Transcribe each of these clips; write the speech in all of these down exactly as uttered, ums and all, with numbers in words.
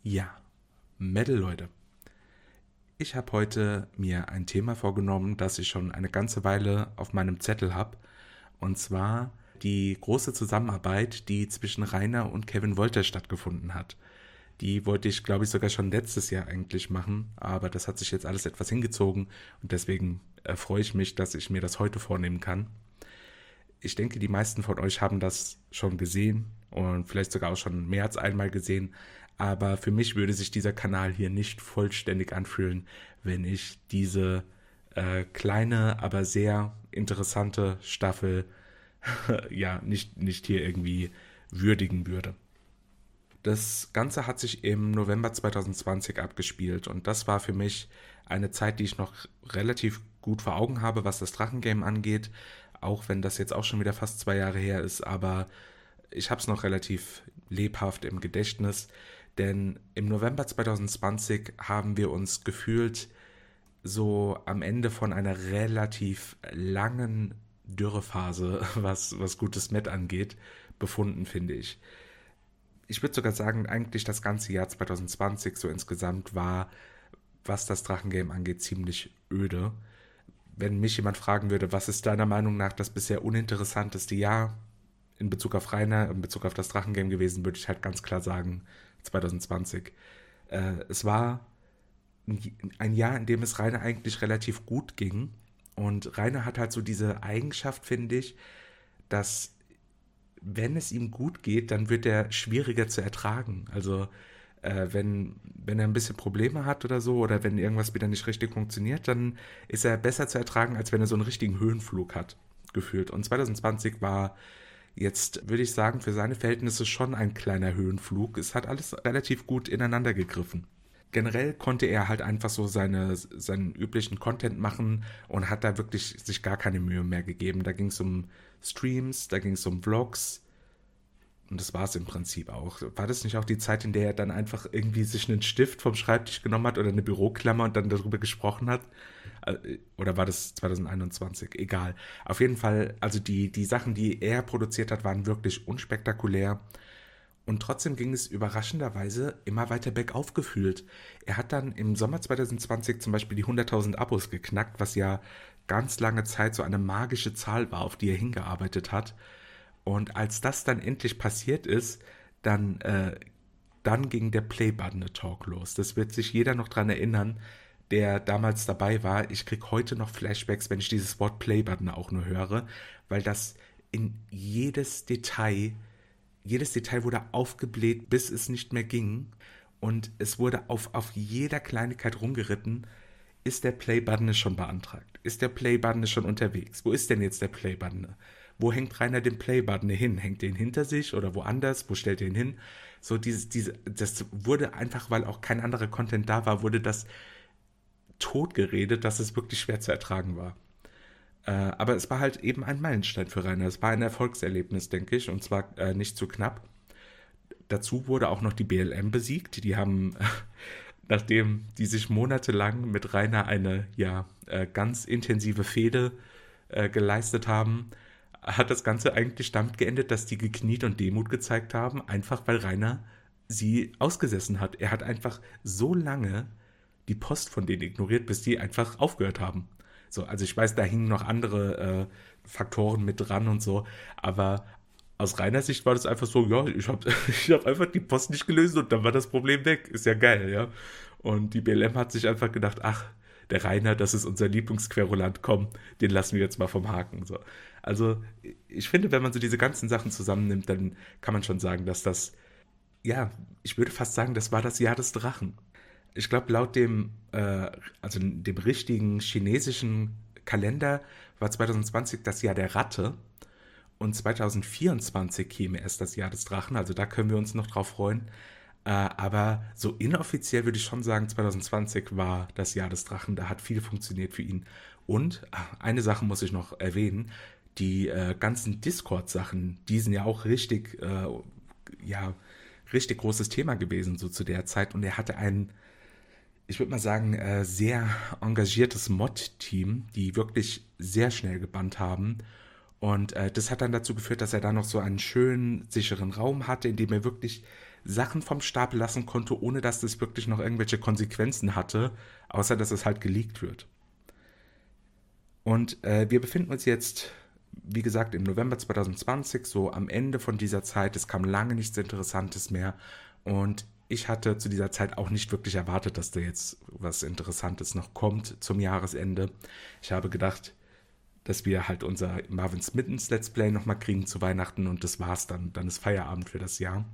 Ja, Metal Leute. Ich habe heute mir ein Thema vorgenommen, das ich schon eine ganze Weile auf meinem Zettel habe. Und zwar die große Zusammenarbeit, die zwischen Rainer und Kevin Wolter stattgefunden hat. Die wollte ich, glaube ich, sogar schon letztes Jahr eigentlich machen, aber das hat sich jetzt alles etwas hingezogen und deswegen äh, freue ich mich, dass ich mir das heute vornehmen kann. Ich denke, die meisten von euch haben das schon gesehen und vielleicht sogar auch schon mehr als einmal gesehen. Aber für mich würde sich dieser Kanal hier nicht vollständig anfühlen, wenn ich diese äh, kleine, aber sehr interessante Staffel ja nicht, nicht hier irgendwie würdigen würde. Das Ganze hat sich im November zwanzig zwanzig abgespielt und das war für mich eine Zeit, die ich noch relativ gut vor Augen habe, was das Drachengame angeht, auch wenn das jetzt auch schon wieder fast zwei Jahre her ist, aber ich habe es noch relativ lebhaft im Gedächtnis, denn im November zwanzig zwanzig haben wir uns gefühlt so am Ende von einer relativ langen Dürrephase, was, was gutes Met angeht, befunden, finde ich. Ich würde sogar sagen, eigentlich das ganze Jahr zwanzig zwanzig so insgesamt war, was das Drachengame angeht, ziemlich öde. Wenn mich jemand fragen würde, was ist deiner Meinung nach das bisher uninteressanteste Jahr in Bezug auf Rainer, in Bezug auf das Drachengame gewesen, würde ich halt ganz klar sagen zwanzig zwanzig. Äh, es war ein Jahr, in dem es Rainer eigentlich relativ gut ging. Und Rainer hat halt so diese Eigenschaft, finde ich, dass wenn es ihm gut geht, dann wird er schwieriger zu ertragen. Also äh, wenn, wenn er ein bisschen Probleme hat oder so, oder wenn irgendwas wieder nicht richtig funktioniert, dann ist er besser zu ertragen, als wenn er so einen richtigen Höhenflug hat, gefühlt. Und zwanzig zwanzig war jetzt, würde ich sagen, für seine Verhältnisse schon ein kleiner Höhenflug. Es hat alles relativ gut ineinander gegriffen. Generell konnte er halt einfach so seine, seinen üblichen Content machen und hat da wirklich sich gar keine Mühe mehr gegeben. Da ging es um Streams, da ging es um Vlogs und das war es im Prinzip auch. War das nicht auch die Zeit, in der er dann einfach irgendwie sich einen Stift vom Schreibtisch genommen hat oder eine Büroklammer und dann darüber gesprochen hat? Äh, Oder war das zwanzig einundzwanzig? Egal. Auf jeden Fall, also die, die Sachen, die er produziert hat, waren wirklich unspektakulär. Und trotzdem ging es überraschenderweise immer weiter bergauf gefühlt. Er hat dann im Sommer zwanzig zwanzig zum Beispiel die hunderttausend Abos geknackt, was ja ganz lange Zeit so eine magische Zahl war, auf die er hingearbeitet hat. Und als das dann endlich passiert ist, dann, äh, dann ging der Playbutton-Talk los. Das wird sich jeder noch dran erinnern, der damals dabei war. Ich kriege heute noch Flashbacks, wenn ich dieses Wort Playbutton auch nur höre, weil das in jedes Detail jedes Detail wurde aufgebläht, bis es nicht mehr ging. Und es wurde auf, auf jeder Kleinigkeit rumgeritten. Ist der Play-Button schon beantragt? Ist der Play-Button schon unterwegs? Wo ist denn jetzt der Play-Button? Wo hängt Rainer den Play-Button hin? Hängt er ihn hinter sich oder woanders? Wo stellt er ihn hin? So dieses, diese, das wurde einfach, weil auch kein anderer Content da war, wurde das totgeredet, dass es wirklich schwer zu ertragen war. Äh, aber es war halt eben ein Meilenstein für Rainer. Es war ein Erfolgserlebnis, denke ich, und zwar äh, nicht zu knapp. Dazu wurde auch noch die B L M besiegt. Die haben, nachdem die sich monatelang mit Rainer eine ja äh, ganz intensive Fehde äh, geleistet haben, hat das Ganze eigentlich damit geendet, dass die gekniet und Demut gezeigt haben, einfach weil Rainer sie ausgesessen hat. Er hat einfach so lange die Post von denen ignoriert, bis die einfach aufgehört haben. So, also ich weiß, da hingen noch andere äh, Faktoren mit dran und so, aber aus reiner Sicht war das einfach so, ja, ich habe ich hab einfach die Post nicht gelöst und dann war das Problem weg. Ist ja geil, ja. Und die B L M hat sich einfach gedacht, ach, der Rainer, das ist unser Lieblingsquerulant, komm, den lassen wir jetzt mal vom Haken. So. Also ich finde, wenn man so diese ganzen Sachen zusammennimmt, dann kann man schon sagen, dass das, ja, ich würde fast sagen, das war das Jahr des Drachen. Ich glaube, laut dem, äh, also dem richtigen chinesischen Kalender war zwanzig zwanzig das Jahr der Ratte und zwanzig vierundzwanzig käme erst das Jahr des Drachen, also da können wir uns noch drauf freuen. Äh, aber so inoffiziell würde ich schon sagen, zwanzig zwanzig war das Jahr des Drachen, da hat viel funktioniert für ihn. Und äh, eine Sache muss ich noch erwähnen, die äh, ganzen Discord-Sachen, die sind ja auch richtig, äh, ja, richtig großes Thema gewesen, so zu der Zeit. Und er hatte ein, ich würde mal sagen, äh, sehr engagiertes Mod-Team, die wirklich sehr schnell gebannt haben. Und äh, das hat dann dazu geführt, dass er da noch so einen schönen, sicheren Raum hatte, in dem er wirklich Sachen vom Stapel lassen konnte, ohne dass das wirklich noch irgendwelche Konsequenzen hatte, außer dass es halt geleakt wird. Und äh, wir befinden uns jetzt, wie gesagt, im November zwanzig zwanzig, so am Ende von dieser Zeit. Es kam lange nichts Interessantes mehr und ich hatte zu dieser Zeit auch nicht wirklich erwartet, dass da jetzt was Interessantes noch kommt zum Jahresende. Ich habe gedacht, dass wir halt unser Marvin's Mittens Let's Play nochmal kriegen zu Weihnachten und das war's dann. Dann ist Feierabend für das Jahr.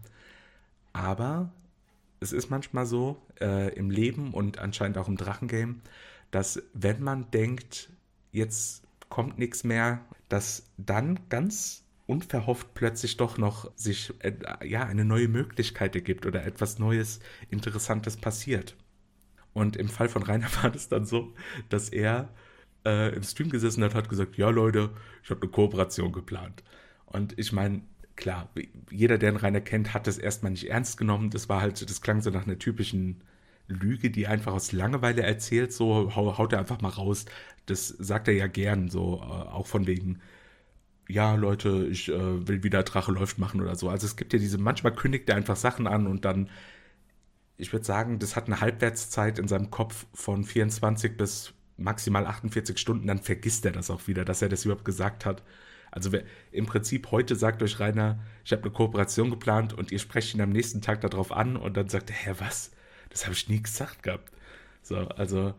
Aber es ist manchmal so äh, im Leben und anscheinend auch im Drachengame, dass wenn man denkt, jetzt kommt nichts mehr, dass dann ganz unverhofft plötzlich doch noch sich äh, ja, eine neue Möglichkeit ergibt oder etwas Neues, Interessantes passiert. Und im Fall von Rainer war es dann so, dass er äh, im Stream gesessen hat, hat gesagt, ja Leute, ich habe eine Kooperation geplant. Und ich meine, klar, jeder, der den Rainer kennt, hat das erstmal nicht ernst genommen. Das war halt, das klang so nach einer typischen Lüge, die einfach aus Langeweile erzählt, so haut er einfach mal raus. Das sagt er ja gern, so äh, auch von wegen, ja Leute, ich äh, will wieder Drache läuft machen oder so. Also es gibt ja diese, manchmal kündigt er einfach Sachen an und dann, ich würde sagen, das hat eine Halbwertszeit in seinem Kopf von vierundzwanzig bis maximal achtundvierzig Stunden, dann vergisst er das auch wieder, dass er das überhaupt gesagt hat. Also wer, im Prinzip heute sagt euch Rainer, ich habe eine Kooperation geplant und ihr sprecht ihn am nächsten Tag darauf an und dann sagt er, hä, was? Das habe ich nie gesagt gehabt. So, also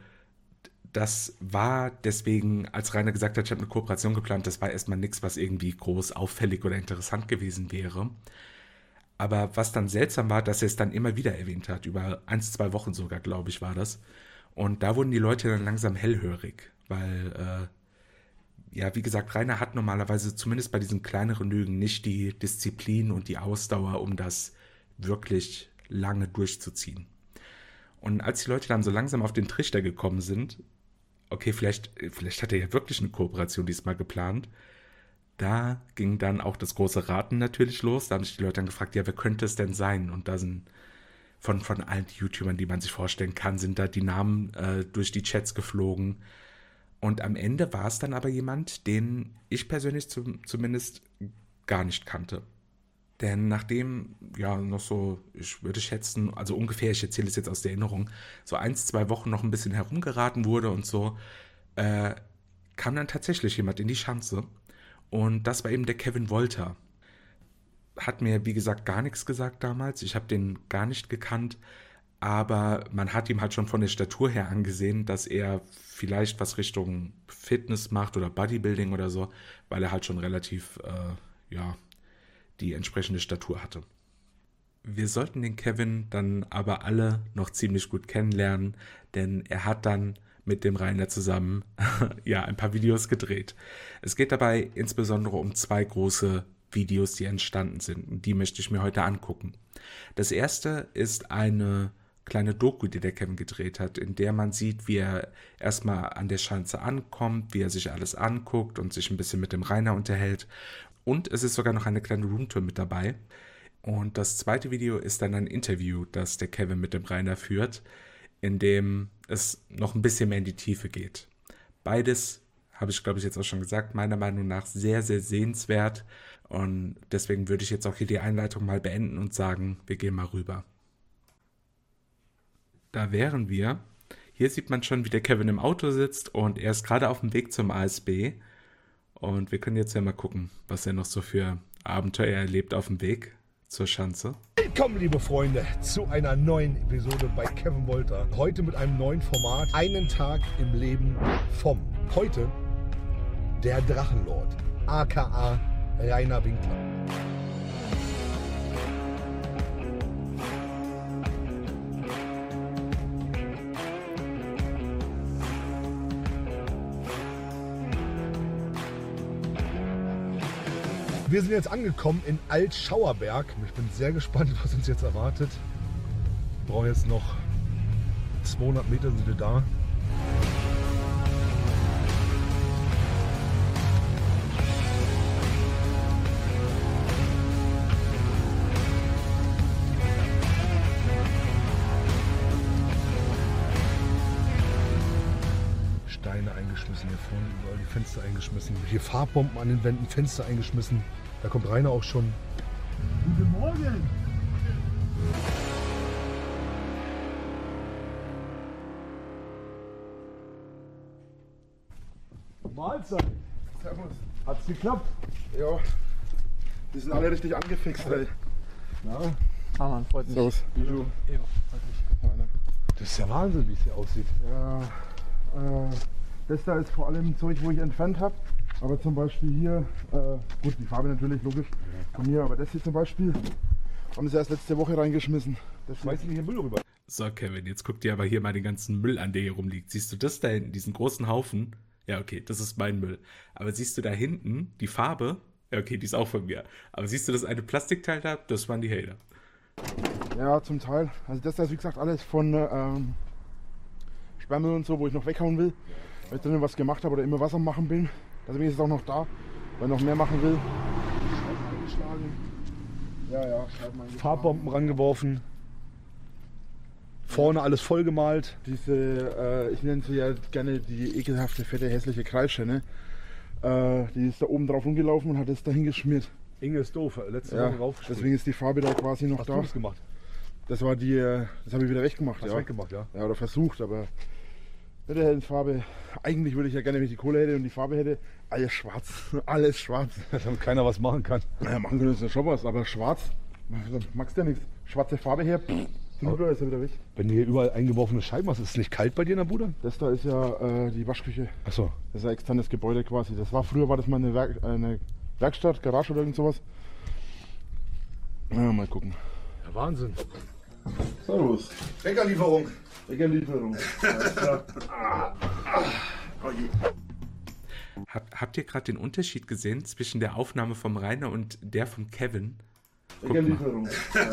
das war deswegen, als Rainer gesagt hat, ich habe eine Kooperation geplant, das war erstmal nichts, was irgendwie groß auffällig oder interessant gewesen wäre. Aber was dann seltsam war, dass er es dann immer wieder erwähnt hat, über ein, zwei Wochen sogar, glaube ich, war das. Und da wurden die Leute dann langsam hellhörig, weil, äh, ja, wie gesagt, Rainer hat normalerweise zumindest bei diesen kleineren Lügen nicht die Disziplin und die Ausdauer, um das wirklich lange durchzuziehen. Und als die Leute dann so langsam auf den Trichter gekommen sind, okay, vielleicht, vielleicht hat er ja wirklich eine Kooperation diesmal geplant, da ging dann auch das große Raten natürlich los. Da haben sich die Leute dann gefragt, ja, wer könnte es denn sein? Und da sind von, von allen YouTubern, die man sich vorstellen kann, sind da die Namen äh, durch die Chats geflogen. Und am Ende war es dann aber jemand, den ich persönlich zum, zumindest gar nicht kannte. Denn nachdem, ja, noch so, ich würde schätzen, also ungefähr, ich erzähle es jetzt aus der Erinnerung, so eins, zwei Wochen noch ein bisschen herumgeraten wurde und so, äh, kam dann tatsächlich jemand in die Schanze. Und das war eben der Kevin Wolter. Hat mir, wie gesagt, gar nichts gesagt damals. Ich habe den gar nicht gekannt. Aber man hat ihm halt schon von der Statur her angesehen, dass er vielleicht was Richtung Fitness macht oder Bodybuilding oder so, weil er halt schon relativ, äh, ja, die entsprechende Statur hatte. Wir sollten den Kevin dann aber alle noch ziemlich gut kennenlernen, denn er hat dann mit dem Rainer zusammen ja ein paar Videos gedreht. Es geht dabei insbesondere um zwei große Videos, die entstanden sind. Und die möchte ich mir heute angucken. Das erste ist eine kleine Doku, die der Kevin gedreht hat, in der man sieht, wie er erstmal an der Schanze ankommt, wie er sich alles anguckt und sich ein bisschen mit dem Rainer unterhält. Und es ist sogar noch eine kleine Roomtour mit dabei. Und das zweite Video ist dann ein Interview, das der Kevin mit dem Rainer führt, in dem es noch ein bisschen mehr in die Tiefe geht. Beides, habe ich glaube ich jetzt auch schon gesagt, meiner Meinung nach sehr, sehr sehenswert. Und deswegen würde ich jetzt auch hier die Einleitung mal beenden und sagen, wir gehen mal rüber. Da wären wir. Hier sieht man schon, wie der Kevin im Auto sitzt und er ist gerade auf dem Weg zum A S B. Und wir können jetzt ja mal gucken, was er noch so für Abenteuer erlebt auf dem Weg zur Schanze. Willkommen, liebe Freunde, zu einer neuen Episode bei Kevin Wolter. Heute mit einem neuen Format, einen Tag im Leben vom. Heute der Drachenlord, aka Rainer Winkler. Wir sind jetzt angekommen in Altschauerberg. Ich bin sehr gespannt, was uns jetzt erwartet. Ich brauche jetzt noch zweihundert Meter, sind wir da. Steine eingeschmissen hier vorne, überall die Fenster eingeschmissen. Hier Farbbomben an den Wänden, Fenster eingeschmissen. Da kommt Rainer auch schon. Guten Morgen! Mahlzeit. Servus. Hat's geklappt? Ja, die sind alle richtig angefixt, ey. Ja. Ah, man, freut mich. Servus. Wieso? Ja, freut mich. Das ist ja Wahnsinn, wie es hier aussieht. Ja, äh, das da ist vor allem Zeug, wo ich entfernt habe. Aber zum Beispiel hier, äh, gut, die Farbe natürlich, logisch, von mir, aber das hier zum Beispiel, haben sie erst letzte Woche reingeschmissen. Das Schmeiß nicht den Müll rüber. So, Kevin, jetzt guck dir aber hier mal den ganzen Müll an, der hier rumliegt. Siehst du das da hinten, diesen großen Haufen? Ja, okay, das ist mein Müll. Aber siehst du da hinten die Farbe? Ja, okay, die ist auch von mir. Aber siehst du das eine Plastikteil da? Das waren die Hater. Ja, zum Teil. Also das da ist wie gesagt alles von ähm, Sperrmüll und so, wo ich noch weghauen will. Weil ich drinnen was gemacht habe oder immer was am machen bin. Deswegen ist es auch noch da, weil ich noch mehr machen will. Scheiben eingeschlagen. Ja, ja, Scheiben eingeschlagen. Farbbomben rangeworfen. Vorne alles vollgemalt. Diese, äh, ich nenne sie ja gerne die ekelhafte, fette, hässliche Kreisschenne. Äh, die ist da oben drauf rumgelaufen und hat es dahin geschmiert. Inge ist doof, letzte Ja, Woche raufgespielt. deswegen ist die Farbe da quasi noch Hast da. du das gemacht? Das war die, äh, das habe ich wieder weggemacht. Hast ja. weggemacht, ja. Ja, oder versucht, aber mit der hellen Farbe. Eigentlich würde ich ja gerne, wenn ich die Kohle hätte und die Farbe hätte, alles schwarz. Alles schwarz. Damit keiner was machen kann. Naja, machen können ist ja schon was, aber schwarz, magst du ja nichts. Schwarze Farbe her, pff, oder ist er wieder weg. Wenn du hier überall eingeworfene Scheiben hast, ist es nicht kalt bei dir in der Bude? Das da ist ja äh, die Waschküche. Achso. Das ist ein externes Gebäude quasi. Das war früher war das mal eine, Werk, eine Werkstatt, Garage oder irgend sowas. Ja, mal gucken. Ja, Wahnsinn. Servus. Bäckerlieferung. Bäckerlieferung. Hab, habt ihr gerade den Unterschied gesehen zwischen der Aufnahme vom Rainer und der von Kevin? Guck mal. Bäckerlieferung.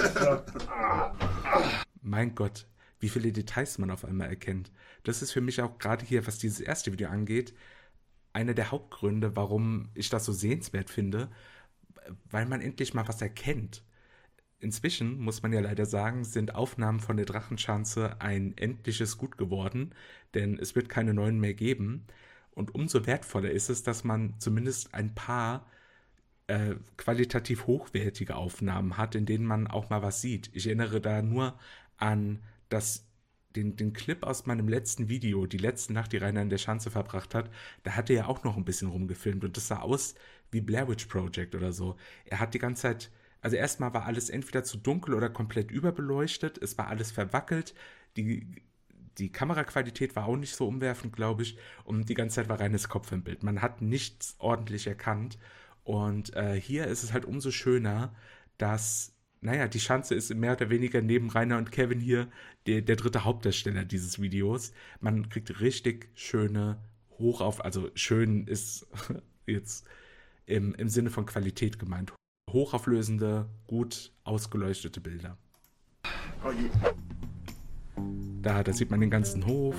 Mein Gott, wie viele Details man auf einmal erkennt. Das ist für mich auch gerade hier, was dieses erste Video angeht, einer der Hauptgründe, warum ich das so sehenswert finde, weil man endlich mal was erkennt. Inzwischen, muss man ja leider sagen, sind Aufnahmen von der Drachenschanze ein endliches Gut geworden, denn es wird keine neuen mehr geben. Und umso wertvoller ist es, dass man zumindest ein paar äh, qualitativ hochwertige Aufnahmen hat, in denen man auch mal was sieht. Ich erinnere da nur an das, den, den Clip aus meinem letzten Video, die letzte Nacht, die Rainer in der Schanze verbracht hat. Da hat er ja auch noch ein bisschen rumgefilmt und das sah aus wie Blair Witch Project oder so. Er hat die ganze Zeit... Also erstmal war alles entweder zu dunkel oder komplett überbeleuchtet. Es war alles verwackelt. Die, die Kameraqualität war auch nicht so umwerfend, glaube ich. Und die ganze Zeit war reines Kopf im Bild. Man hat nichts ordentlich erkannt. Und äh, hier ist es halt umso schöner, dass, naja, die Schanze ist mehr oder weniger neben Rainer und Kevin hier der, der dritte Hauptdarsteller dieses Videos. Man kriegt richtig schöne, hochauf, also schön ist jetzt im, im Sinne von Qualität gemeint. Hochauflösende, gut ausgeleuchtete Bilder. Oh je. Da, da sieht man den ganzen Hof.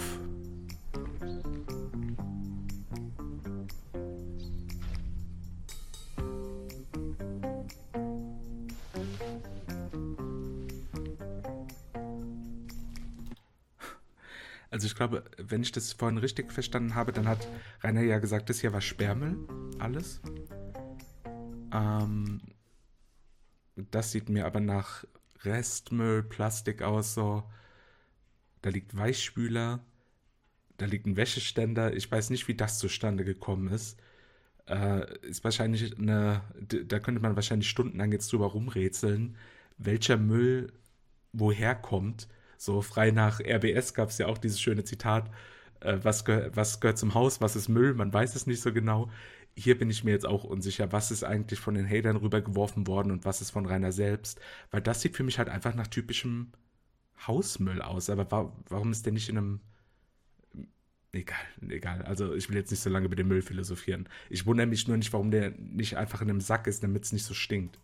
Also ich glaube, wenn ich das vorhin richtig verstanden habe, dann hat Rainer ja gesagt, das hier war Sperrmüll, alles. Ähm... Das sieht mir aber nach Restmüll, Plastik aus, so. Da liegt Weichspüler, da liegt ein Wäscheständer. Ich weiß nicht, wie das zustande gekommen ist. Äh, ist wahrscheinlich eine, da könnte man wahrscheinlich stundenlang jetzt drüber rumrätseln, welcher Müll woher kommt. So frei nach R B S gab es ja auch dieses schöne Zitat, äh, was, geh- was gehört zum Haus, was ist Müll, man weiß es nicht so genau. Hier bin ich mir jetzt auch unsicher, was ist eigentlich von den Hatern rübergeworfen worden und was ist von Rainer selbst. Weil das sieht für mich halt einfach nach typischem Hausmüll aus. Aber wa- warum ist der nicht in einem... Egal, egal. Also ich will jetzt nicht so lange über den Müll philosophieren. Ich wundere mich nur nicht, warum der nicht einfach in einem Sack ist, damit es nicht so stinkt.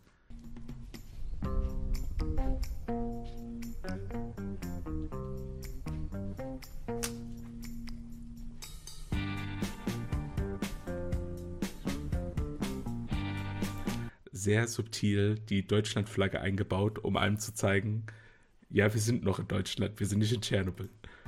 Sehr subtil die Deutschlandflagge eingebaut, um einem zu zeigen, ja, wir sind noch in Deutschland, wir sind nicht in Tschernobyl.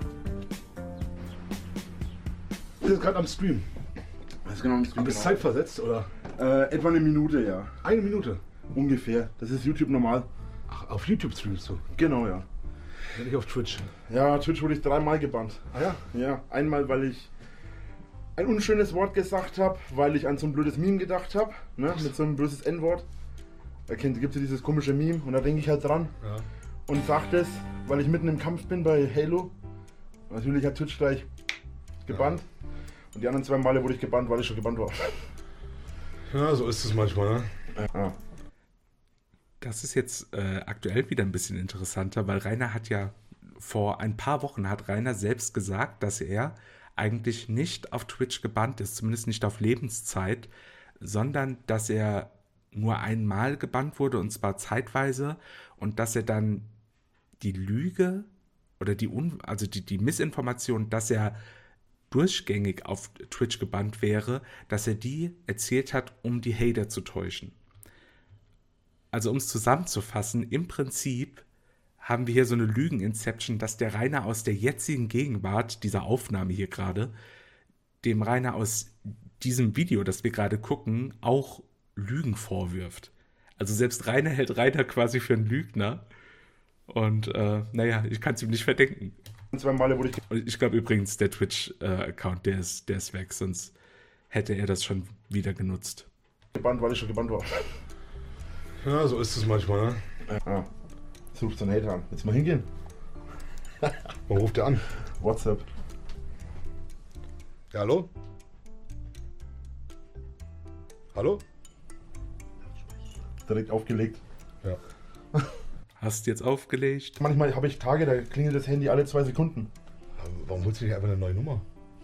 Wir sind gerade am Stream. Das ist genau am Stream. Aber ist zeitversetzt, oder? Äh, etwa eine Minute, ja. Eine Minute. Ungefähr. Das ist YouTube normal. Ach, auf YouTube streamst du? Genau, ja. Nicht auf Twitch. Ja, Twitch wurde ich dreimal gebannt. Ah ja? Ja, einmal, weil ich ein unschönes Wort gesagt habe, weil ich an so ein blödes Meme gedacht habe, ne? Mit so einem böses N-Wort. Da gibt es ja dieses komische Meme und da denke ich halt dran Ja. und sage das, weil ich mitten im Kampf bin bei Halo. Natürlich hat Twitch gleich gebannt. Ja. Und die anderen zwei Male wurde ich gebannt, weil ich schon gebannt war. Ja, so ist es manchmal, ne? Ja. Das ist jetzt äh, aktuell wieder ein bisschen interessanter, weil Rainer hat ja vor ein paar Wochen hat Rainer selbst gesagt, dass er eigentlich nicht auf Twitch gebannt ist, zumindest nicht auf Lebenszeit, sondern dass er nur einmal gebannt wurde und zwar zeitweise und dass er dann die Lüge oder die, Un- also die, die Missinformation, dass er durchgängig auf Twitch gebannt wäre, dass er die erzählt hat, um die Hater zu täuschen. Also um es zusammenzufassen, im Prinzip haben wir hier so eine Lügen-Inception, dass der Rainer aus der jetzigen Gegenwart, dieser Aufnahme hier gerade, dem Rainer aus diesem Video, das wir gerade gucken, auch Lügen vorwirft. Also selbst Rainer hält Rainer quasi für einen Lügner. Und äh, naja, ich kann es ihm nicht verdenken. Zwei Male wurde ich Und ich glaube übrigens, der Twitch-Account, der ist, der ist weg, sonst hätte er das schon wieder genutzt. gebannt, weil ich schon gebannt war. Ja, so ist es manchmal, ne? Ja. Jetzt ruft so ein Hater an. Jetzt mal hingehen. Man ruft der an. WhatsApp. Ja, hallo? Hallo? Direkt aufgelegt. Ja. Hast du jetzt aufgelegt? Manchmal habe ich Tage, da klingelt das Handy alle zwei Sekunden. Aber warum holst du nicht einfach eine neue Nummer?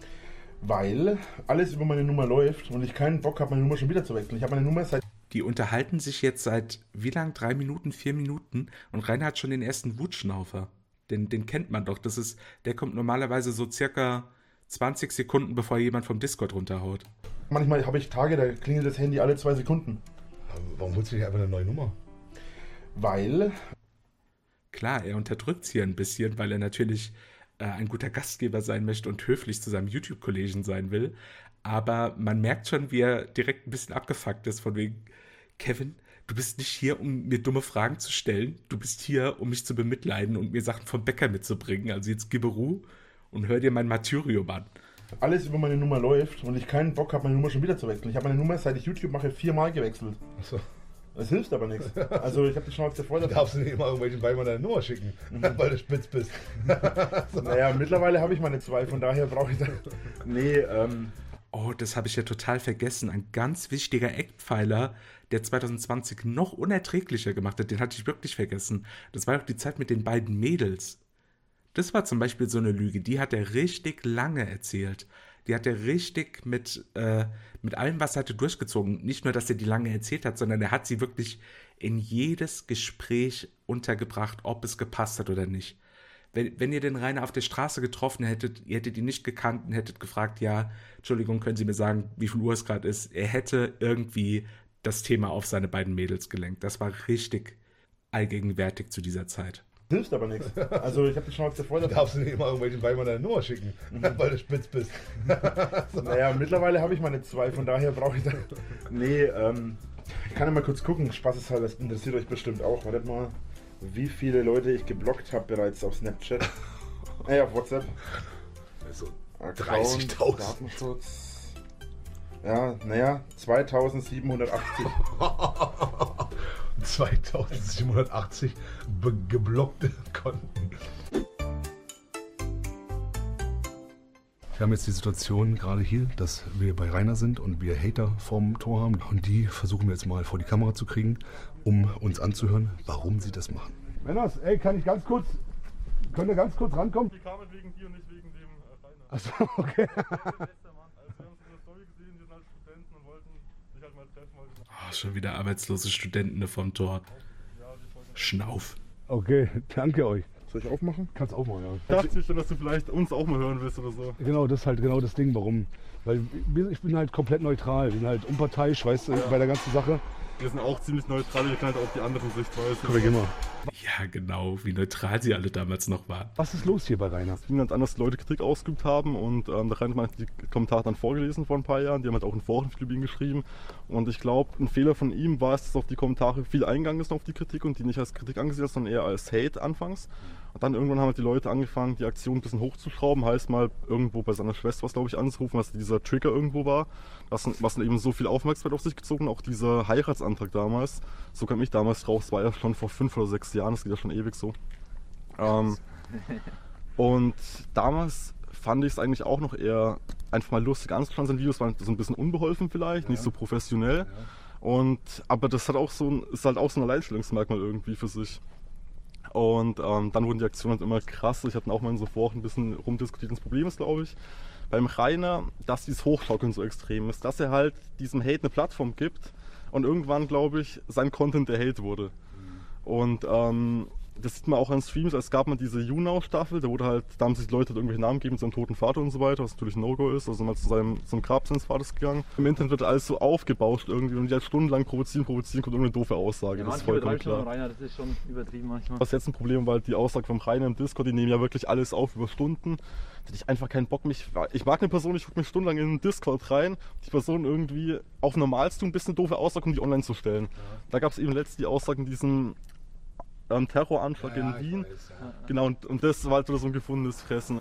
Weil alles über meine Nummer läuft und ich keinen Bock habe, meine Nummer schon wieder zu wechseln. Ich habe meine Nummer seit... Die unterhalten sich jetzt seit wie lang? Drei Minuten, vier Minuten und Rainer hat schon den ersten Wutschnaufer. Den, den kennt man doch. Das ist, der kommt normalerweise so circa zwanzig Sekunden, bevor jemand vom Discord runterhaut. Manchmal habe ich Tage, da klingelt das Handy alle zwei Sekunden. Aber warum holst du nicht einfach eine neue Nummer? Weil... Klar, er unterdrückt es hier ein bisschen, weil er natürlich äh, ein guter Gastgeber sein möchte und höflich zu seinem YouTube-Kollegen sein will. Aber man merkt schon, wie er direkt ein bisschen abgefuckt ist, von wegen, Kevin, du bist nicht hier, um mir dumme Fragen zu stellen. Du bist hier, um mich zu bemitleiden und mir Sachen vom Bäcker mitzubringen. Also jetzt gib Ruhe und hör dir mein Martyrium an. Alles über meine Nummer läuft und ich keinen Bock habe, meine Nummer schon wieder zu wechseln. Ich habe meine Nummer, seit ich YouTube mache, viermal gewechselt. Achso. Das hilft aber nichts. Also ich habe die Schnauze voll. Du darfst nicht immer irgendwelchen Weibern deine Nummer schicken, Mhm. weil du spitz bist. Naja, mittlerweile habe ich meine zwei, von daher brauche ich da... Nee, ähm... Oh, das habe ich ja total vergessen. Ein ganz wichtiger Eckpfeiler, der zwanzig zwanzig noch unerträglicher gemacht hat, den hatte ich wirklich vergessen. Das war doch die Zeit mit den beiden Mädels. Das war zum Beispiel so eine Lüge, die hat er richtig lange erzählt. Die hat er richtig mit, äh, mit allem, was er hatte, durchgezogen. Nicht nur, dass er die lange erzählt hat, sondern er hat sie wirklich in jedes Gespräch untergebracht, ob es gepasst hat oder nicht. Wenn, wenn ihr den Rainer auf der Straße getroffen hättet, ihr hättet ihn nicht gekannt und hättet gefragt, ja, Entschuldigung, können Sie mir sagen, wie viel Uhr es gerade ist? Er hätte irgendwie das Thema auf seine beiden Mädels gelenkt. Das war richtig allgegenwärtig zu dieser Zeit. Hilft aber nichts. Also ich habe die Schnauze voll. Du darfst nicht immer irgendwelchen Weibern deine Nummer schicken, weil du spitz bist. Naja, mittlerweile habe ich meine zwei, von daher brauche ich da... Nee, ähm... Ich kann ja mal kurz gucken, Spaßeshalber, das interessiert euch bestimmt auch. Wartet mal, wie viele Leute ich geblockt habe bereits auf Snapchat. Äh, auf WhatsApp. Also Account, dreißigtausend. Datenschutz. Ja, naja, zweitausendsiebenhundertachtzig. zweitausendsiebenhundertachtzig be- geblockte Konten. Wir haben jetzt die Situation gerade hier, dass wir bei Rainer sind und wir Hater vorm Tor haben. Und die versuchen wir jetzt mal vor die Kamera zu kriegen, um uns anzuhören, warum sie das machen. Männers, ey, kann ich ganz kurz... Könnt ihr ganz kurz rankommen? Die kamen wegen dir und nicht wegen dem äh, Rainer. Achso, okay. Der beste Mann. Also wir haben unsere Story gesehen, wir sind halt Studenten und wollten sich halt mal treffen. Wollten. Oh, schon wieder arbeitslose Studenten vom Tor. Ja, die wollten. Schnauf. Okay, danke euch. Soll ich aufmachen? Kannst auch mal, ja. Ich dachte schon, dass du vielleicht uns auch mal hören willst oder so. Genau, das ist halt genau das Ding, warum. Weil wir- ich bin halt komplett neutral, ich bin halt unparteiisch, weißt du, bei der ganzen Sache. Wir sind auch ziemlich neutral, wir kennen halt auch die anderen Sichtweisen. Komm, wir gehen mal. Ja, genau, wie neutral sie alle damals noch waren. Was ist los hier bei Rainer? Es ging ganz anders, dass Leute Kritik ausgeübt haben und ähm, der Rainer hat die Kommentare dann vorgelesen vor ein paar Jahren. Die haben halt auch in Foren viel über ihn geschrieben. Und ich glaube, ein Fehler von ihm war es, dass auf die Kommentare viel eingegangen ist auf die Kritik und die nicht als Kritik angesehen hat, sondern eher als Hate anfangs. Und dann irgendwann haben halt die Leute angefangen, die Aktion ein bisschen hochzuschrauben, heißt mal irgendwo bei seiner Schwester was, glaube ich, anzurufen, was dieser Trigger irgendwo war, was, was dann eben so viel Aufmerksamkeit auf sich gezogen, auch dieser Heiratsantrag damals, so kam ich damals raus, war ja schon vor fünf oder sechs Jahren, das geht ja schon ewig so. Ähm, und damals fand ich es eigentlich auch noch eher einfach mal lustig anzuschauen, seine Videos waren so ein bisschen unbeholfen vielleicht, ja. nicht so professionell. Ja. Und, aber das hat auch so ein, ist halt auch so ein Alleinstellungsmerkmal irgendwie für sich. Und ähm, dann wurden die Aktionen halt immer krasser. Ich hatte auch mal in so Foren ein bisschen rumdiskutiert. Das Problem ist, glaube ich, beim Rainer, dass dieses Hochschaukeln so extrem ist, dass er halt diesem Hate eine Plattform gibt und irgendwann, glaube ich, sein Content der Hate wurde. Mhm. Und ähm, das sieht man auch an Streams. Es gab mal diese YouNow-Staffel, da wurde halt, da haben sich die Leute halt irgendwelche Namen gegeben zu seinem toten Vater und so weiter, was natürlich ein No-Go ist. Also mal zu seinem zum Grab seines Vaters gegangen. Im Internet wird alles so aufgebauscht irgendwie und die halt stundenlang provozieren, provozieren, kommt irgendeine doofe Aussage. Ja, das ist vollkommen klar. Rainer, das ist schon übertrieben manchmal. Was jetzt ein Problem war, halt die Aussage vom Rainer im Discord, die nehmen ja wirklich alles auf über Stunden. Da hatte ich einfach keinen Bock, mich. Ich mag eine Person, ich gucke mich stundenlang in den Discord rein, die Person irgendwie auf Normalstum ein bisschen doofe Aussage, um die online zu stellen. Ja. Da gab es eben letztens die Aussage in diesem ähm, Terroranschlag ja, in Wien. Weiß, ja. Genau, und, und das war halt so ein gefundenes Fressen.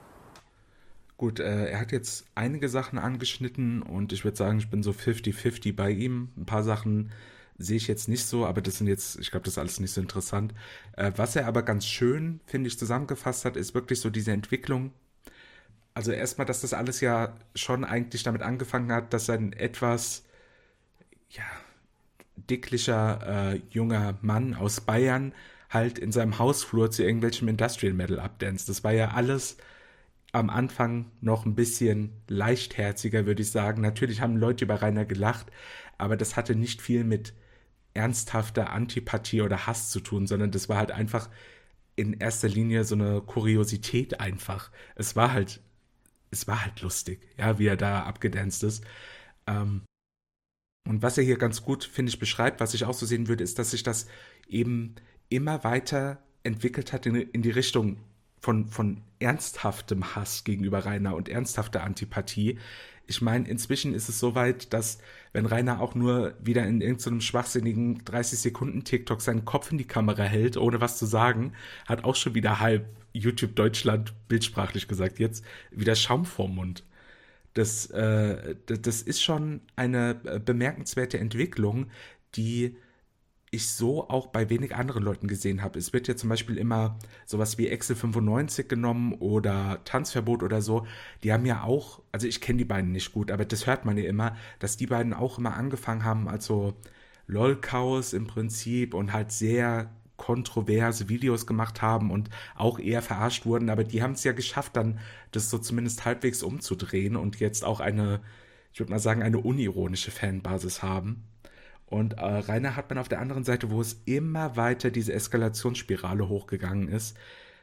Gut, äh, er hat jetzt einige Sachen angeschnitten und ich würde sagen, ich bin so fifty fifty bei ihm. Ein paar Sachen sehe ich jetzt nicht so, aber das sind jetzt, ich glaube, das ist alles nicht so interessant. Äh, was er aber ganz schön, finde ich, zusammengefasst hat, ist wirklich so diese Entwicklung. Also erstmal, dass das alles ja schon eigentlich damit angefangen hat, dass ein etwas, ja, dicklicher äh, junger Mann aus Bayern halt in seinem Hausflur zu irgendwelchem Industrial Metal abdanzt. Das war ja alles am Anfang noch ein bisschen leichtherziger, würde ich sagen. Natürlich haben Leute über Rainer gelacht, aber das hatte nicht viel mit ernsthafter Antipathie oder Hass zu tun, sondern das war halt einfach in erster Linie so eine Kuriosität einfach. Es war halt, es war halt lustig, ja, wie er da abgedanzt ist. Ähm, Und was er hier ganz gut, finde ich, beschreibt, was ich auch so sehen würde, ist, dass sich das eben immer weiter entwickelt hat in, in die Richtung von, von ernsthaftem Hass gegenüber Rainer und ernsthafter Antipathie. Ich meine, inzwischen ist es so weit, dass, wenn Rainer auch nur wieder in irgendeinem schwachsinnigen dreißig-Sekunden-TikTok seinen Kopf in die Kamera hält, ohne was zu sagen, hat auch schon wieder halb YouTube Deutschland, bildsprachlich gesagt, jetzt wieder Schaum vorm Mund. Das, äh, das ist schon eine bemerkenswerte Entwicklung, die ich so auch bei wenig anderen Leuten gesehen habe. Es wird ja zum Beispiel immer sowas wie Excel fünfundneunzig genommen oder Tanzverbot oder so. Die haben ja auch, also ich kenne die beiden nicht gut, aber das hört man ja immer, dass die beiden auch immer angefangen haben, also LOL-Chaos im Prinzip und halt sehr kontroverse Videos gemacht haben und auch eher verarscht wurden, aber die haben es ja geschafft, dann das so zumindest halbwegs umzudrehen und jetzt auch eine, ich würde mal sagen, eine unironische Fanbasis haben. Und äh, Rainer hat man auf der anderen Seite, wo es immer weiter diese Eskalationsspirale hochgegangen ist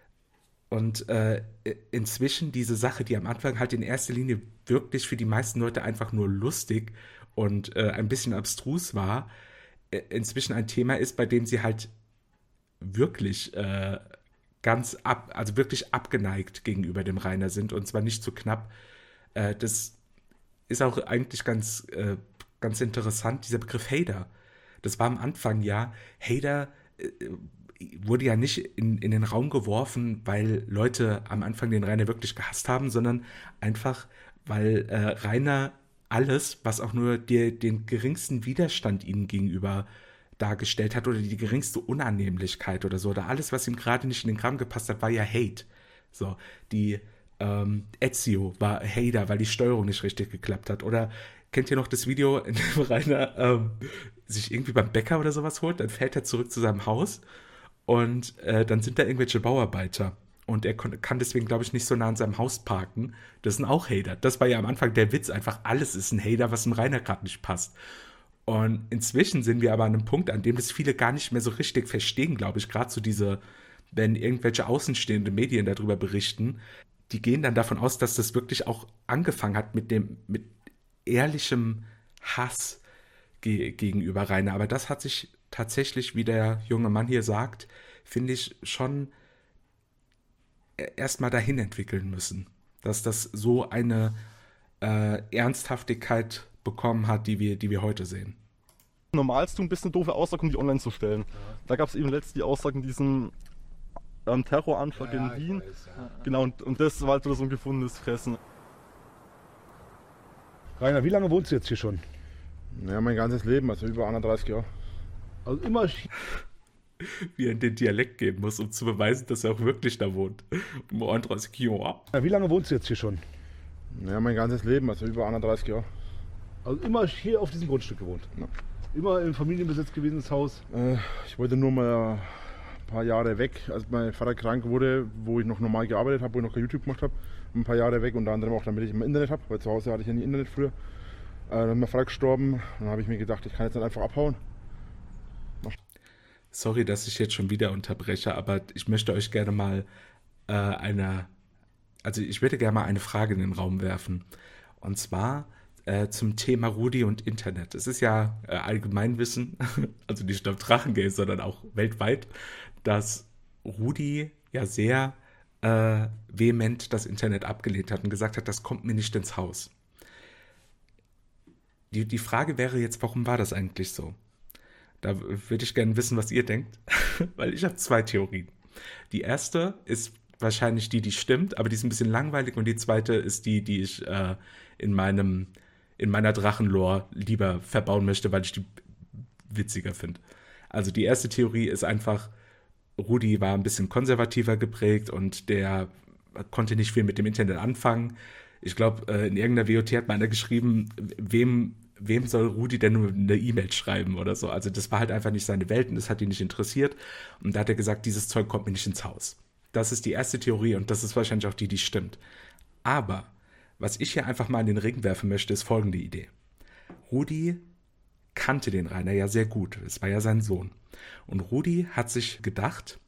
und äh, inzwischen diese Sache, die am Anfang halt in erster Linie wirklich für die meisten Leute einfach nur lustig und äh, ein bisschen abstrus war, äh, inzwischen ein Thema ist, bei dem sie halt wirklich äh, ganz ab, also wirklich abgeneigt gegenüber dem Rainer sind und zwar nicht zu knapp. Äh, das ist auch eigentlich ganz, äh, ganz interessant, dieser Begriff Hater. Das war am Anfang ja, Hater äh, wurde ja nicht in, in den Raum geworfen, weil Leute am Anfang den Rainer wirklich gehasst haben, sondern einfach, weil äh, Rainer alles, was auch nur die, den geringsten Widerstand ihnen gegenüber dargestellt hat oder die geringste Unannehmlichkeit oder so, oder alles, was ihm gerade nicht in den Kram gepasst hat, war ja Hate. So, die ähm, Ezio war Hater, weil die Steuerung nicht richtig geklappt hat. Oder kennt ihr noch das Video, in dem Rainer ähm, sich irgendwie beim Bäcker oder sowas holt, dann fährt er zurück zu seinem Haus und äh, dann sind da irgendwelche Bauarbeiter und er kon- kann deswegen, glaube ich, nicht so nah an seinem Haus parken. Das sind auch Hater. Das war ja am Anfang der Witz, einfach alles ist ein Hater, was dem Rainer gerade nicht passt. Und inzwischen sind wir aber an einem Punkt, an dem das viele gar nicht mehr so richtig verstehen, glaube ich. Gerade so diese, wenn irgendwelche außenstehende Medien darüber berichten, die gehen dann davon aus, dass das wirklich auch angefangen hat mit dem, mit ehrlichem Hass ge- gegenüber Rainer. Aber das hat sich tatsächlich, wie der junge Mann hier sagt, finde ich schon erstmal dahin entwickeln müssen. Dass das so eine äh, Ernsthaftigkeit bekommen hat, die wir, die wir heute sehen. Normalst du ein bisschen doofe Aussagen, um die online zu stellen. Ja. Da gab es eben letztens die Aussagen, diesen ähm, Terroranschlag Ja, ja, in ich Wien. weiß, ja. Genau, und, und das war halt so ein gefundenes Fressen. Rainer, wie lange wohnst du jetzt hier schon? Ja, mein ganzes Leben, also über einunddreißig Jahre. Also immer hier. Wie er in den Dialekt gehen muss, um zu beweisen, dass er auch wirklich da wohnt. Um einunddreißig Jahre. Wie lange wohnst du jetzt hier schon? Ja, mein ganzes Leben, also über einunddreißig Jahre. Also immer hier auf diesem Grundstück gewohnt? Ja. Immer im Familienbesitz gewesen, das Haus? Äh, ich wollte nur mal ein paar Jahre weg, als mein Vater krank wurde, wo ich noch normal gearbeitet habe, wo ich noch kein YouTube gemacht habe. Ein paar Jahre weg, unter anderem auch damit ich im Internet habe, weil zu Hause hatte ich ja nie Internet früher. Äh, dann ist mein Vater gestorben, dann habe ich mir gedacht, ich kann jetzt nicht einfach abhauen. Sorry, dass ich jetzt schon wieder unterbreche, aber ich möchte euch gerne mal äh, eine, also ich würde gerne mal eine Frage in den Raum werfen. Und zwar äh, zum Thema Rudi und Internet. Es ist ja äh, Allgemeinwissen, also nicht nur im Drachengame, sondern auch weltweit, dass Rudi ja sehr äh, vehement das Internet abgelehnt hat und gesagt hat, das kommt mir nicht ins Haus. Die, die Frage wäre jetzt, warum war das eigentlich so? Da würde ich gerne wissen, was ihr denkt, weil ich habe zwei Theorien. Die erste ist wahrscheinlich die, die stimmt, aber die ist ein bisschen langweilig, und die zweite ist die, die ich äh, in meinem in meiner Drachenlore lieber verbauen möchte, weil ich die witziger finde. Also die erste Theorie ist einfach, Rudi war ein bisschen konservativer geprägt und der konnte nicht viel mit dem Internet anfangen. Ich glaube, äh, in irgendeiner W O T hat mal einer geschrieben, wem wem soll Rudi denn nur eine E-Mail schreiben oder so. Also das war halt einfach nicht seine Welt und das hat ihn nicht interessiert. Und da hat er gesagt, dieses Zeug kommt mir nicht ins Haus. Das ist die erste Theorie und das ist wahrscheinlich auch die, die stimmt. Aber was ich hier einfach mal in den Ring werfen möchte, ist folgende Idee. Rudi kannte den Rainer ja sehr gut. Es war ja sein Sohn. Und Rudi hat sich gedacht,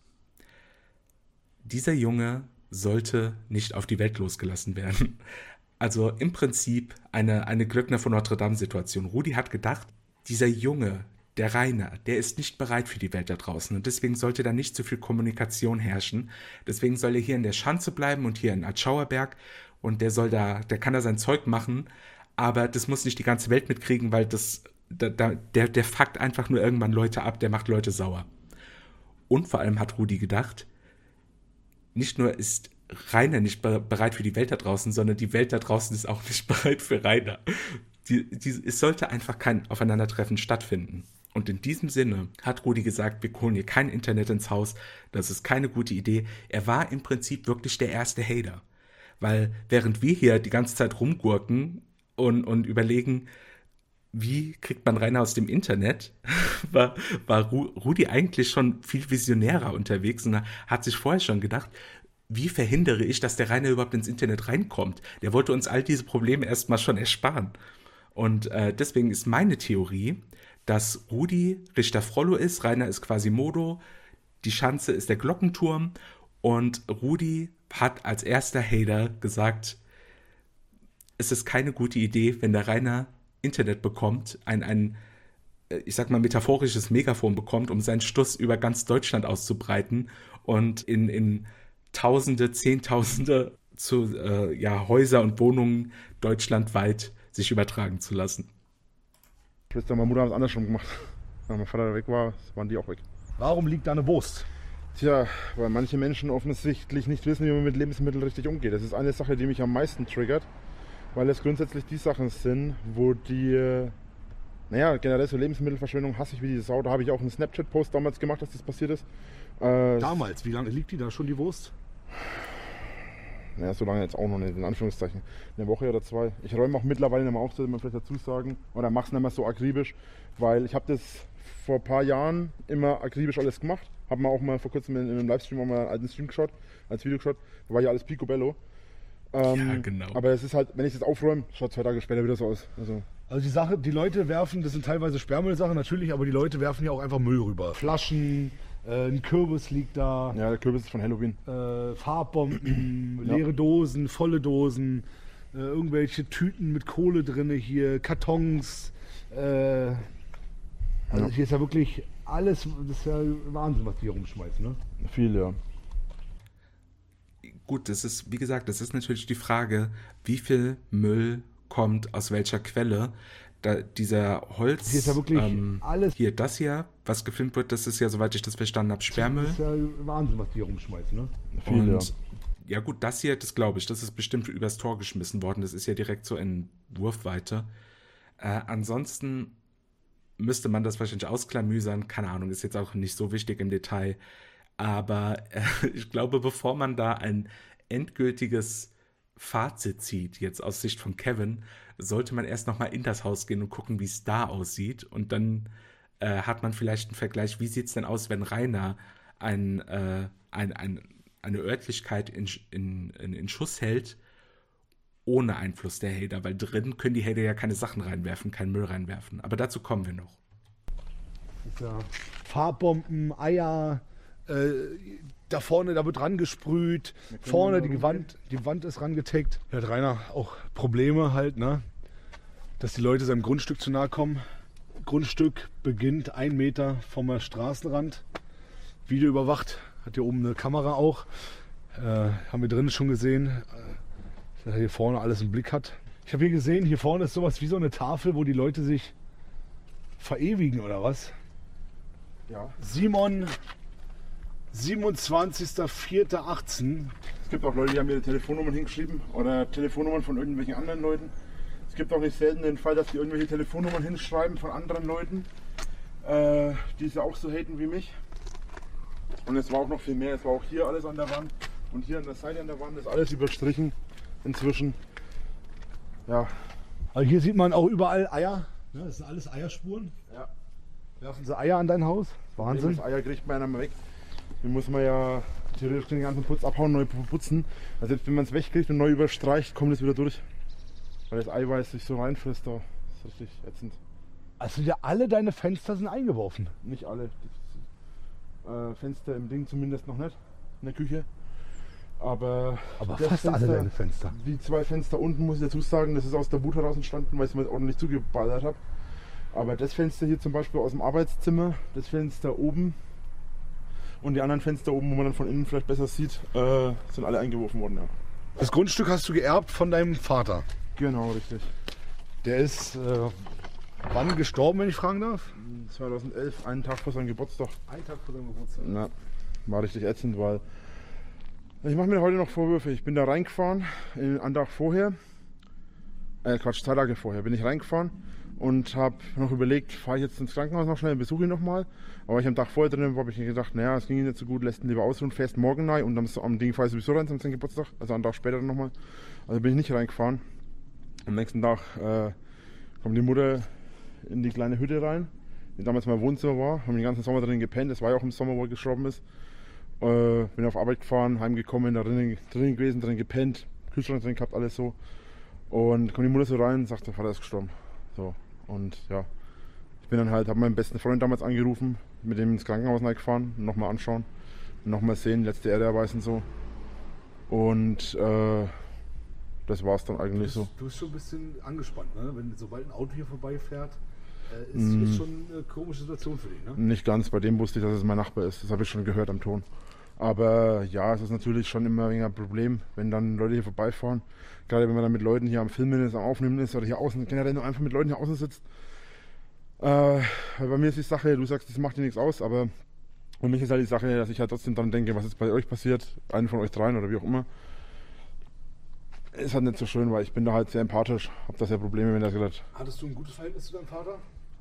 dieser Junge sollte nicht auf die Welt losgelassen werden. Also im Prinzip eine, eine Glöckner von Notre Dame-Situation. Rudi hat gedacht, dieser Junge, der Rainer, der ist nicht bereit für die Welt da draußen und deswegen sollte da nicht so viel Kommunikation herrschen. Deswegen soll er hier in der Schanze bleiben und hier in Altschauerberg und der soll da, der kann da sein Zeug machen, aber das muss nicht die ganze Welt mitkriegen, weil das, da, da, der, der fuckt einfach nur irgendwann Leute ab, der macht Leute sauer. Und vor allem hat Rudi gedacht, nicht nur ist Rainer nicht bereit für die Welt da draußen, sondern die Welt da draußen ist auch nicht bereit für Rainer. Die, die, es sollte einfach kein Aufeinandertreffen stattfinden. Und in diesem Sinne hat Rudi gesagt, wir holen hier kein Internet ins Haus, das ist keine gute Idee. Er war im Prinzip wirklich der erste Hater. Weil während wir hier die ganze Zeit rumgurken und, und überlegen, wie kriegt man Rainer aus dem Internet, war, war Rudi eigentlich schon viel visionärer unterwegs und hat sich vorher schon gedacht, wie verhindere ich, dass der Rainer überhaupt ins Internet reinkommt? Der wollte uns all diese Probleme erstmal schon ersparen. Und äh, deswegen ist meine Theorie, dass Rudi Richter Frollo ist, Rainer ist Quasimodo, die Schanze ist der Glockenturm und Rudi hat als erster Hater gesagt, es ist keine gute Idee, wenn der Rainer Internet bekommt, ein, ein ich sag mal, metaphorisches Megafon bekommt, um seinen Stuss über ganz Deutschland auszubreiten und in, in Tausende, Zehntausende zu äh, ja, Häuser und Wohnungen deutschlandweit sich übertragen zu lassen. Schwester und meine Mutter haben es anders schon gemacht. Als mein Vater weg war, waren die auch weg. Warum liegt da eine Wurst? Tja, weil manche Menschen offensichtlich nicht wissen, wie man mit Lebensmitteln richtig umgeht. Das ist eine Sache, die mich am meisten triggert, weil es grundsätzlich die Sachen sind, wo die, naja, generell so Lebensmittelverschwendung hasse ich wie die Sau. Da habe ich auch einen Snapchat-Post damals gemacht, dass das passiert ist. Äh, Damals, wie lange liegt die da schon, die Wurst? Naja, so lange jetzt auch noch nicht, in Anführungszeichen. Eine Woche oder zwei. Ich räume auch mittlerweile nicht mehr auf, sollte man vielleicht dazu sagen. Oder mache es nicht mehr so akribisch, weil ich habe das vor ein paar Jahren immer akribisch alles gemacht. Habe mal auch mal vor kurzem in, in einem Livestream auch mal einen alten Stream geschaut, als Video geschaut. Da war ja alles picobello. Ähm, ja, genau. Aber es ist halt, wenn ich das aufräume, schaut zwei Tage später wieder so aus. Also, Also die Sache, die Leute werfen, das sind teilweise Sperrmüllsachen natürlich, aber die Leute werfen ja auch einfach Müll rüber. Flaschen, äh, ein Kürbis liegt da, ja, der Kürbis ist von Halloween. äh, Farbbomben, Ja. leere Dosen, volle Dosen, äh, irgendwelche Tüten mit Kohle drinne hier, Kartons. Äh, also Ja. hier ist ja wirklich alles, das ist ja Wahnsinn, was die hier rumschmeißen, ne? Viel, ja. Gut, das ist, wie gesagt, das ist natürlich die Frage, wie viel Müll kommt aus welcher Quelle. da, dieser Holz, Hier ist ja wirklich ähm, alles- hier, das hier, was gefilmt wird, das ist ja, soweit ich das verstanden habe, Sperrmüll. Das ist ja Wahnsinn, was die hier rumschmeißen, ne? Viel, ja. Und ja gut, das hier, das glaube ich, das ist bestimmt übers Tor geschmissen worden. Das ist ja direkt so in Wurfweite. Äh, ansonsten müsste man das wahrscheinlich ausklamüsern. Keine Ahnung, ist jetzt auch nicht so wichtig im Detail. Aber äh, ich glaube, bevor man da ein endgültiges Fazit zieht, jetzt aus Sicht von Kevin, sollte man erst nochmal in das Haus gehen und gucken, wie es da aussieht. Und dann äh, hat man vielleicht einen Vergleich, wie sieht es denn aus, wenn Rainer ein, äh, ein, ein, eine Örtlichkeit in, in, in, in Schuss hält, ohne Einfluss der Hater, weil drin können die Hater ja keine Sachen reinwerfen, keinen Müll reinwerfen. Aber dazu kommen wir noch. Ist ja Farbbomben, Eier, äh, da vorne, da wird rangesprüht, vorne die Wand, die Wand ist rangetaggt. Hier hat Rainer auch Probleme halt, ne? Dass die Leute seinem Grundstück zu nahe kommen. Grundstück beginnt ein Meter vom Straßenrand. Video überwacht, hat hier oben eine Kamera auch. Äh, haben wir drinnen schon gesehen, äh, dass er hier vorne alles im Blick hat. Ich habe hier gesehen, hier vorne ist sowas wie so eine Tafel, wo die Leute sich verewigen oder was? Ja. Simon, siebenundzwanzigster vierter achtzehn. Es gibt auch Leute, die haben ihre Telefonnummern hingeschrieben oder Telefonnummern von irgendwelchen anderen Leuten. Es gibt auch nicht selten den Fall, dass die irgendwelche Telefonnummern hinschreiben von anderen Leuten, äh, die es ja auch so haten wie mich. Und es war auch noch viel mehr. Es war auch hier alles an der Wand und hier an der Seite an der Wand ist alles überstrichen inzwischen. Ja. Also hier sieht man auch überall Eier. Ja, das sind alles Eierspuren. Ja. Werfen sie Eier an dein Haus? Wahnsinn. Das Eier kriegt man einmal weg. Den muss man ja theoretisch den ganzen Putz abhauen, neu putzen. Also jetzt, wenn man es wegkriegt und neu überstreicht, kommt es wieder durch. Weil das Eiweiß sich so reinfrisst, da ist richtig ätzend. Also ja, alle deine Fenster sind eingeworfen. Nicht alle. Das, äh, Fenster im Ding zumindest noch nicht. In der Küche. Aber, Aber das fast alle deine Fenster. Die zwei Fenster unten, muss ich dazu sagen, das ist aus der Wut heraus entstanden, weil ich es mir ordentlich zugeballert habe. Aber das Fenster hier zum Beispiel aus dem Arbeitszimmer, das Fenster oben und die anderen Fenster oben, wo man dann von innen vielleicht besser sieht, äh, sind alle eingeworfen worden. Ja. Das Grundstück hast du geerbt von deinem Vater. Genau, richtig. Der ist äh, wann gestorben, wenn ich fragen darf? zweitausendelf, einen Tag vor seinem Geburtstag. Einen Tag vor seinem Geburtstag. Na, war richtig ätzend, weil ich mache mir heute noch Vorwürfe. Ich bin da reingefahren, einen Tag vorher, äh Quatsch, zwei Tage vorher bin ich reingefahren und habe noch überlegt, fahre ich jetzt ins Krankenhaus noch schnell, besuche ihn nochmal. Aber ich am Tag vorher drin war, habe ich mir gedacht, naja, es ging ihm nicht so gut, lässt ihn lieber ausruhen, fährst morgen rein und am, am Ding fahre ich sowieso rein zum seinem Geburtstag, also einen Tag später dann nochmal. Also bin ich nicht reingefahren. Am nächsten Tag äh, kommt die Mutter in die kleine Hütte rein, die damals mein Wohnzimmer war, haben den ganzen Sommer drin gepennt, das war ja auch im Sommer, wo er gestorben ist. Äh, bin auf Arbeit gefahren, heimgekommen, da drin, drin gewesen, drin gepennt, Kühlschrank drin gehabt, alles so. Und kommt die Mutter so rein und sagt, der Vater ist gestorben. So. Und ja, ich bin dann halt, habe meinen besten Freund damals angerufen, mit dem ins Krankenhaus gefahren, nochmal anschauen, nochmal sehen, letzte Erde erweisen so. Und äh, das war es dann eigentlich so. Du bist schon ein bisschen angespannt, ne? Wenn sobald ein Auto hier vorbeifährt, äh, ist, Mm. ist schon eine komische Situation für dich, ne? Nicht ganz, bei dem wusste ich, dass es mein Nachbar ist. Das habe ich schon gehört am Ton. Aber ja, es ist natürlich schon immer ein Problem, wenn dann Leute hier vorbeifahren. Gerade wenn man dann mit Leuten hier am Filmen ist, am Aufnehmen ist oder hier außen, generell nur einfach mit Leuten hier außen sitzt. Äh, weil bei mir ist die Sache, du sagst, das macht dir nichts aus, aber für mich ist halt die Sache, dass ich halt trotzdem dann denke, was ist bei euch passiert, einen von euch dreien oder wie auch immer. Ist halt nicht so schön, weil ich bin da halt sehr empathisch, hab da sehr Probleme, wenn das gesagt. Hattest du ein gutes Verhältnis zu deinem Vater?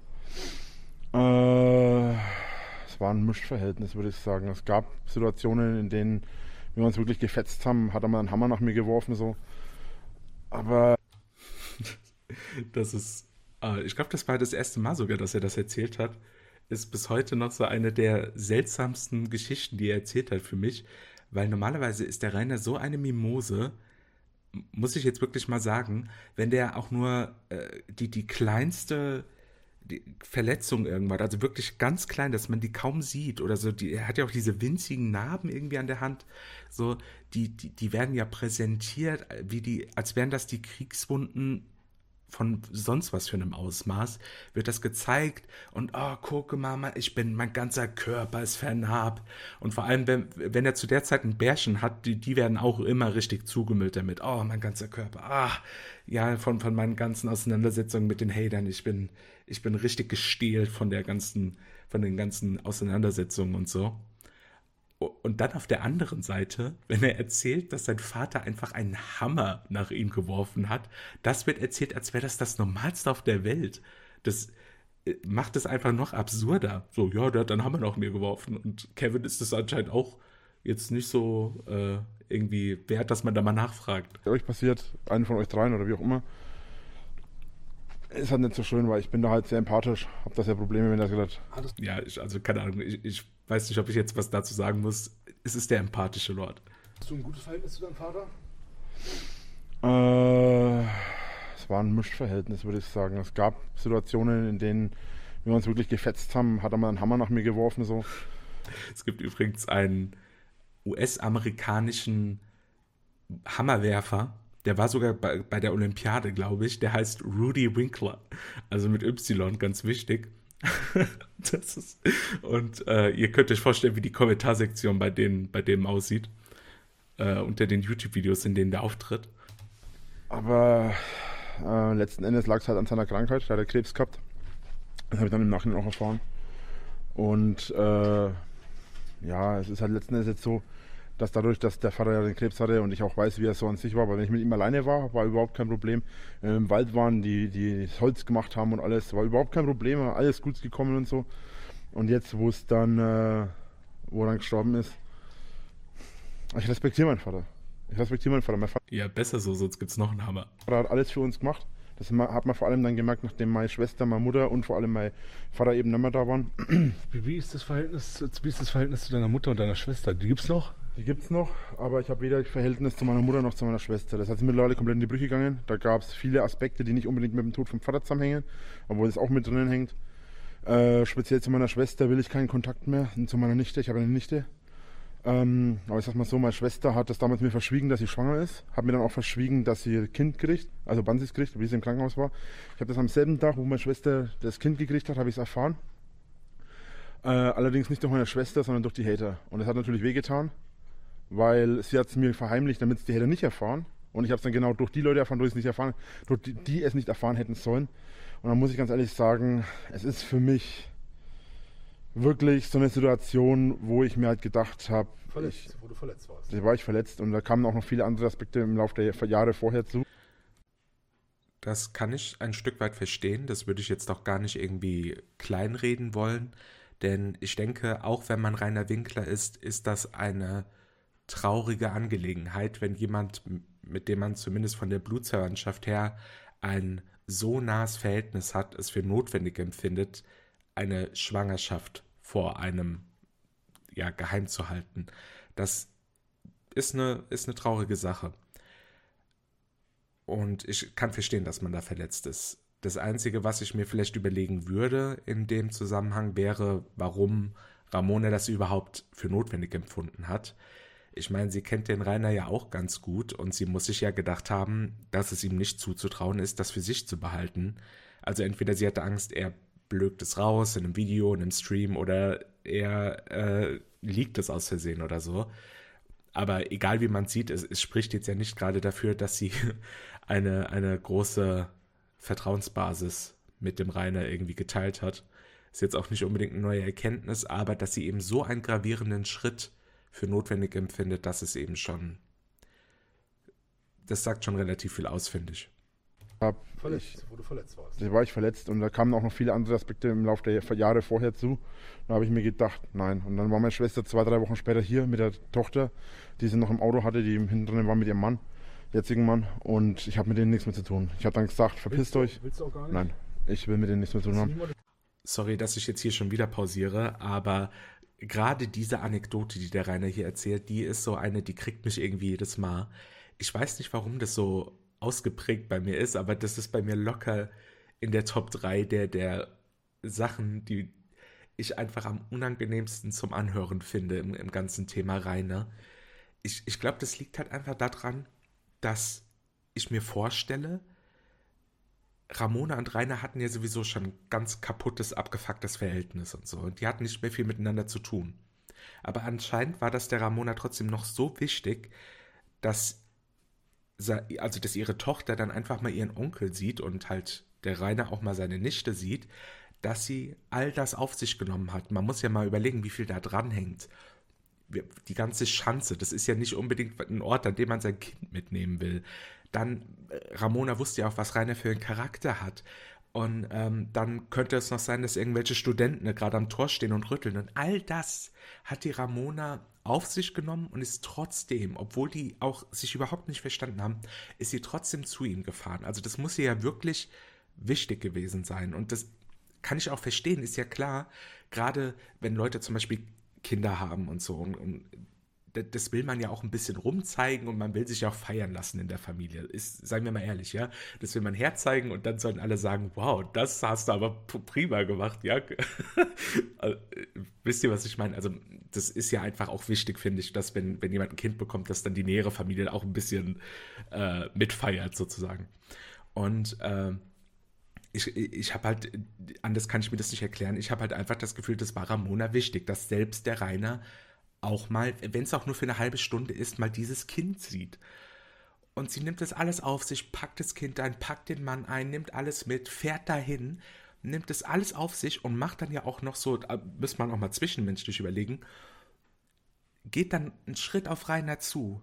Äh, es war ein Mischverhältnis, würde ich sagen. Es gab Situationen, in denen wir uns wirklich gefetzt haben, hat er mal einen Hammer nach mir geworfen, so. Aber Das ist, äh, ich glaube, das war das erste Mal sogar, dass er das erzählt hat. Ist bis heute noch so eine der seltsamsten Geschichten, die er erzählt hat für mich. Weil normalerweise ist der Rainer so eine Mimose, m- muss ich jetzt wirklich mal sagen, wenn der auch nur äh, die, die kleinste die Verletzung irgendwann, also wirklich ganz klein, dass man die kaum sieht oder so, die, er hat ja auch diese winzigen Narben irgendwie an der Hand, so, die, die, die werden ja präsentiert, wie die, als wären das die Kriegswunden von sonst was für einem Ausmaß, wird das gezeigt und oh, gucke Mama, ich bin, mein ganzer Körper ist vernarbt. Und vor allem, wenn, wenn er zu der Zeit ein Bärchen hat, die, die werden auch immer richtig zugemüllt damit. Oh, mein ganzer Körper, ah, ja, von, von meinen ganzen Auseinandersetzungen mit den Hatern, ich bin, ich bin richtig gestählt von der ganzen, von den ganzen Auseinandersetzungen und so. Und dann auf der anderen Seite, wenn er erzählt, dass sein Vater einfach einen Hammer nach ihm geworfen hat, das wird erzählt, als wäre das das Normalste auf der Welt. Das äh, macht es einfach noch absurder. So, ja, der hat einen Hammer nach mir geworfen. Und Kevin ist es anscheinend auch jetzt nicht so äh, irgendwie wert, dass man da mal nachfragt. Euch passiert, einen von euch dreien oder wie auch immer, ist halt nicht so schön, weil ich bin da halt sehr empathisch, hab da sehr Probleme, wenn er gesagt hat. Ja, ich, also keine Ahnung, ich, ich weiß nicht, ob ich jetzt was dazu sagen muss. Es ist der empathische Lord. Hast du ein gutes Verhältnis zu deinem Vater? Äh, es war ein Mischverhältnis, würde ich sagen. Es gab Situationen, in denen wir uns wirklich gefetzt haben, hat er mal einen Hammer nach mir geworfen, so. Es gibt übrigens einen U S-amerikanischen Hammerwerfer, der war sogar bei, bei der Olympiade, glaube ich, der heißt Rudy Winkler, also mit Y, ganz wichtig. Das ist, und äh, ihr könnt euch vorstellen, wie die Kommentarsektion bei, denen, bei dem aussieht, äh, unter den YouTube-Videos, in denen der auftritt. Aber äh, letzten Endes lag es halt an seiner Krankheit, da hat er Krebs gehabt. Das habe ich dann im Nachhinein auch erfahren. Und äh, ja, es ist halt letzten Endes jetzt so, dass dadurch, dass der Vater ja den Krebs hatte und ich auch weiß, wie er so an sich war, weil wenn ich mit ihm alleine war, war überhaupt kein Problem. Wenn wir im Wald waren, die, die das Holz gemacht haben und alles, war überhaupt kein Problem, alles gut gekommen und so. Und jetzt, wo es dann, äh, wo er dann gestorben ist, ich respektiere meinen Vater. Ich respektiere meinen Vater. Mein Vater Ja, besser so, sonst gibt's noch einen Hammer. hat alles für uns gemacht. Das hat man vor allem dann gemerkt, nachdem meine Schwester, meine Mutter und vor allem mein Vater eben nicht mehr da waren. Wie, wie, ist das Verhältnis, wie ist das Verhältnis zu deiner Mutter und deiner Schwester? Die gibt's noch? Die gibt's noch, aber ich habe weder das Verhältnis zu meiner Mutter noch zu meiner Schwester. Das hat sich mittlerweile komplett in die Brüche gegangen. Da gab es viele Aspekte, die nicht unbedingt mit dem Tod vom Vater zusammenhängen, obwohl es auch mit drinnen hängt. Äh, speziell zu meiner Schwester will ich keinen Kontakt mehr und zu meiner Nichte. Ich habe eine Nichte. Ähm, aber ich sag mal so, meine Schwester hat das damals mir verschwiegen, dass sie schwanger ist. Hat mir dann auch verschwiegen, dass sie ein Kind kriegt, also Bansis kriegt, wie sie im Krankenhaus war. Ich habe das am selben Tag, wo meine Schwester das Kind gekriegt hat, habe ich es erfahren. Äh, allerdings nicht durch meine Schwester, sondern durch die Hater. Und es hat natürlich wehgetan, weil sie hat es mir verheimlicht, damit es die Hater nicht erfahren. Und ich habe es dann genau durch die Leute erfahren, durch, es nicht erfahren, durch die, die es nicht erfahren hätten sollen. Und dann muss ich ganz ehrlich sagen, es ist für mich wirklich so eine Situation, wo ich mir halt gedacht habe, Verletzt, wo du verletzt warst. da war ich verletzt und da kamen auch noch viele andere Aspekte im Laufe der Jahre vorher zu. Das kann ich ein Stück weit verstehen, das würde ich jetzt auch gar nicht irgendwie kleinreden wollen, denn ich denke, auch wenn man Rainer Winkler ist, ist das eine traurige Angelegenheit, wenn jemand, mit dem man zumindest von der Blutsverwandtschaft her ein so nahes Verhältnis hat, es für notwendig empfindet, eine Schwangerschaft vor einem ja, geheim zu halten. Das ist eine, ist eine traurige Sache. Und ich kann verstehen, dass man da verletzt ist. Das Einzige, was ich mir vielleicht überlegen würde in dem Zusammenhang, wäre, warum Ramona das überhaupt für notwendig empfunden hat. Ich meine, sie kennt den Rainer ja auch ganz gut und sie muss sich ja gedacht haben, dass es ihm nicht zuzutrauen ist, das für sich zu behalten. Also entweder sie hatte Angst, er blökt es raus in einem Video, in einem Stream oder er äh, liegt es aus Versehen oder so. Aber egal wie man sieht, es, es spricht jetzt ja nicht gerade dafür, dass sie eine, eine große Vertrauensbasis mit dem Rainer irgendwie geteilt hat. Ist jetzt auch nicht unbedingt eine neue Erkenntnis, aber dass sie eben so einen gravierenden Schritt für notwendig empfindet, das ist eben schon, das sagt schon relativ viel aus, finde ich. Hab Verletzt, ich, wo du verletzt warst. da war ich verletzt und da kamen auch noch viele andere Aspekte im Laufe der Jahre vorher zu. Da habe ich mir gedacht, nein. Und dann war meine Schwester zwei, drei Wochen später hier mit der Tochter, die sie noch im Auto hatte, die hinten drin war mit ihrem Mann, jetzigen Mann. Und ich habe mit denen nichts mehr zu tun. Ich habe dann gesagt, verpisst Willst euch. du, willst du auch gar nicht? Nein, ich will mit denen nichts mehr zu tun haben. Sorry, dass ich jetzt hier schon wieder pausiere, aber gerade diese Anekdote, die der Rainer hier erzählt, die ist so eine, die kriegt mich irgendwie jedes Mal. Ich weiß nicht, warum das so ausgeprägt bei mir ist, aber das ist bei mir locker in der Top drei der, der Sachen, die ich einfach am unangenehmsten zum Anhören finde im, im ganzen Thema Rainer. Ich, ich glaube, das liegt halt einfach daran, dass ich mir vorstelle, Ramona und Rainer hatten ja sowieso schon ein ganz kaputtes, abgefucktes Verhältnis und so. Und die hatten nicht mehr viel miteinander zu tun. Aber anscheinend war das der Ramona trotzdem noch so wichtig, dass, also dass ihre Tochter dann einfach mal ihren Onkel sieht und halt der Rainer auch mal seine Nichte sieht, dass sie all das auf sich genommen hat. Man muss ja mal überlegen, wie viel da dran hängt. Die ganze Schanze, das ist ja nicht unbedingt ein Ort, an dem man sein Kind mitnehmen will. Dann, Ramona wusste ja auch, was Rainer für einen Charakter hat. Und ähm, dann könnte es noch sein, dass irgendwelche Studenten gerade am Tor stehen und rütteln. Und all das hat die Ramona auf sich genommen und ist trotzdem, obwohl die auch sich überhaupt nicht verstanden haben, ist sie trotzdem zu ihm gefahren. Also das muss ihr ja wirklich wichtig gewesen sein. Und das kann ich auch verstehen, ist ja klar, gerade wenn Leute zum Beispiel Kinder haben und so. Und, und das will man ja auch ein bisschen rumzeigen und man will sich ja auch feiern lassen in der Familie. Ist, seien wir mal ehrlich, ja. Das will man herzeigen und dann sollen alle sagen, wow, das hast du aber prima gemacht, ja. Also, wisst ihr, was ich meine? Also das ist ja einfach auch wichtig, finde ich, dass wenn, wenn jemand ein Kind bekommt, dass dann die nähere Familie auch ein bisschen äh, mitfeiert sozusagen. Und äh, ich, ich habe halt, anders kann ich mir das nicht erklären, ich habe halt einfach das Gefühl, das war Ramona wichtig, dass selbst der Rainer auch mal, wenn es auch nur für eine halbe Stunde ist, mal dieses Kind sieht. Und sie nimmt das alles auf sich, packt das Kind ein, packt den Mann ein, nimmt alles mit, fährt dahin, nimmt das alles auf sich und macht dann ja auch noch so, da muss man auch mal zwischenmenschlich überlegen, geht dann einen Schritt auf Rainer zu,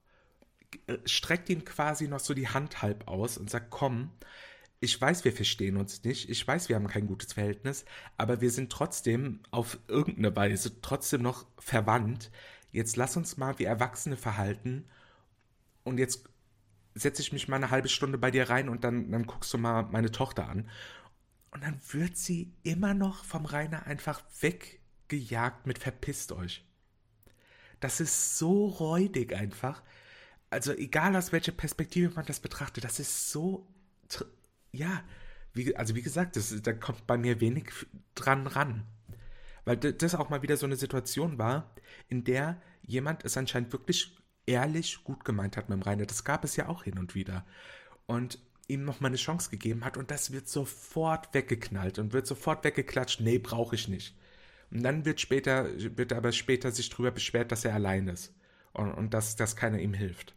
streckt ihm quasi noch so die Hand halb aus und sagt, komm, ich weiß, wir verstehen uns nicht, ich weiß, wir haben kein gutes Verhältnis, aber wir sind trotzdem auf irgendeine Weise trotzdem noch verwandt. Jetzt lass uns mal wie Erwachsene verhalten und jetzt setze ich mich mal eine halbe Stunde bei dir rein und dann, dann guckst du mal meine Tochter an. Und dann wird sie immer noch vom Rainer einfach weggejagt mit verpisst euch. Das ist so räudig einfach. Also egal aus welcher Perspektive man das betrachtet, das ist so... Tr- Ja, wie, also wie gesagt, das, da kommt bei mir wenig dran ran. Weil das auch mal wieder so eine Situation war, in der jemand es anscheinend wirklich ehrlich gut gemeint hat mit dem Rainer. Das gab es ja auch hin und wieder. Und ihm nochmal eine Chance gegeben hat und das wird sofort weggeknallt und wird sofort weggeklatscht. Nee, brauche ich nicht. Und dann wird später, wird aber später sich drüber beschwert, dass er allein ist. Und, und dass, dass keiner ihm hilft.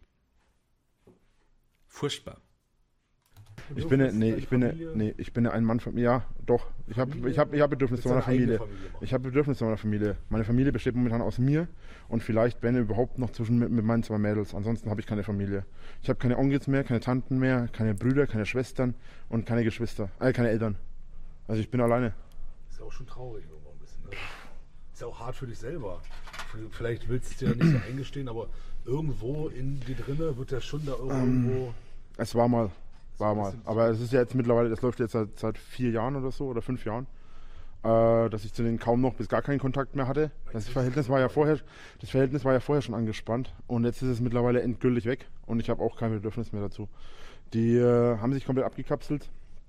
Furchtbar. Ich bin, nee, ich bin, nee, ich bin ein Mann von mir. Ja, doch. Ich habe ich hab, ich hab Bedürfnisse zu meiner Familie. Ich habe Bedürfnisse zu meiner Familie. Meine Familie besteht momentan aus mir und vielleicht, wenn überhaupt, noch zwischen mit, mit meinen zwei Mädels. Ansonsten habe ich keine Familie. Ich habe keine Onkels mehr, keine Tanten mehr, keine Brüder, keine Schwestern und keine Geschwister. Äh, keine Eltern. Also ich bin alleine. Ist ja auch schon traurig irgendwo ein bisschen. Ne? Ist ja auch hart für dich selber. Vielleicht willst du dir ja nicht so eingestehen, aber irgendwo in dir drinne wird ja schon da irgendwo... Ähm, es war mal. War mal. Aber es ist ja jetzt mittlerweile, das läuft jetzt seit, seit vier Jahren oder so, oder fünf Jahren, äh, dass ich zu denen kaum noch bis gar keinen Kontakt mehr hatte. Das Verhältnis war ja vorher, das Verhältnis war ja vorher schon angespannt und jetzt ist es mittlerweile endgültig weg und ich habe auch kein Bedürfnis mehr dazu. Die äh, haben sich komplett abgekapselt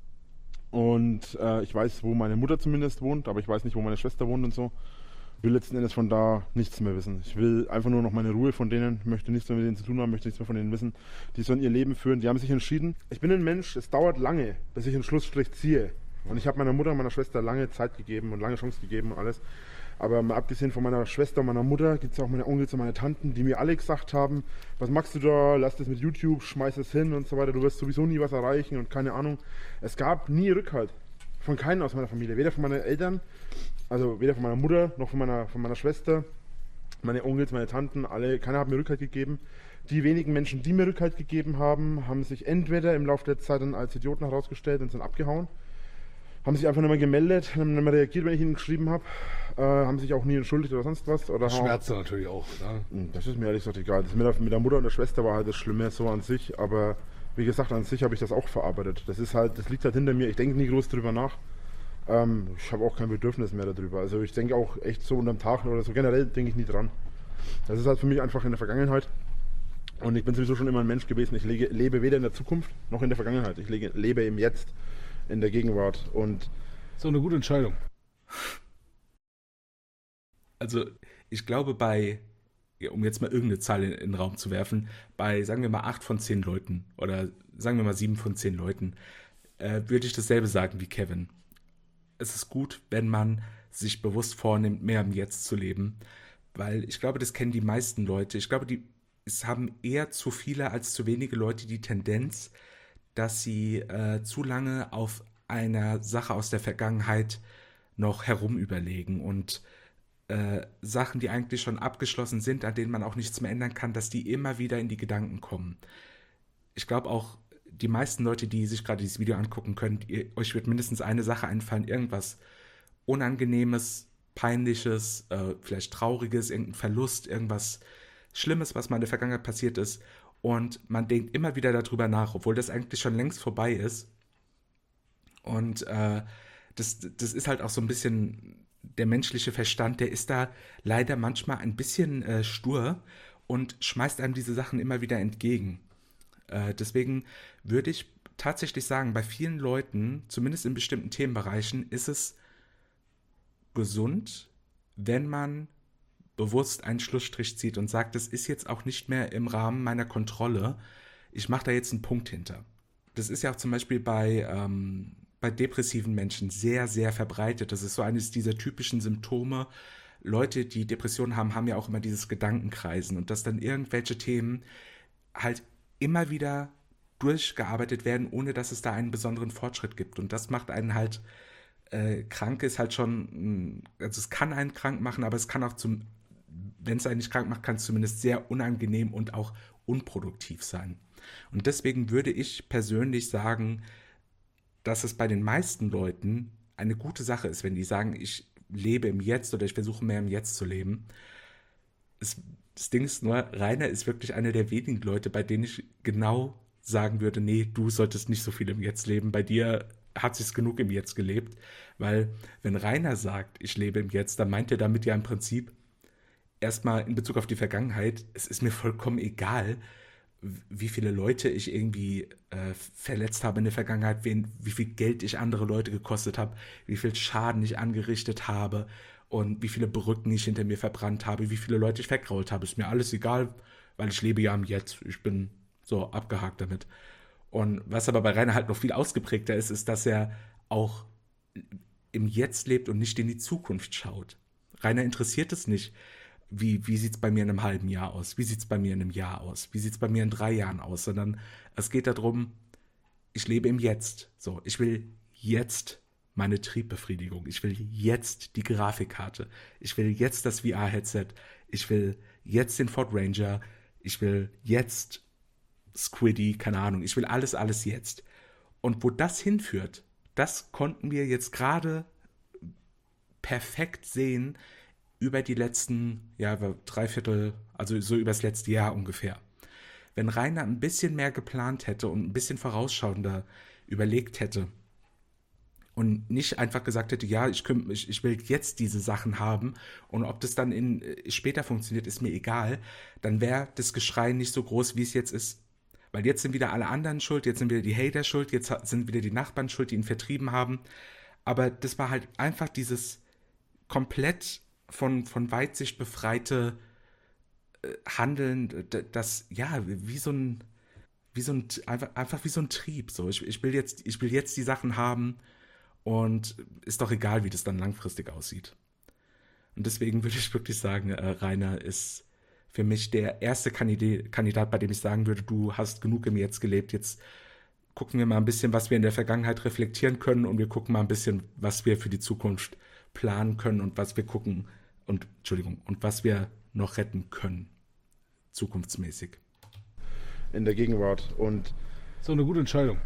und äh, ich weiß, wo meine Mutter zumindest wohnt, aber ich weiß nicht, wo meine Schwester wohnt und so. Ich will letzten Endes von da nichts mehr wissen. Ich will einfach nur noch meine Ruhe von denen, möchte nichts mehr mit denen zu tun haben, möchte nichts mehr von denen wissen. Die sollen ihr Leben führen, die haben sich entschieden. Ich bin ein Mensch, es dauert lange, bis ich einen Schlussstrich ziehe. Und ich habe meiner Mutter und meiner Schwester lange Zeit gegeben und lange Chance gegeben und alles. Aber mal abgesehen von meiner Schwester und meiner Mutter gibt es auch meine Onkels und meine Tanten, die mir alle gesagt haben, was machst du da, lass das mit YouTube, schmeiß es hin und so weiter, du wirst sowieso nie was erreichen und keine Ahnung. Es gab nie Rückhalt von keinem aus meiner Familie, weder von meinen Eltern, also weder von meiner Mutter noch von meiner, von meiner Schwester, meine Onkels, meine Tanten, alle, keiner hat mir Rückhalt gegeben. Die wenigen Menschen, die mir Rückhalt gegeben haben, haben sich entweder im Laufe der Zeit dann als Idioten herausgestellt und sind abgehauen, haben sich einfach nicht mehr gemeldet, haben nicht mehr reagiert, wenn ich ihnen geschrieben habe, äh, haben sich auch nie entschuldigt oder sonst was. Oder das schmerzt natürlich auch, oder? Das ist mir ehrlich gesagt egal. Das mit, der, mit der Mutter und der Schwester war halt das Schlimme so an sich, aber wie gesagt, an sich habe ich das auch verarbeitet. Das ist halt, das liegt halt hinter mir, ich denke nie groß drüber nach. Ähm, ich habe auch kein Bedürfnis mehr darüber. Also ich denke auch echt so unterm Tag oder so, generell denke ich nie dran. Das ist halt für mich einfach in der Vergangenheit. Und ich bin sowieso schon immer ein Mensch gewesen. Ich lege, lebe weder in der Zukunft noch in der Vergangenheit. Ich lege, lebe im Jetzt, in der Gegenwart. Und so eine gute Entscheidung. Also ich glaube bei, ja, um jetzt mal irgendeine Zahl in, in den Raum zu werfen, bei sagen wir mal acht von zehn Leuten oder sagen wir mal sieben von zehn Leuten, äh, würde ich dasselbe sagen wie Kevin. Es ist gut, wenn man sich bewusst vornimmt, mehr im Jetzt zu leben, weil ich glaube, das kennen die meisten Leute. Ich glaube, die, es haben eher zu viele als zu wenige Leute die Tendenz, dass sie äh, zu lange auf einer Sache aus der Vergangenheit noch herumüberlegen und äh, Sachen, die eigentlich schon abgeschlossen sind, an denen man auch nichts mehr ändern kann, dass die immer wieder in die Gedanken kommen. Ich glaube auch, die meisten Leute, die sich gerade dieses Video angucken können, ihr, euch wird mindestens eine Sache einfallen, irgendwas Unangenehmes, Peinliches, äh, vielleicht Trauriges, irgendein Verlust, irgendwas Schlimmes, was mal in der Vergangenheit passiert ist. Und man denkt immer wieder darüber nach, obwohl das eigentlich schon längst vorbei ist. Und äh, das, das ist halt auch so ein bisschen der menschliche Verstand, der ist da leider manchmal ein bisschen äh, stur und schmeißt einem diese Sachen immer wieder entgegen. Äh, deswegen würde ich tatsächlich sagen, bei vielen Leuten, zumindest in bestimmten Themenbereichen, ist es gesund, wenn man bewusst einen Schlussstrich zieht und sagt, das ist jetzt auch nicht mehr im Rahmen meiner Kontrolle, ich mache da jetzt einen Punkt hinter. Das ist ja auch zum Beispiel bei, ähm, bei depressiven Menschen sehr, sehr verbreitet. Das ist so eines dieser typischen Symptome. Leute, die Depressionen haben, haben ja auch immer dieses Gedankenkreisen und dass dann irgendwelche Themen halt immer wieder durchgearbeitet werden, ohne dass es da einen besonderen Fortschritt gibt. Und das macht einen halt äh, krank, ist halt schon, also es kann einen krank machen, aber es kann auch zum wenn es einen nicht krank macht, kann es zumindest sehr unangenehm und auch unproduktiv sein. Und deswegen würde ich persönlich sagen, dass es bei den meisten Leuten eine gute Sache ist, wenn die sagen, ich lebe im Jetzt oder ich versuche mehr im Jetzt zu leben. Es, das Ding ist nur, Rainer ist wirklich einer der wenigen Leute, bei denen ich genau sagen würde, nee, du solltest nicht so viel im Jetzt leben. Bei dir hat sich's genug im Jetzt gelebt, weil wenn Rainer sagt, ich lebe im Jetzt, dann meint er damit ja im Prinzip, erstmal in Bezug auf die Vergangenheit, es ist mir vollkommen egal, wie viele Leute ich irgendwie äh, verletzt habe in der Vergangenheit, wen, wie viel Geld ich andere Leute gekostet habe, wie viel Schaden ich angerichtet habe und wie viele Brücken ich hinter mir verbrannt habe, wie viele Leute ich vergrault habe. Ist mir alles egal, weil ich lebe ja im Jetzt. Ich bin so abgehakt damit. Und was aber bei Rainer halt noch viel ausgeprägter ist, ist, dass er auch im Jetzt lebt und nicht in die Zukunft schaut. Rainer interessiert es nicht, Wie, wie sieht es bei mir in einem halben Jahr aus? Wie sieht es bei mir in einem Jahr aus? Wie sieht es bei mir in drei Jahren aus? Sondern es geht darum, ich lebe im Jetzt. So, ich will jetzt meine Triebbefriedigung. Ich will jetzt die Grafikkarte. Ich will jetzt das V R-Headset. Ich will jetzt den Ford Ranger. Ich will jetzt Squiddy, keine Ahnung. Ich will alles, alles jetzt. Und wo das hinführt, das konnten wir jetzt gerade perfekt sehen, über die letzten, ja, Dreiviertel, also so über das letzte Jahr ungefähr. Wenn Rainer ein bisschen mehr geplant hätte und ein bisschen vorausschauender überlegt hätte und nicht einfach gesagt hätte, ja, ich, küm- ich, ich will jetzt diese Sachen haben und ob das dann in, später funktioniert, ist mir egal, dann wäre das Geschrei nicht so groß, wie es jetzt ist. Weil jetzt sind wieder alle anderen schuld, jetzt sind wieder die Hater schuld, jetzt sind wieder die Nachbarn schuld, die ihn vertrieben haben. Aber das war halt einfach dieses komplett von, von Weitsicht befreite äh, Handeln, das, ja, wie so ein, wie so ein, einfach, einfach wie so ein Trieb, so, ich, ich will jetzt, ich will jetzt die Sachen haben und ist doch egal, wie das dann langfristig aussieht. Und deswegen würde ich wirklich sagen, äh, Rainer ist für mich der erste Kandidat, Kandidat, bei dem ich sagen würde, du hast genug im Jetzt gelebt, jetzt gucken wir mal ein bisschen, was wir in der Vergangenheit reflektieren können und wir gucken mal ein bisschen, was wir für die Zukunft planen können und was wir gucken und, Entschuldigung, und was wir noch retten können, zukunftsmäßig. In der Gegenwart und So eine gute Entscheidung.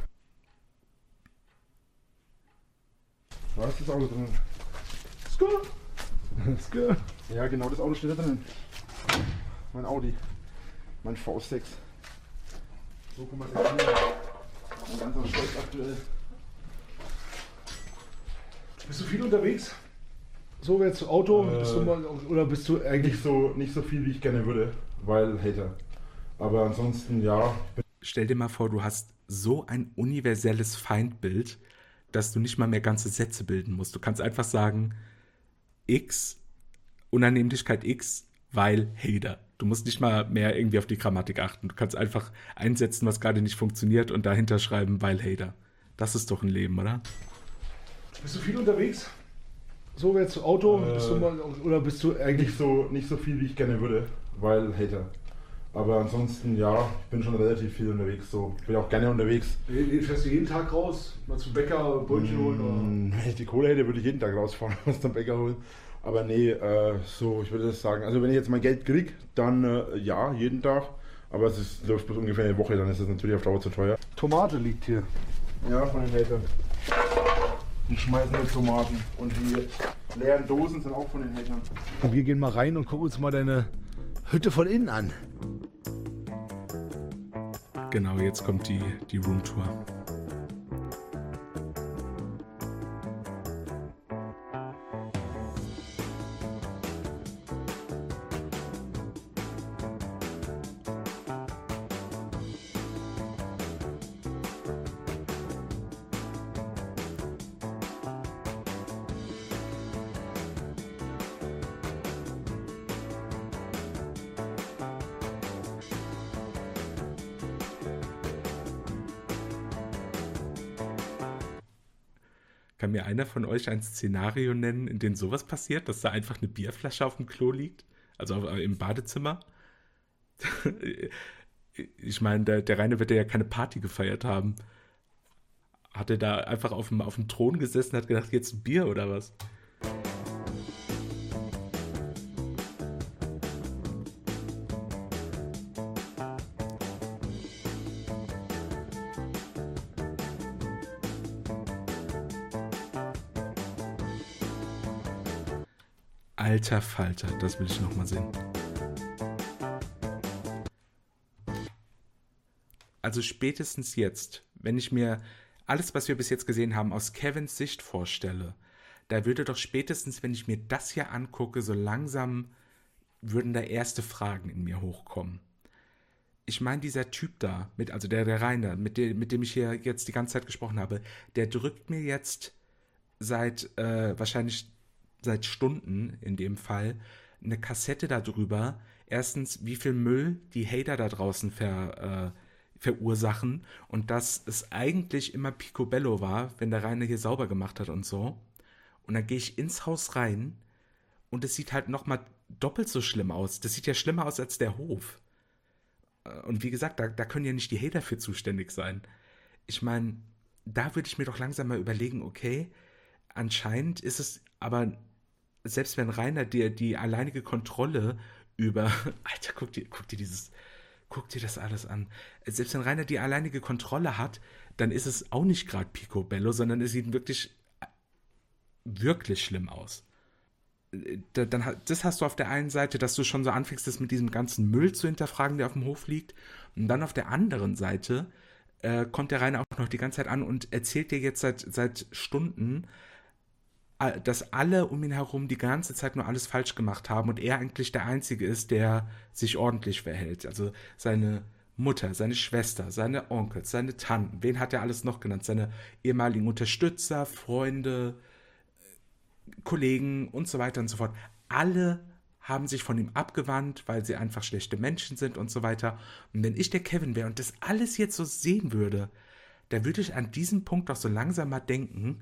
da ist das Auto drin. Skr. Skr. Ja, genau, das Auto steht da drin. Mein Audi. Mein V sechs. So kann man das hier. Ein ganzer Stolz aktuell. Bist du viel unterwegs? So jetzt Auto? Äh, bist du mal, oder bist du eigentlich Nicht so, nicht so viel, wie ich gerne würde, weil Hater. Aber ansonsten, ja. Stell dir mal vor, du hast so ein universelles Feindbild, dass du nicht mal mehr ganze Sätze bilden musst. Du kannst einfach sagen, X, Unannehmlichkeit X, weil Hater. Du musst nicht mal mehr irgendwie auf die Grammatik achten. Du kannst einfach einsetzen, was gerade nicht funktioniert und dahinter schreiben, weil Hater. Das ist doch ein Leben, oder? Bist du viel unterwegs? So jetzt Auto? Äh, bist du mal, oder bist du eigentlich... Nicht so, nicht so viel, wie ich gerne würde, weil Hater. Aber ansonsten, ja, ich bin schon relativ viel unterwegs. So. Ich bin auch gerne unterwegs. Fährst du jeden Tag raus? Mal zum Bäcker, Brötchen holen? Oder? Mm, Wenn ich die Kohle hätte, würde ich jeden Tag rausfahren und was zum Bäcker holen. Aber nee, äh, so, ich würde das sagen. Also wenn ich jetzt mein Geld kriege, dann äh, ja, jeden Tag. Aber es ist, läuft bloß ungefähr eine Woche, dann ist es natürlich auf Dauer zu teuer. Tomate liegt hier. Ja, von den Hatern. Die schmeißen die Tomaten. Und die leeren Dosen sind auch von den Hatern. Und wir gehen mal rein und gucken uns mal deine Hütte von innen an. Genau, jetzt kommt die, die Roomtour. Kann mir einer von euch ein Szenario nennen, in dem sowas passiert, dass da einfach eine Bierflasche auf dem Klo liegt? Also auf, im Badezimmer? Ich meine, der, der Rainer wird ja keine Party gefeiert haben. Hat er da einfach auf dem, auf dem Thron gesessen und hat gedacht, jetzt ein Bier oder was? Alter Falter, das will ich nochmal sehen. Also spätestens jetzt, wenn ich mir alles, was wir bis jetzt gesehen haben, aus Kevins Sicht vorstelle, da würde doch spätestens, wenn ich mir das hier angucke, so langsam würden da erste Fragen in mir hochkommen. Ich meine, dieser Typ da, mit, also der, der Rainer, mit dem, mit dem ich hier jetzt die ganze Zeit gesprochen habe, der drückt mir jetzt seit äh, wahrscheinlich seit Stunden in dem Fall eine Kassette darüber, erstens, wie viel Müll die Hater da draußen ver, äh, verursachen und dass es eigentlich immer picobello war, wenn der Rainer hier sauber gemacht hat und so. Und dann gehe ich ins Haus rein und es sieht halt nochmal doppelt so schlimm aus. Das sieht ja schlimmer aus als der Hof. Und wie gesagt, da, da können ja nicht die Hater für zuständig sein. Ich meine, da würde ich mir doch langsam mal überlegen, okay, anscheinend ist es aber, selbst wenn Rainer dir die alleinige Kontrolle über, Alter, guck dir, guck dir dieses, guck dir das alles an. Selbst wenn Rainer die alleinige Kontrolle hat, dann ist es auch nicht gerade picobello, sondern es sieht wirklich, wirklich schlimm aus. Dann, das hast du auf der einen Seite, dass du schon so anfängst, das mit diesem ganzen Müll zu hinterfragen, der auf dem Hof liegt. Und dann auf der anderen Seite äh, kommt der Rainer auch noch die ganze Zeit an und erzählt dir jetzt seit, seit Stunden, dass alle um ihn herum die ganze Zeit nur alles falsch gemacht haben und er eigentlich der Einzige ist, der sich ordentlich verhält. Also seine Mutter, seine Schwester, seine Onkels, seine Tanten, wen hat er alles noch genannt? Seine ehemaligen Unterstützer, Freunde, Kollegen und so weiter und so fort. Alle haben sich von ihm abgewandt, weil sie einfach schlechte Menschen sind und so weiter. Und wenn ich der Kevin wäre und das alles jetzt so sehen würde, dann würde ich an diesem Punkt doch so langsam mal denken,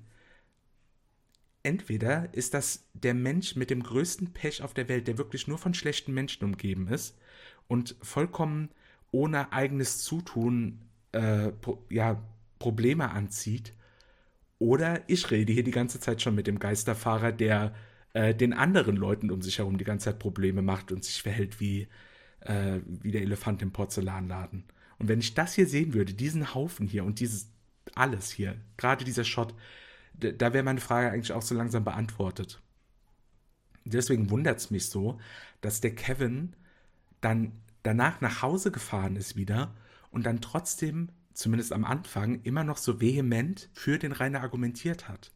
entweder ist das der Mensch mit dem größten Pech auf der Welt, der wirklich nur von schlechten Menschen umgeben ist und vollkommen ohne eigenes Zutun äh, pro, ja, Probleme anzieht, oder ich rede hier die ganze Zeit schon mit dem Geisterfahrer, der äh, den anderen Leuten um sich herum die ganze Zeit Probleme macht und sich verhält wie, äh, wie der Elefant im Porzellanladen. Und wenn ich das hier sehen würde, diesen Haufen hier und dieses alles hier, gerade dieser Shot, da wäre meine Frage eigentlich auch so langsam beantwortet. Deswegen wundert es mich so, dass der Kevin dann danach nach Hause gefahren ist wieder und dann trotzdem, zumindest am Anfang, immer noch so vehement für den Rainer argumentiert hat.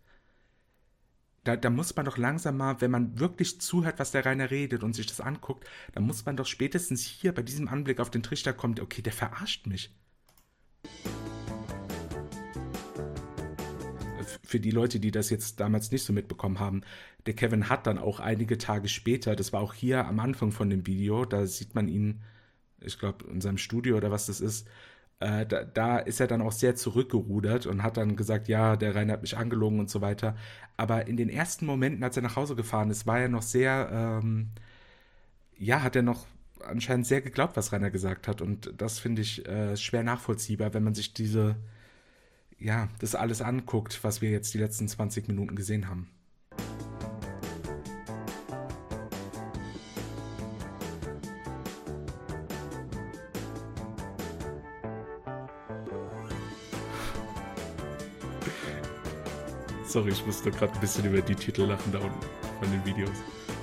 Da, da muss man doch langsam mal, wenn man wirklich zuhört, was der Rainer redet und sich das anguckt, dann muss man doch spätestens hier bei diesem Anblick auf den Trichter kommen, okay, der verarscht mich. Für die Leute, die das jetzt damals nicht so mitbekommen haben, der Kevin hat dann auch einige Tage später, das war auch hier am Anfang von dem Video, da sieht man ihn, ich glaube in seinem Studio oder was das ist, Äh, da, da ist er dann auch sehr zurückgerudert und hat dann gesagt, ja, der Rainer hat mich angelogen und so weiter. Aber in den ersten Momenten, als er nach Hause gefahren ist, war er noch sehr, ähm, ja, hat er noch anscheinend sehr geglaubt, was Rainer gesagt hat. Und das finde ich äh, schwer nachvollziehbar, wenn man sich diese, ja, das alles anguckt, was wir jetzt die letzten zwanzig Minuten gesehen haben. Sorry, ich musste gerade ein bisschen über die Titel lachen da unten von den Videos.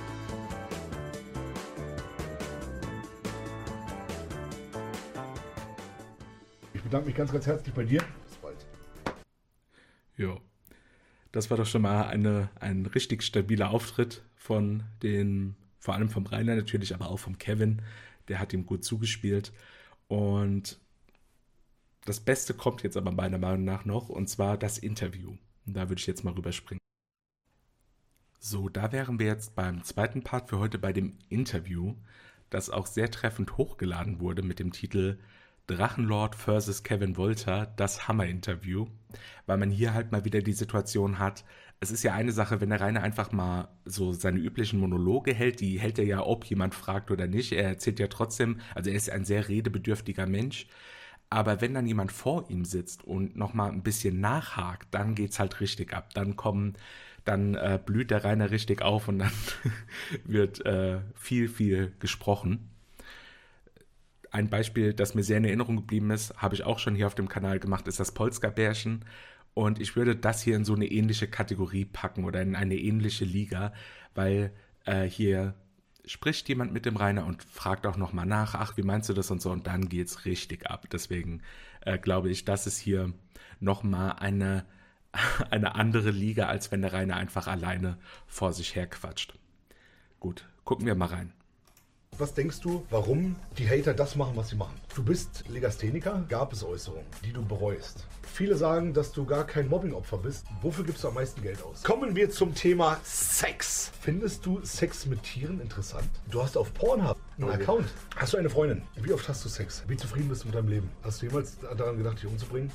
Ich bedanke mich ganz, ganz herzlich bei dir. Bis bald. Ja, das war doch schon mal eine, ein richtig stabiler Auftritt von den, vor allem vom Rainer natürlich, aber auch vom Kevin. Der hat ihm gut zugespielt. Und das Beste kommt jetzt aber meiner Meinung nach noch, und zwar das Interview. Und da würde ich jetzt mal rüberspringen. So, da wären wir jetzt beim zweiten Part für heute bei dem Interview, das auch sehr treffend hochgeladen wurde mit dem Titel Drachenlord versus Kevin Wolter, das Hammer-Interview, weil man hier halt mal wieder die Situation hat, es ist ja eine Sache, wenn der Rainer einfach mal so seine üblichen Monologe hält, die hält er ja, ob jemand fragt oder nicht, er erzählt ja trotzdem, also er ist ein sehr redebedürftiger Mensch, aber wenn dann jemand vor ihm sitzt und nochmal ein bisschen nachhakt, dann geht's halt richtig ab, dann kommen, dann äh, blüht der Rainer richtig auf und dann wird äh, viel, viel gesprochen. Ein Beispiel, das mir sehr in Erinnerung geblieben ist, habe ich auch schon hier auf dem Kanal gemacht, ist das Polska-Bärchen. Und ich würde das hier in so eine ähnliche Kategorie packen oder in eine ähnliche Liga, weil äh, hier spricht jemand mit dem Rainer und fragt auch nochmal nach, ach, wie meinst du das und so, und dann geht's richtig ab. Deswegen äh, glaube ich, das ist hier nochmal eine, eine andere Liga, als wenn der Rainer einfach alleine vor sich her quatscht. Gut, gucken wir mal rein. Was denkst du, warum die Hater das machen, was sie machen? Du bist Legastheniker, gab es Äußerungen, die du bereust. Viele sagen, dass du gar kein Mobbingopfer bist. Wofür gibst du am meisten Geld aus? Kommen wir zum Thema Sex. Findest du Sex mit Tieren interessant? Du hast auf Pornhub einen Okay. Account. Hast du eine Freundin? Wie oft hast du Sex? Wie zufrieden bist du mit deinem Leben? Hast du jemals daran gedacht, dich umzubringen?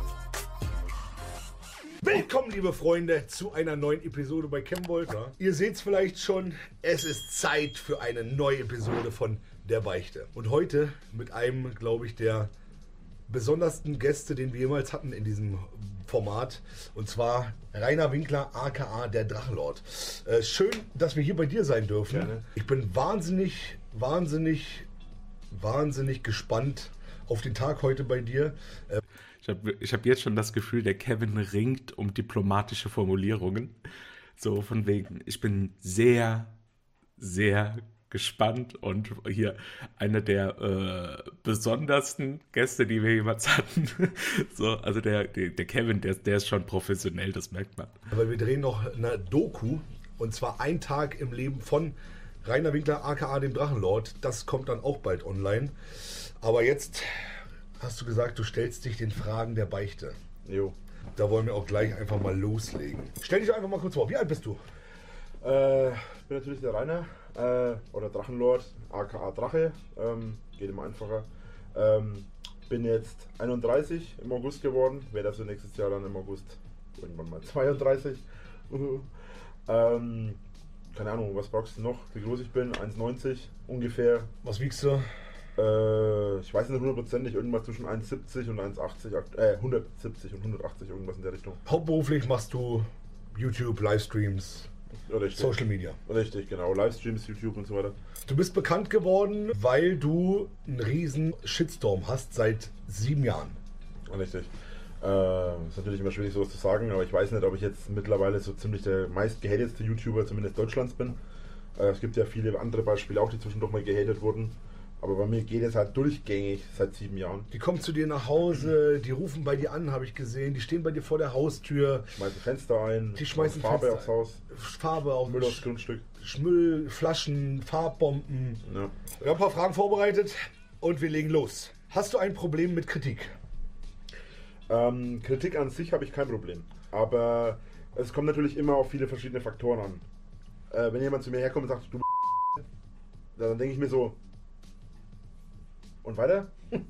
Willkommen, liebe Freunde, zu einer neuen Episode bei Kevin Wolter. Ihr seht es vielleicht schon, es ist Zeit für eine neue Episode von Der Beichte. Und heute mit einem, glaube ich, der besondersten Gäste, den wir jemals hatten in diesem Format. Und zwar Rainer Winkler, aka der Drachenlord. Äh, schön, dass wir hier bei dir sein dürfen. Gerne. Ich bin wahnsinnig, wahnsinnig, wahnsinnig gespannt auf den Tag heute bei dir. Äh, Ich habe ich hab jetzt schon das Gefühl, der Kevin ringt um diplomatische Formulierungen. So von wegen, ich bin sehr, sehr gespannt und hier einer der äh, besondersten Gäste, die wir jemals hatten. So, also der, der, der Kevin, der, der ist schon professionell, das merkt man. Aber wir drehen noch eine Doku, und zwar ein Tag im Leben von Rainer Winkler, aka dem Drachenlord. Das kommt dann auch bald online. Aber jetzt hast du gesagt, du stellst dich den Fragen der Beichte. Jo. Da wollen wir auch gleich einfach mal loslegen. Stell dich doch einfach mal kurz vor. Wie alt bist du? Äh, ich bin natürlich der Rainer, äh, oder Drachenlord, aka Drache, ähm, geht immer einfacher. Ähm, bin jetzt einunddreißig im August geworden, werde also nächstes Jahr dann im August irgendwann mal zweiunddreißig. ähm, keine Ahnung, was brauchst du noch? Wie groß ich bin? eins neunzig ungefähr. Was wiegst du? Äh, ich weiß nicht hundertprozentig, irgendwas zwischen eins siebzig und eins achtzig, äh, hundertsiebzig und hundertachtzig, irgendwas in der Richtung. Hauptberuflich machst du YouTube, Livestreams, Richtig. Social Media. Richtig, genau. Livestreams, YouTube und so weiter. Du bist bekannt geworden, weil du einen riesen Shitstorm hast seit sieben Jahren. Richtig. Äh, ist natürlich immer schwierig, sowas zu sagen, aber ich weiß nicht, ob ich jetzt mittlerweile so ziemlich der meist gehatetste YouTuber zumindest Deutschlands bin. Äh, es gibt ja viele andere Beispiele auch, die zwischendurch mal gehatet wurden. Aber bei mir geht es halt durchgängig seit sieben Jahren. Die kommen zu dir nach Hause, die rufen bei dir an, habe ich gesehen. Die stehen bei dir vor der Haustür. Schmeißen Fenster ein, Die schmeißen Farbe Fenster aufs Haus, Farbe auf Müll aufs Grundstück. Müll, Flaschen, Farbbomben. Ja. Wir haben ein paar Fragen vorbereitet und wir legen los. Hast du ein Problem mit Kritik? Ähm, Kritik an sich habe ich kein Problem. Aber es kommt natürlich immer auf viele verschiedene Faktoren an. Äh, wenn jemand zu mir herkommt und sagt, du dann denke ich mir so, und weiter?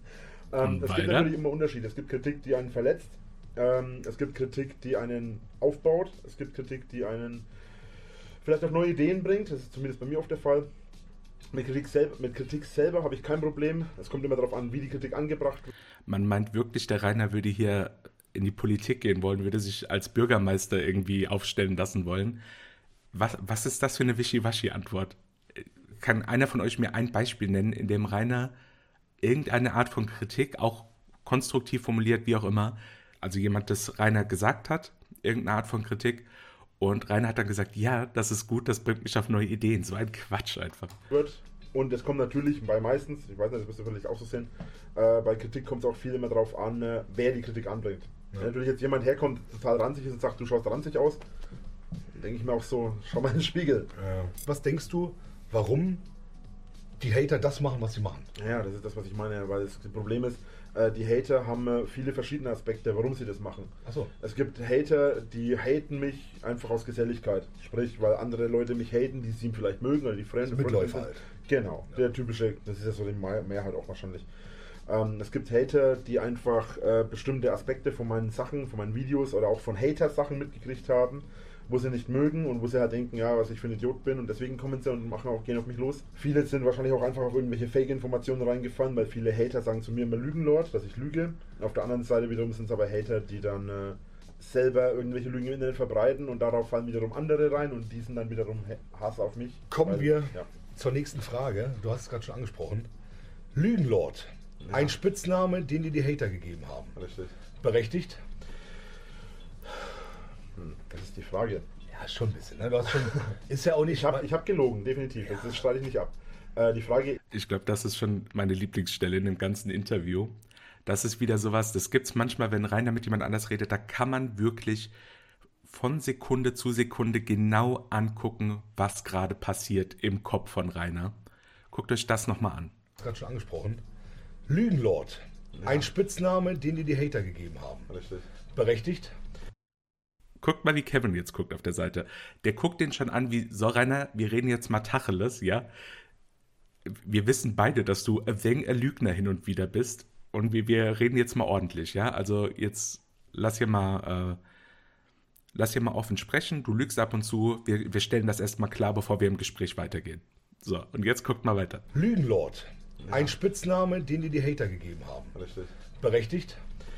Ähm, es weiter? gibt natürlich immer Unterschiede. Es gibt Kritik, die einen verletzt. Ähm, es gibt Kritik, die einen aufbaut. Es gibt Kritik, die einen vielleicht auf neue Ideen bringt. Das ist zumindest bei mir oft der Fall. Mit Kritik, selber, mit Kritik selber habe ich kein Problem. Es kommt immer darauf an, wie die Kritik angebracht wird. Man meint wirklich, der Rainer würde hier in die Politik gehen wollen, würde sich als Bürgermeister irgendwie aufstellen lassen wollen. Was, was ist das für eine Wischiwaschi-Antwort? Kann einer von euch mir ein Beispiel nennen, in dem Rainer irgendeine Art von Kritik, auch konstruktiv formuliert, wie auch immer, also jemand das Rainer gesagt hat, irgendeine Art von Kritik, und Rainer hat dann gesagt, ja, das ist gut, das bringt mich auf neue Ideen. So ein Quatsch einfach. Und es kommt natürlich bei meistens, ich weiß nicht, das wirst du vielleicht auch so sehen, äh, bei Kritik kommt es auch viel immer darauf an, äh, wer die Kritik anbringt. Ja. Wenn natürlich jetzt jemand herkommt, total ranzig ist und sagt, du schaust ranzig aus, denke ich mir auch so, schau mal in den Spiegel. Ja. Was denkst du, warum die Hater das machen, was sie machen? Ja, das ist das, was ich meine, weil das Problem ist, äh, die Hater haben äh, viele verschiedene Aspekte, warum sie das machen. Ach so. Es gibt Hater, die haten mich einfach aus Geselligkeit. Sprich, weil andere Leute mich haten, die sie vielleicht mögen oder die Freunde. Also Mitläufer halt. Genau, ja. Der typische, das ist ja so die Mehrheit auch wahrscheinlich. Ähm, es gibt Hater, die einfach äh, bestimmte Aspekte von meinen Sachen, von meinen Videos oder auch von Hater-Sachen mitgekriegt haben, wo sie nicht mögen und wo sie halt denken, ja, was ich für ein Idiot bin, und deswegen kommen sie und machen auch, gehen auf mich los. Viele sind wahrscheinlich auch einfach auf irgendwelche Fake-Informationen reingefallen, weil viele Hater sagen zu mir immer Lügenlord, dass ich lüge. Auf der anderen Seite wiederum sind es aber Hater, die dann äh, selber irgendwelche Lügen im Internet verbreiten, und darauf fallen wiederum andere rein und die sind dann wiederum Hass auf mich. Kommen weil, wir ja. zur nächsten Frage. Du hast es gerade schon angesprochen. Lügenlord. Ja. Ein Spitzname, den dir die Hater gegeben haben. Richtig. Berechtigt? Hm, das ist die Frage. Ja, schon ein bisschen. Ne? Du hast schon, ist ja auch nicht. Ich habe ich hab gelogen, definitiv. Ja. Das streite ich nicht ab. Äh, die Frage. Ich glaube, das ist schon meine Lieblingsstelle in dem ganzen Interview. Das ist wieder sowas, das gibt es manchmal, wenn Rainer mit jemand anders redet, da kann man wirklich von Sekunde zu Sekunde genau angucken, was gerade passiert im Kopf von Rainer. Guckt euch das nochmal an. Du hast gerade schon angesprochen. Lügenlord. Ja. Ein Spitzname, den dir die Hater gegeben haben. Richtig. Berechtigt? Guckt mal, wie Kevin jetzt guckt auf der Seite. Der guckt den schon an, wie, so Rainer, wir reden jetzt mal Tacheles, ja? Wir wissen beide, dass du ein wenig ein Lügner hin und wieder bist. Und wir, wir reden jetzt mal ordentlich, ja? Also jetzt lass hier mal, äh, lass hier mal offen sprechen. Du lügst ab und zu. Wir, wir stellen das erstmal klar, bevor wir im Gespräch weitergehen. So, und jetzt guckt mal weiter. Lügenlord. Ja. Ein Spitzname, den dir die Hater gegeben haben. Richtig. Berechtigt?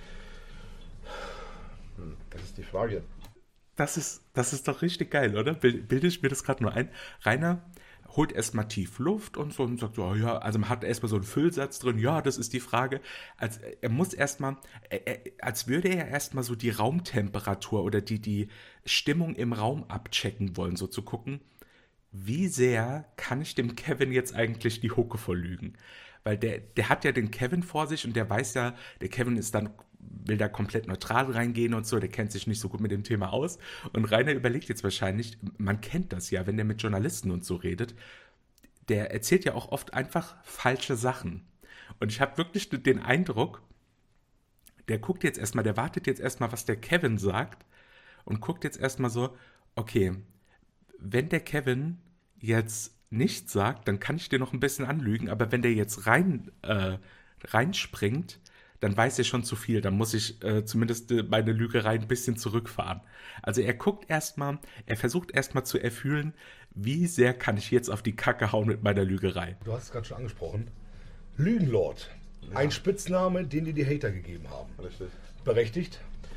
Hm, das ist die Frage. Das ist, das ist doch richtig geil, oder? Bilde ich mir das gerade nur ein? Rainer holt erstmal tief Luft und so und sagt so, oh ja, also man hat erstmal so einen Füllsatz drin, ja, das ist die Frage. Als, er muss erstmal, als würde er erstmal so die Raumtemperatur oder die, die Stimmung im Raum abchecken wollen, so zu gucken, wie sehr kann ich dem Kevin jetzt eigentlich die Hucke vorlügen? Weil der, der hat ja den Kevin vor sich und der weiß ja, der Kevin ist dann, will da komplett neutral reingehen und so, der kennt sich nicht so gut mit dem Thema aus. Und Rainer überlegt jetzt wahrscheinlich, man kennt das ja, wenn der mit Journalisten und so redet, der erzählt ja auch oft einfach falsche Sachen. Und ich habe wirklich den Eindruck, der guckt jetzt erstmal, der wartet jetzt erstmal, was der Kevin sagt und guckt jetzt erstmal so, okay, wenn der Kevin jetzt nichts sagt, dann kann ich dir noch ein bisschen anlügen, aber wenn der jetzt rein äh, reinspringt, dann weiß er schon zu viel, dann muss ich äh, zumindest äh, meine Lügerei ein bisschen zurückfahren. Also er guckt erstmal, er versucht erstmal zu erfühlen, wie sehr kann ich jetzt auf die Kacke hauen mit meiner Lügerei. Du hast es gerade schon angesprochen. Lügenlord. Ja. Ein Spitzname, den dir die Hater gegeben haben. Richtig. Berechtigt?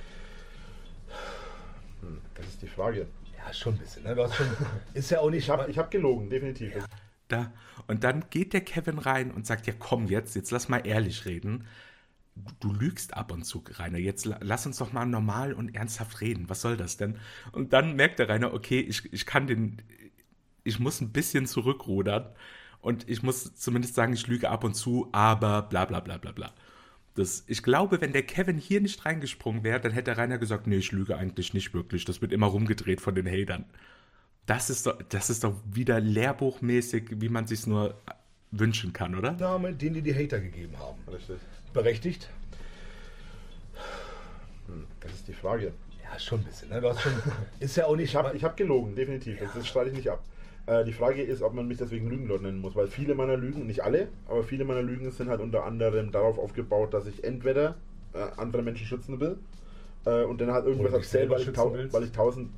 Hm, das ist die Frage. Ja, schon ein bisschen. Ne? Du hast schon, ist ja auch nicht. Ich habe ich hab gelogen, definitiv. Ja. Da. Und dann geht der Kevin rein und sagt, ja komm jetzt, jetzt lass mal ehrlich reden. Du, du lügst ab und zu, Rainer. Jetzt lass uns doch mal normal und ernsthaft reden. Was soll das denn? Und dann merkt der Rainer, okay, ich, ich kann den, ich muss ein bisschen zurückrudern und ich muss zumindest sagen, ich lüge ab und zu, aber bla bla bla bla bla. Das, ich glaube, wenn der Kevin hier nicht reingesprungen wäre, dann hätte Rainer gesagt, nee, ich lüge eigentlich nicht wirklich. Das wird immer rumgedreht von den Hatern. Das ist doch, das ist doch wieder lehrbuchmäßig, wie man sich nur wünschen kann, oder? Name, den dir die Hater gegeben haben. Richtig. Berechtigt? Hm, das ist die Frage. Ja, schon ein bisschen. Ne? Du hast schon, ist ja auch nicht. Ich habe ich hab gelogen, definitiv. Das streite ich nicht ab. Äh, die Frage ist, ob man mich deswegen Lügenlord nennen muss, weil viele meiner Lügen, nicht alle, aber viele meiner Lügen sind halt unter anderem darauf aufgebaut, dass ich entweder äh, andere Menschen schützen will äh, und dann halt irgendwas Oder dich erzählen, weil, ich selber tau- schützen willst? weil ich tausend...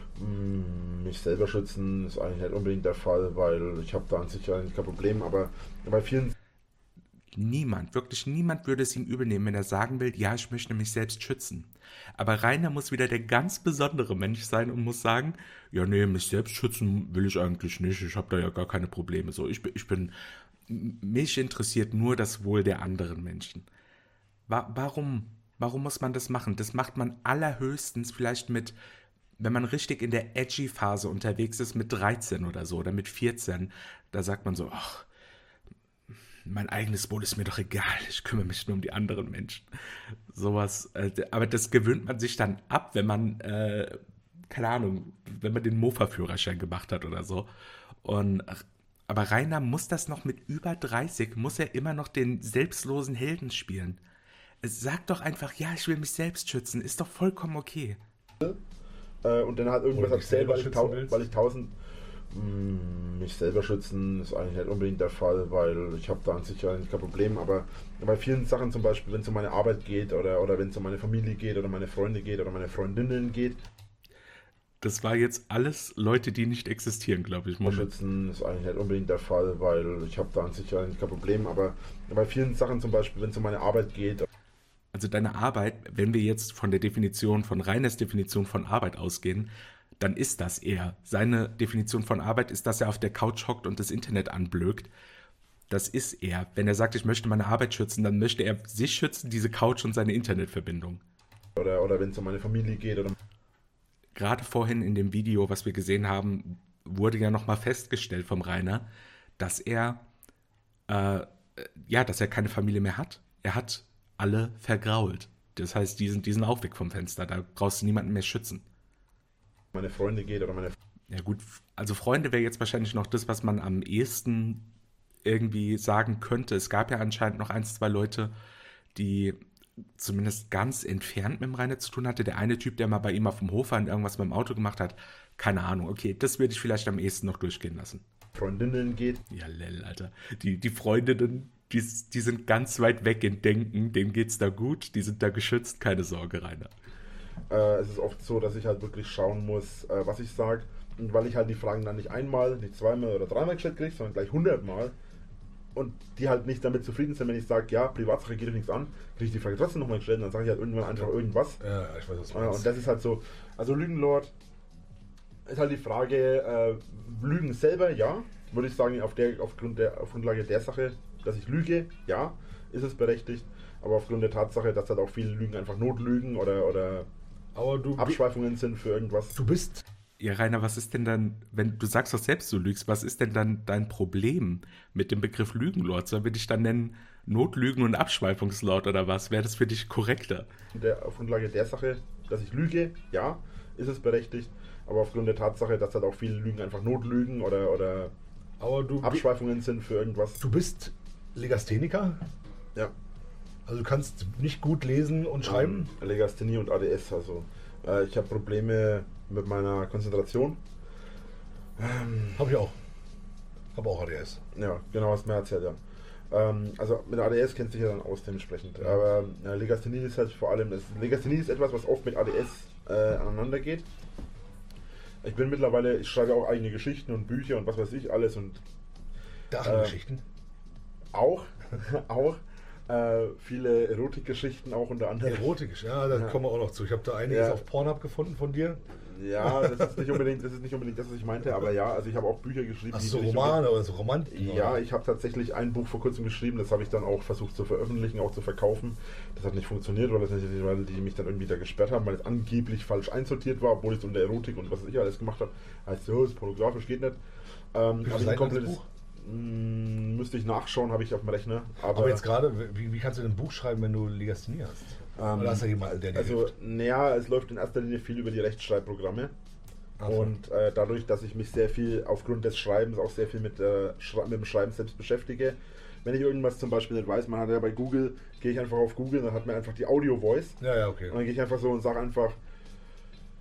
Mh, mich selber schützen ist eigentlich nicht unbedingt der Fall, weil ich habe da an sich eigentlich kein Problem, aber bei vielen... Niemand, wirklich niemand würde es ihm übel nehmen, wenn er sagen will, ja, ich möchte mich selbst schützen. Aber Rainer muss wieder der ganz besondere Mensch sein und muss sagen, ja, nee, mich selbst schützen will ich eigentlich nicht, ich habe da ja gar keine Probleme. So, ich bin, ich bin, mich interessiert nur das Wohl der anderen Menschen. Wa- warum, warum muss man das machen? Das macht man allerhöchstens vielleicht mit, wenn man richtig in der Edgy-Phase unterwegs ist, mit dreizehn oder so oder mit vierzehn. Da sagt man so, ach, mein eigenes Wohl ist mir doch egal, ich kümmere mich nur um die anderen Menschen. Sowas, äh, aber das gewöhnt man sich dann ab, wenn man, äh, keine Ahnung, wenn man den Mofa-Führerschein gemacht hat oder so. Und, aber Rainer muss das noch mit über dreißig, muss er immer noch den selbstlosen Helden spielen. Sag doch einfach, ja, ich will mich selbst schützen, ist doch vollkommen okay. Äh, und dann halt irgendwas Oder dich erzählen, selber weil ich, schützen tau- willst? weil ich tausend... Mh, mich selber schützen ist eigentlich nicht unbedingt der Fall, weil ich habe da an sich eigentlich kein Problem, aber bei vielen Sachen zum Beispiel, wenn es um meine Arbeit geht oder, oder wenn es um meine Familie geht oder meine Freunde geht oder meine Freundinnen geht, Das war jetzt alles Leute, die nicht existieren, glaube ich. Moment. schützen ist eigentlich nicht unbedingt der Fall, weil ich habe da an sich eigentlich kein Problem, aber bei vielen Sachen zum Beispiel, wenn es um meine Arbeit geht, Also deine Arbeit, wenn wir jetzt von der Definition, von Rainers Definition von Arbeit ausgehen, dann ist das eher. Seine Definition von Arbeit ist, dass er auf der Couch hockt und das Internet anblökt. Das ist er. Wenn er sagt, ich möchte meine Arbeit schützen, dann möchte er sich schützen, diese Couch und seine Internetverbindung. oder, oder wenn es um meine Familie geht oder Gerade vorhin in dem Video, was wir gesehen haben, wurde ja nochmal festgestellt vom Rainer, dass er, äh, ja, dass er keine Familie mehr hat. Er hat alle vergrault. Das heißt, die sind, die sind auch weg vom Fenster. Da brauchst du niemanden mehr schützen. meine Freunde geht oder meine Ja gut, also Freunde wäre jetzt wahrscheinlich noch das, was man am ehesten irgendwie sagen könnte. Es gab ja anscheinend noch ein, zwei Leute, die zumindest ganz entfernt mit dem Rainer zu tun hatte. Der eine Typ, der mal bei ihm auf dem Hof war und irgendwas mit dem Auto gemacht hat, keine Ahnung. Okay, das würde ich vielleicht am ehesten noch durchgehen lassen. Freundinnen geht. Ja, lell, Alter. Die, die Freundinnen, die, die sind ganz weit weg in Denken, denen geht's da gut, die sind da geschützt, keine Sorge, Rainer. Äh, es ist oft so, dass ich halt wirklich schauen muss, äh, was ich sage. Und weil ich halt die Fragen dann nicht einmal, nicht zweimal oder dreimal gestellt kriege, sondern gleich hundertmal. Und die halt nicht damit zufrieden sind, wenn ich sage, ja, Privatsache geht euch nichts an, kriege ich die Frage trotzdem nochmal gestellt und dann sage ich halt irgendwann einfach irgendwas. Ja, ich weiß, was du Äh, meinst. und das ist halt so, also Lügenlord ist halt die Frage, äh, Lügen selber, ja, würde ich sagen, auf der, aufgrund der, auf Grundlage der Sache, dass ich lüge, ja, ist es berechtigt. Aber aufgrund der Tatsache, dass halt auch viele Lügen einfach Notlügen oder, oder Aber du, Abschweifungen sind für irgendwas. du bist Ja, Rainer, was ist denn dann, wenn du sagst doch selbst, du lügst, was ist denn dann dein Problem mit dem Begriff Lügenlord? Sollen wir dich dann nennen Notlügen- und Abschweifungslord oder was? Wäre das für dich korrekter? Der, auf Grundlage der Sache, dass ich lüge, ja, ist es berechtigt. Aber aufgrund der Tatsache, dass halt auch viele Lügen einfach Notlügen oder, oder aber du, Abschweifungen sind für irgendwas. du bist Legastheniker? Ja. Also du kannst nicht gut lesen und schreiben? Ähm, Legasthenie und A D S. Also äh, ich habe Probleme mit meiner Konzentration. Ähm, Hab ich auch. Hab auch A D S. ja, genau, was mir erzählt, ja. Ähm, also mit A D S kennt sich ja dann aus dementsprechend. Aber äh, Legasthenie ist halt vor allem, das, Legasthenie ist etwas, was oft mit A D S äh, aneinander geht. Ich bin mittlerweile, ich schreibe auch eigene Geschichten und Bücher und was weiß ich alles und Drachengeschichten. auch, auch äh, viele Erotikgeschichten auch unter anderem. Erotisch, ja, da Ja. kommen wir auch noch zu. Ich habe da einiges Ja. auf Pornhub gefunden von dir. Ja, das ist nicht unbedingt, das ist nicht unbedingt das, was ich meinte, aber ja, also ich habe auch Bücher geschrieben. Hast die du so in die Romane oder so Romantiken? Richtung- Ja, oder? ich habe tatsächlich ein Buch vor kurzem geschrieben, das habe ich dann auch versucht zu veröffentlichen, auch zu verkaufen. Das hat nicht funktioniert, weil, das nicht, weil die mich dann irgendwie da gesperrt haben, weil es angeblich falsch einsortiert war, obwohl ich es unter Erotik und was weiß ich alles gemacht habe. Heißt so, ist pornografisch, geht nicht. Ähm, Wie viele habe ich ein Seiten hat das komplettes Buch? Mh, müsste ich nachschauen, habe ich auf dem Rechner. Aber, Aber jetzt gerade, wie, wie kannst du denn ein Buch schreiben, wenn du Legasthenie hast? Ähm, Oder hast du jemanden, der dir Also, hilft? naja, es läuft in erster Linie viel über die Rechtschreibprogramme. Ach so. Und äh, dadurch, dass ich mich sehr viel aufgrund des Schreibens auch sehr viel mit, äh, Schra- mit dem Schreiben selbst beschäftige, wenn ich irgendwas zum Beispiel nicht weiß, man hat ja bei Google, gehe ich einfach auf Google, dann hat man einfach die Audio-Voice. Ja, ja, okay. Und dann gehe ich einfach so und sage einfach,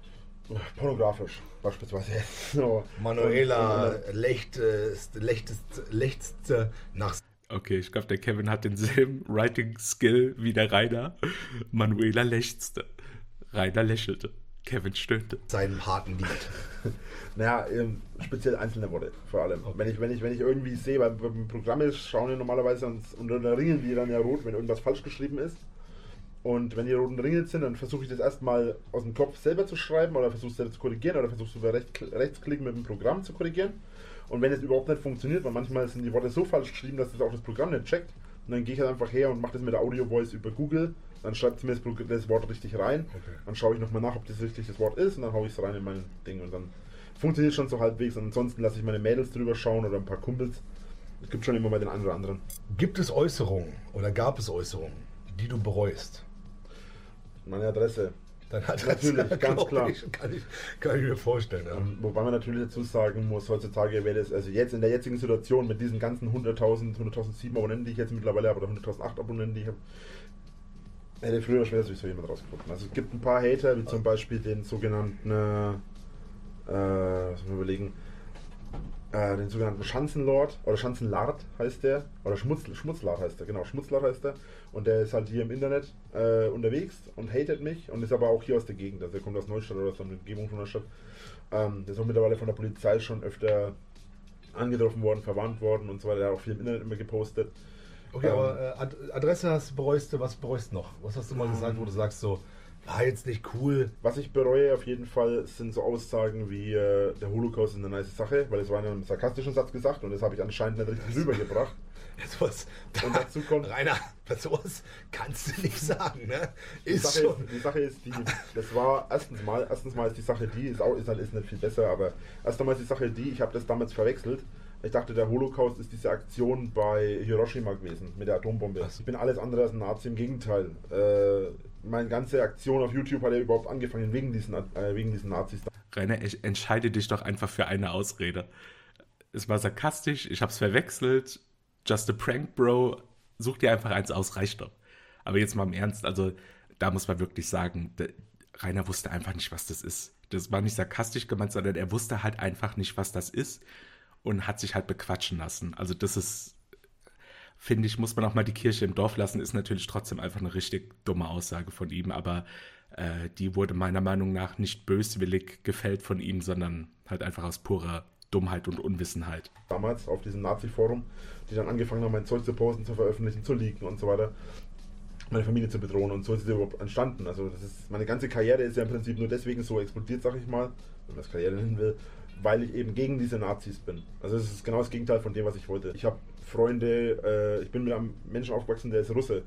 Pornografisch beispielsweise. So. Manuela lechtest, lechtest, lechteste nach... Okay, ich glaube, der Kevin hat denselben Writing-Skill wie der Rainer. Manuela lechzte. Rainer lächelte. Kevin stöhnte. Seinem harten Lied. Naja, ähm, speziell einzelne Worte vor allem. Okay. Wenn ich, wenn ich, wenn ich irgendwie sehe, weil beim Programm ist, schauen wir normalerweise uns, und da ringeln die dann ja rot, wenn irgendwas falsch geschrieben ist. Und wenn die roten Ringe sind, dann versuche ich das erstmal aus dem Kopf selber zu schreiben oder versuche es selber zu korrigieren oder versuche es über Recht, Rechtsklicken mit dem Programm zu korrigieren. Und wenn es überhaupt nicht funktioniert, weil manchmal sind die Worte so falsch geschrieben, dass das auch das Programm nicht checkt, und dann gehe ich halt einfach her und mache das mit der Audio-Voice über Google, dann schreibt es mir das, das Wort richtig rein, okay. Dann schaue ich nochmal nach, ob das richtig das Wort ist und dann haue ich es rein in mein Ding und dann funktioniert es schon so halbwegs und ansonsten lasse ich meine Mädels drüber schauen oder ein paar Kumpels. Es gibt schon immer mal den einen oder anderen. Gibt es Äußerungen oder gab es Äußerungen, die du bereust? Meine Adresse. Deine Adresse, natürlich, ganz klar. Ich, kann, ich, kann ich mir vorstellen. Ja. Um, wobei man natürlich dazu sagen muss, heutzutage wäre das, also jetzt in der jetzigen Situation mit diesen ganzen hunderttausend, hunderttausendsieben Abonnenten, die ich jetzt mittlerweile habe, oder hunderttausend Abonnenten, die ich habe, hätte früher schwer sich so jemand rausgefunden. Also es gibt ein paar Hater, wie zum Beispiel den sogenannten, äh, was wir überlegen, äh, den sogenannten Schanzenlord, oder Schanzenlard heißt der, oder Schmutz, Schmutzlard heißt der, genau, Schmutzlard heißt der. Und der ist halt hier im Internet äh, unterwegs und hatet mich und ist aber auch hier aus der Gegend, also er kommt aus Neustadt oder aus der Umgebung von Neustadt. Ähm, der ist auch mittlerweile von der Polizei schon öfter angetroffen worden, verwarnt worden und so weiter, der hat auch viel im Internet immer gepostet. Okay, ähm, aber äh, Ad Adresse hast, bereust du, was bereust du noch? Was hast du mal gesagt, wo du sagst so, war jetzt nicht cool? Was ich bereue auf jeden Fall sind so Aussagen wie äh, der Holocaust ist eine nice Sache, weil es war in einem sarkastischen Satz gesagt und das habe ich anscheinend nicht richtig rübergebracht. Was, und dazu kommt, Rainer, sowas kannst du nicht sagen, ne? Die Ist Sache, schon. Ist, die Sache ist die, das war erstens mal, erstens mal ist die Sache die, ist auch ist, ist nicht viel besser, aber erst einmal ist die Sache die, ich habe das damals verwechselt. Ich dachte, der Holocaust ist diese Aktion bei Hiroshima gewesen, mit der Atombombe. Ich bin alles andere als ein Nazi, im Gegenteil. Äh, meine ganze Aktion auf YouTube hat ja überhaupt angefangen wegen diesen, äh, wegen diesen Nazis. Rainer, entscheide dich doch einfach für eine Ausrede. Es war sarkastisch, ich hab's verwechselt, just a prank, bro. Such dir einfach eins aus, reicht doch. Aber jetzt mal im Ernst, also da muss man wirklich sagen, der, Rainer wusste einfach nicht, was das ist. Das war nicht sarkastisch gemeint, sondern er wusste halt einfach nicht, was das ist und hat sich halt bequatschen lassen. Also das ist, finde ich, muss man auch mal die Kirche im Dorf lassen, ist natürlich trotzdem einfach eine richtig dumme Aussage von ihm, aber äh, die wurde meiner Meinung nach nicht böswillig gefällt von ihm, sondern halt einfach aus purer Dummheit und Unwissenheit. Damals auf diesem Nazi-Forum, die dann angefangen haben, mein Zeug zu posten, zu veröffentlichen, zu leaken und so weiter, meine Familie zu bedrohen und so ist es überhaupt entstanden. Also das ist, meine ganze Karriere ist ja im Prinzip nur deswegen so explodiert, sag ich mal, wenn man das Karriere nennen will, weil ich eben gegen diese Nazis bin. Also es ist genau das Gegenteil von dem, was ich wollte. Ich habe Freunde, äh, ich bin mit einem Menschen aufgewachsen, der ist Russe.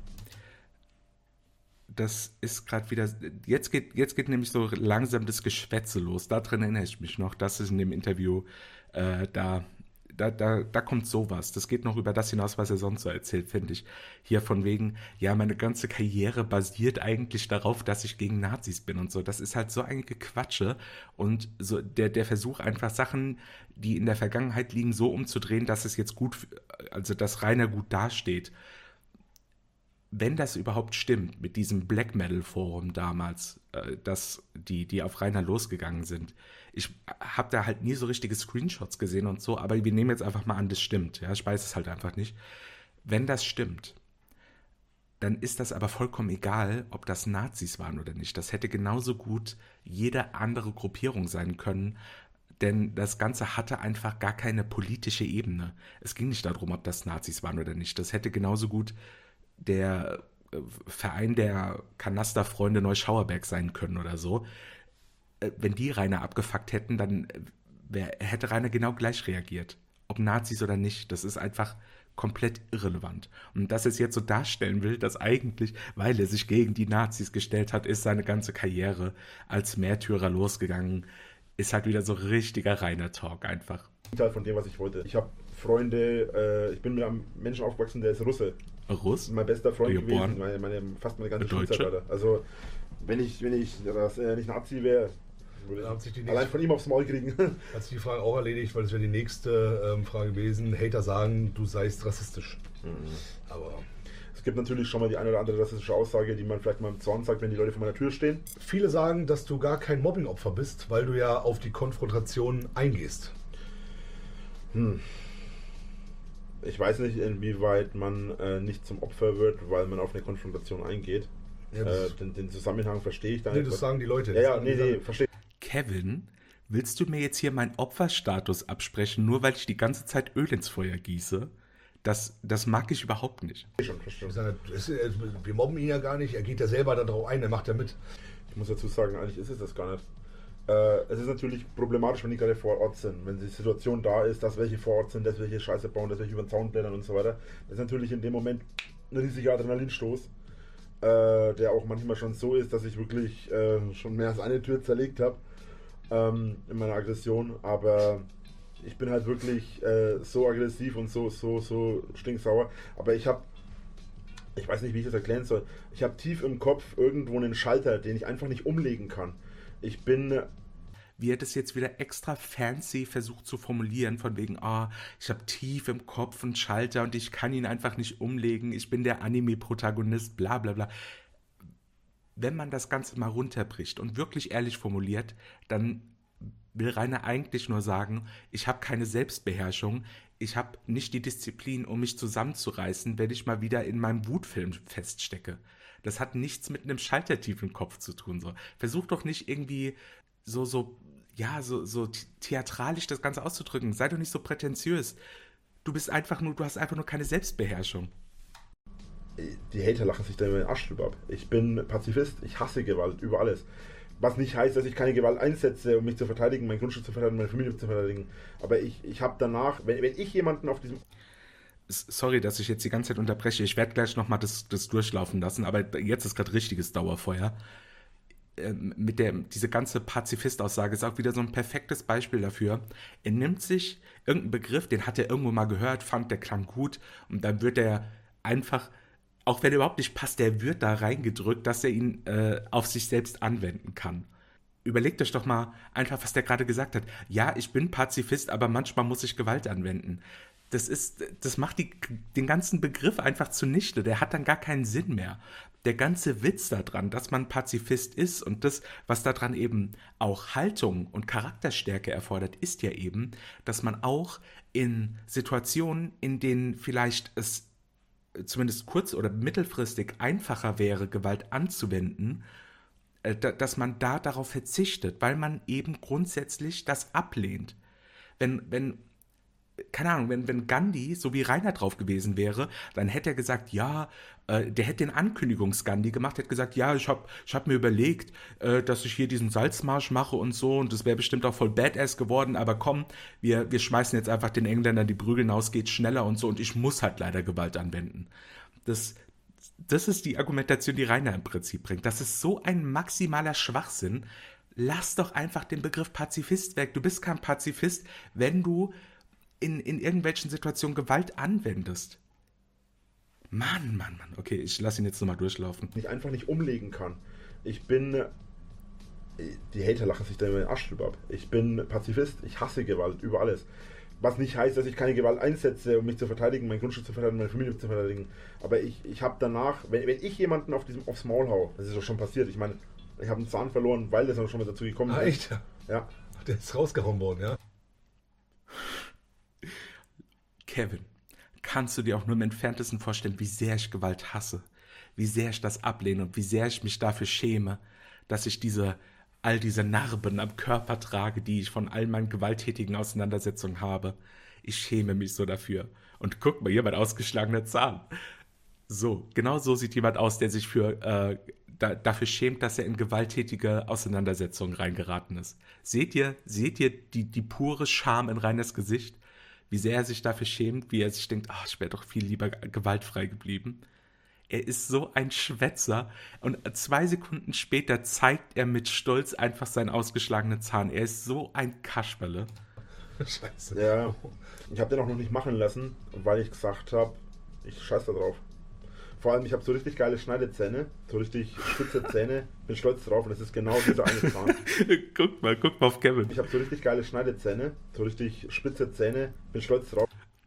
Das ist gerade wieder, jetzt geht, jetzt geht nämlich so langsam das Geschwätze los. Daran erinnere ich mich noch, das ist in dem Interview, äh, da, da, da, da kommt sowas. Das geht noch über das hinaus, was er sonst so erzählt, finde ich. Hier von wegen, ja, meine ganze Karriere basiert eigentlich darauf, dass ich gegen Nazis bin und so. Das ist halt so ein Gequatsche und so der, der Versuch, einfach Sachen, die in der Vergangenheit liegen, so umzudrehen, dass es jetzt gut, also dass Rainer gut dasteht. Wenn das überhaupt stimmt, mit diesem Black Metal Forum damals, äh, dass die, die auf Rainer losgegangen sind, ich habe da halt nie so richtige Screenshots gesehen und so, aber wir nehmen jetzt einfach mal an, das stimmt. Ja, ich weiß es halt einfach nicht. Wenn das stimmt, dann ist das aber vollkommen egal, ob das Nazis waren oder nicht. Das hätte genauso gut jede andere Gruppierung sein können, denn das Ganze hatte einfach gar keine politische Ebene. Es ging nicht darum, ob das Nazis waren oder nicht. Das hätte genauso gut der Verein der Kanasterfreunde Neuschauerberg sein können oder so. Wenn die Rainer abgefuckt hätten, dann wär, hätte Rainer genau gleich reagiert. Ob Nazis oder nicht, das ist einfach komplett irrelevant. Und dass er es jetzt so darstellen will, dass eigentlich, weil er sich gegen die Nazis gestellt hat, ist seine ganze Karriere als Märtyrer losgegangen, ist halt wieder so richtiger Rainer-Talk einfach. Teil von dem, was ich wollte. Ich habe Freunde, äh, ich bin mit einem Menschen aufgewachsen, der ist Russe. Russ? Mein bester Freund Geboren? gewesen, meine, meine, fast meine ganze Deutsche? Schulzeit, Alter. Also, wenn ich, wenn ich das, äh, nicht Nazi wäre, würde Dann hat sich die ich nächste- allein von ihm aufs Maul kriegen. Hat sich die Frage auch erledigt, weil das wäre die nächste ähm, Frage gewesen. Hater sagen, du seist rassistisch. Mhm. Aber Es gibt natürlich schon mal die eine oder andere rassistische Aussage, die man vielleicht mal im Zorn sagt, wenn die Leute vor meiner Tür stehen. Viele sagen, dass du gar kein Mobbing-Opfer bist, weil du ja auf die Konfrontation eingehst. Hm. Ich weiß nicht, inwieweit man äh, nicht zum Opfer wird, weil man auf eine Konfrontation eingeht. Ja, äh, den, den Zusammenhang verstehe ich da nee, nicht. das sagen die Leute. Ja, ja, nee, nee, verstehe. Kevin, willst du mir jetzt hier meinen Opferstatus absprechen, nur weil ich die ganze Zeit Öl ins Feuer gieße? Das, das mag ich überhaupt nicht. Schon, verstehe. Ich sage, es ist- wir mobben ihn ja gar nicht, er geht ja selber darauf ein, er macht ja mit. Ich muss dazu sagen, eigentlich ist es das gar nicht. Äh, es ist natürlich problematisch, wenn die gerade vor Ort sind. Wenn die Situation da ist, dass welche vor Ort sind, dass welche Scheiße bauen, dass welche über den Zaun blättern und so weiter. Das ist natürlich in dem Moment ein riesiger Adrenalinstoß, äh, der auch manchmal schon so ist, dass ich wirklich äh, schon mehr als eine Tür zerlegt habe ähm, in meiner Aggression. Aber ich bin halt wirklich äh, so aggressiv und so, so, so stinksauer. Aber ich habe, ich weiß nicht, wie ich das erklären soll, ich habe tief im Kopf irgendwo einen Schalter, den ich einfach nicht umlegen kann. Ich bin, Wie er das jetzt wieder extra fancy versucht zu formulieren, von wegen, ah, ich habe tief im Kopf einen Schalter und ich kann ihn einfach nicht umlegen, ich bin der Anime-Protagonist, bla bla bla. Wenn man das Ganze mal runterbricht und wirklich ehrlich formuliert, dann will Rainer eigentlich nur sagen, ich habe keine Selbstbeherrschung, ich habe nicht die Disziplin, um mich zusammenzureißen, wenn ich mal wieder in meinem Wutfilm feststecke. Das hat nichts mit einem Schaltertief im Kopf zu tun. So. Versuch doch nicht irgendwie so, so, ja, so, so theatralisch das Ganze auszudrücken. Sei doch nicht so prätentiös. Du bist einfach nur, du hast einfach nur keine Selbstbeherrschung. die Hater lachen sich da immer den Arsch drüber ab. Ich bin Pazifist, ich hasse Gewalt über alles. Was nicht heißt, dass ich keine Gewalt einsetze, um mich zu verteidigen, mein Grundstück zu verteidigen, meine Familie zu verteidigen. Aber ich, ich habe danach, wenn, wenn ich jemanden auf diesem... Sorry, dass ich jetzt die ganze Zeit unterbreche. Ich werde gleich nochmal das, das durchlaufen lassen, aber jetzt ist gerade richtiges Dauerfeuer. Ähm, mit der, diese ganze Pazifist-Aussage ist auch wieder so ein perfektes Beispiel dafür. Er nimmt sich irgendeinen Begriff, den hat er irgendwo mal gehört, fand, der klang gut und dann wird er einfach, auch wenn er überhaupt nicht passt, der wird da reingedrückt, dass er ihn äh, auf sich selbst anwenden kann. Überlegt euch doch mal einfach, was der gerade gesagt hat. Ja, ich bin Pazifist, aber manchmal muss ich Gewalt anwenden. Das ist, das macht die, den ganzen Begriff einfach zunichte. Der hat dann gar keinen Sinn mehr. Der ganze Witz daran, dass man Pazifist ist und das, was daran eben auch Haltung und Charakterstärke erfordert, ist ja eben, dass man auch in Situationen, in denen vielleicht es zumindest kurz- oder mittelfristig einfacher wäre, Gewalt anzuwenden, äh, da, dass man da darauf verzichtet, weil man eben grundsätzlich das ablehnt. Wenn, wenn keine Ahnung, wenn, wenn Gandhi so wie Rainer drauf gewesen wäre, dann hätte er gesagt, ja, äh, der hätte den Ankündigungs-Gandhi gemacht, hätte gesagt, ja, ich habe ich hab mir überlegt, äh, dass ich hier diesen Salzmarsch mache und so und das wäre bestimmt auch voll Badass geworden, aber komm, wir, wir schmeißen jetzt einfach den Engländern die Prügel aus, geht schneller und so und ich muss halt leider Gewalt anwenden. Das, das ist die Argumentation, die Rainer im Prinzip bringt. Das ist so ein maximaler Schwachsinn. Lass doch einfach den Begriff Pazifist weg. Du bist kein Pazifist, wenn du In, in irgendwelchen Situationen Gewalt anwendest. Mann, Mann, Mann. Okay, ich lasse ihn jetzt nochmal durchlaufen. ich einfach nicht umlegen kann. Ich bin... Die Hater lachen sich da immer den Arsch drüber ab. Ich bin Pazifist, ich hasse Gewalt über alles. Was nicht heißt, dass ich keine Gewalt einsetze, um mich zu verteidigen, mein Grundstück zu verteidigen, meine Familie zu verteidigen. Aber ich, ich habe danach, wenn, wenn ich jemanden auf diesem, aufs Maul hau, das ist doch schon passiert, ich meine, ich habe einen Zahn verloren, weil das auch schon mal dazu gekommen Ah, ist. echt? Ja. Der ist rausgehauen worden, ja? Kevin, kannst du dir auch nur im Entferntesten vorstellen, wie sehr ich Gewalt hasse, wie sehr ich das ablehne und wie sehr ich mich dafür schäme, dass ich diese, all diese Narben am Körper trage, die ich von all meinen gewalttätigen Auseinandersetzungen habe. Ich schäme mich so dafür. Und guck mal, hier mein ausgeschlagener Zahn. So, genau so sieht jemand aus, der sich für, äh, da, dafür schämt, dass er in gewalttätige Auseinandersetzungen reingeraten ist. Seht ihr, seht ihr die, die pure Scham in Rainers Gesicht? Wie sehr er sich dafür schämt, wie er sich denkt, ach, ich wäre doch viel lieber gewaltfrei geblieben. Er ist so ein Schwätzer und zwei Sekunden später zeigt er mit Stolz einfach seinen ausgeschlagenen Zahn. Er ist so ein Kasperle. Scheiße. Ja, ich habe den auch noch nicht machen lassen, weil ich gesagt habe, ich scheiß da drauf. Vor allem, ich habe so richtig geile Schneidezähne, so richtig spitze Zähne, bin stolz drauf und das ist genau dieser eine Zahn. Guck mal, guck mal auf Kevin. Ich habe so richtig geile Schneidezähne, so richtig spitze Zähne, bin stolz drauf.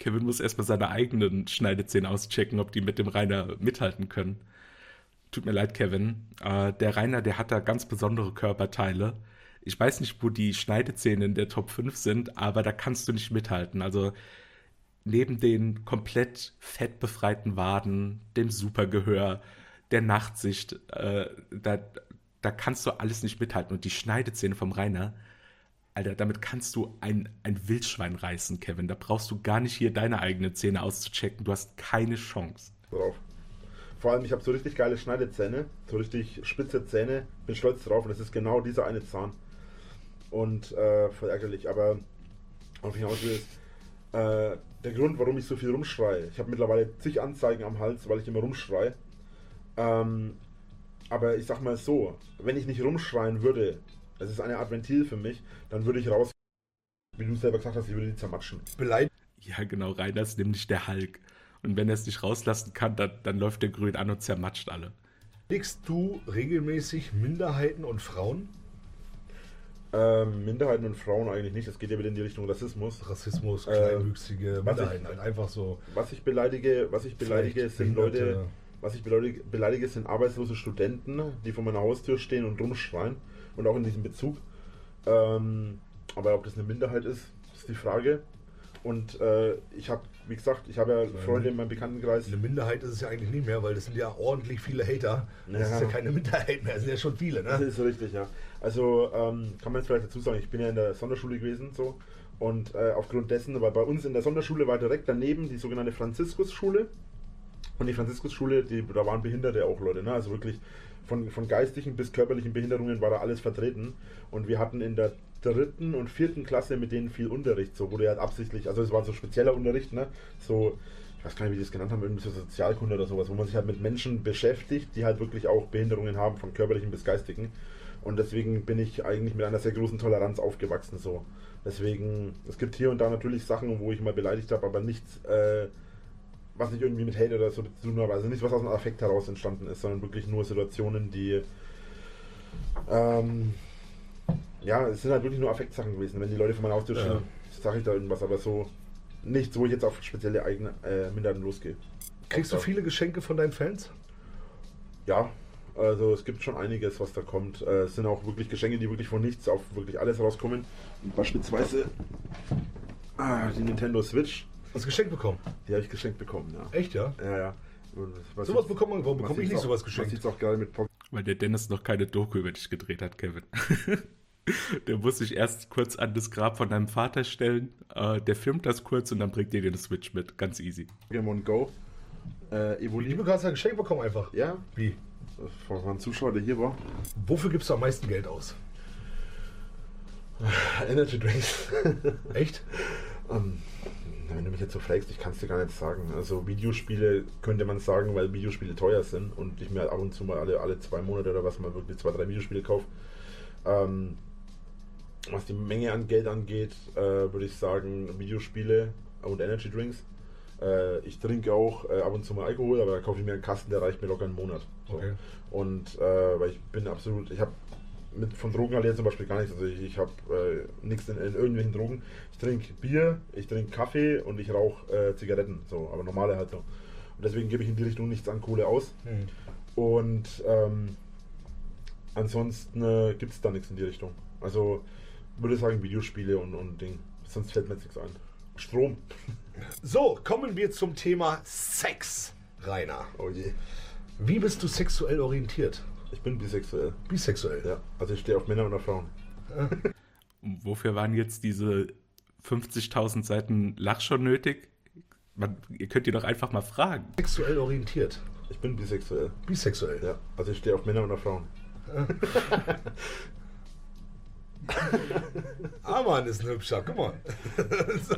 Kevin muss erstmal seine eigenen Schneidezähne auschecken, ob die mit dem Rainer mithalten können. Tut mir leid, Kevin. Äh, der Rainer, der hat da ganz besondere Körperteile. Ich weiß nicht, wo die Schneidezähne in der Top fünf sind, aber da kannst du nicht mithalten. Also neben den komplett fettbefreiten Waden, dem Supergehör, der Nachtsicht, äh, da, da kannst du alles nicht mithalten. Und die Schneidezähne vom Rainer, Alter, damit kannst du ein, ein Wildschwein reißen, Kevin. Da brauchst du gar nicht hier deine eigenen Zähne auszuchecken. Du hast keine Chance. Drauf. Vor allem, ich habe so richtig geile Schneidezähne, so richtig spitze Zähne. Bin stolz drauf und das ist genau dieser eine Zahn. Und äh, voll ärgerlich. Aber auf hinaus will ist, äh, der Grund, warum ich so viel rumschreie. Ich habe mittlerweile zig Anzeigen am Hals, weil ich immer rumschreie. Ähm, aber ich sag mal so, wenn ich nicht rumschreien würde, das ist eine Art Ventil für mich, dann würde ich raus, wie du selber gesagt hast, ich würde die zermatschen. Beleidigt. Ja, genau, Rainer ist nämlich der Hulk. Und wenn er es nicht rauslassen kann, dann, dann läuft der Grün an und zermatscht alle. Legst du regelmäßig Minderheiten und Frauen? Ähm, Minderheiten und Frauen eigentlich nicht, das geht ja wieder in die Richtung Rassismus. Rassismus, Äh, kleinwüchsige was Minderheiten, ich- halt einfach so. Was ich beleidige, was ich beleidige, Vielleicht sind Leute, Behinderte. was ich beleidige, beleidige, sind arbeitslose Studenten, die vor meiner Haustür stehen und rumschreien. Und auch in diesem Bezug. Ähm, aber ob das eine Minderheit ist, ist die Frage. Und äh, ich habe, wie gesagt, ich habe ja Freunde in meinem Bekanntenkreis. Eine Minderheit ist es ja eigentlich nicht mehr, weil das sind ja ordentlich viele Hater. Das Ja. ist ja keine Minderheit mehr, das sind ja schon viele, Das ne? ist so richtig, ja. Also ähm, kann man jetzt vielleicht dazu sagen, ich bin ja in der Sonderschule gewesen so und äh, aufgrund dessen, weil bei uns in der Sonderschule war direkt daneben die sogenannte Franziskusschule und die Franziskusschule, die, da waren Behinderte auch Leute, ne? Also wirklich von, von geistigen bis körperlichen Behinderungen war da alles vertreten und wir hatten in der dritten und vierten Klasse mit denen viel Unterricht, so wurde halt absichtlich, also es war so spezieller Unterricht, ne? So, ich weiß gar nicht, wie die das genannt haben, irgendwie so Sozialkunde oder sowas, wo man sich halt mit Menschen beschäftigt, die halt wirklich auch Behinderungen haben, von körperlichen bis geistigen. Und deswegen bin ich eigentlich mit einer sehr großen Toleranz aufgewachsen. So. Deswegen, es gibt hier und da natürlich Sachen, wo ich mal beleidigt habe, aber nichts, äh, was nicht irgendwie mit Hate oder so zu tun habe. Also nichts, was aus einem Affekt heraus entstanden ist, sondern wirklich nur Situationen, die ähm, ja, es sind halt wirklich nur Affektsachen gewesen. Wenn die Leute von meiner Haustür stehen, Ja. sage ich da irgendwas, aber so nichts, wo ich jetzt auf spezielle eigene äh, Minderheiten losgehe. Kriegst du Auch da. viele Geschenke von deinen Fans? Ja, also es gibt schon einiges, was da kommt. Äh, Es sind auch wirklich Geschenke, die wirklich von nichts auf wirklich alles rauskommen. Beispielsweise ah, die Nintendo Switch, Hast du geschenkt bekommen? die habe ich geschenkt bekommen, ja. Echt, ja? Ja, ja. Was Sowas jetzt- bekommt man, warum was bekomme ich jetzt nicht auch- sowas Was geschenkt? jetzt auch gerade mit Pokémon. Weil der Dennis noch keine Doku über dich gedreht hat, Kevin. Der muss sich erst kurz an das Grab von deinem Vater stellen. Äh, der filmt das kurz und dann bringt dir den Switch mit. Ganz easy. Go äh, Wie Evoli. du hast ein Geschenk bekommen einfach. Ja, Wie? von einem Zuschauer, der hier war. Wofür gibst du am meisten Geld aus? Energy Drinks. Echt? Ähm, wenn du mich jetzt so fragst, ich kann es dir gar nicht sagen. Also Videospiele könnte man sagen, weil Videospiele teuer sind und ich mir ab und zu mal alle, alle zwei Monate oder was mal wirklich zwei, drei Videospiele kaufe. Ähm, was die Menge an Geld angeht, äh, würde ich sagen Videospiele und Energy Drinks. Äh, ich trinke auch äh, ab und zu mal Alkohol, aber da kaufe ich mir einen Kasten, der reicht mir locker einen Monat. So. Okay. Und äh, weil ich bin absolut, ich habe mit von Drogen halt jetzt zum Beispiel gar nichts. Also ich, ich habe äh, nichts in, in irgendwelchen Drogen. Ich trinke Bier, ich trinke Kaffee und ich rauche äh, Zigaretten, so, aber normale halt so. Und deswegen gebe ich in die Richtung nichts an Kohle aus. Hm. Und ähm, ansonsten äh, gibt es da nichts in die Richtung. Also würde sagen Videospiele und, und Ding. Sonst fällt mir jetzt nichts ein. Strom. So, kommen wir zum Thema Sex, Rainer. Oh je. Wie bist du sexuell orientiert? Ich bin bisexuell. Bisexuell. Ja. Also ich stehe auf Männer und auf Frauen. Und wofür waren jetzt diese fünfzigtausend Seiten Lach schon nötig? Man, ihr könnt ihr doch einfach mal fragen. Sexuell orientiert. Ich bin bisexuell. Bisexuell. Ja. Also ich stehe auf Männer und auf Frauen. Ah, Mann, ist ein hübscher. Guck mal. So.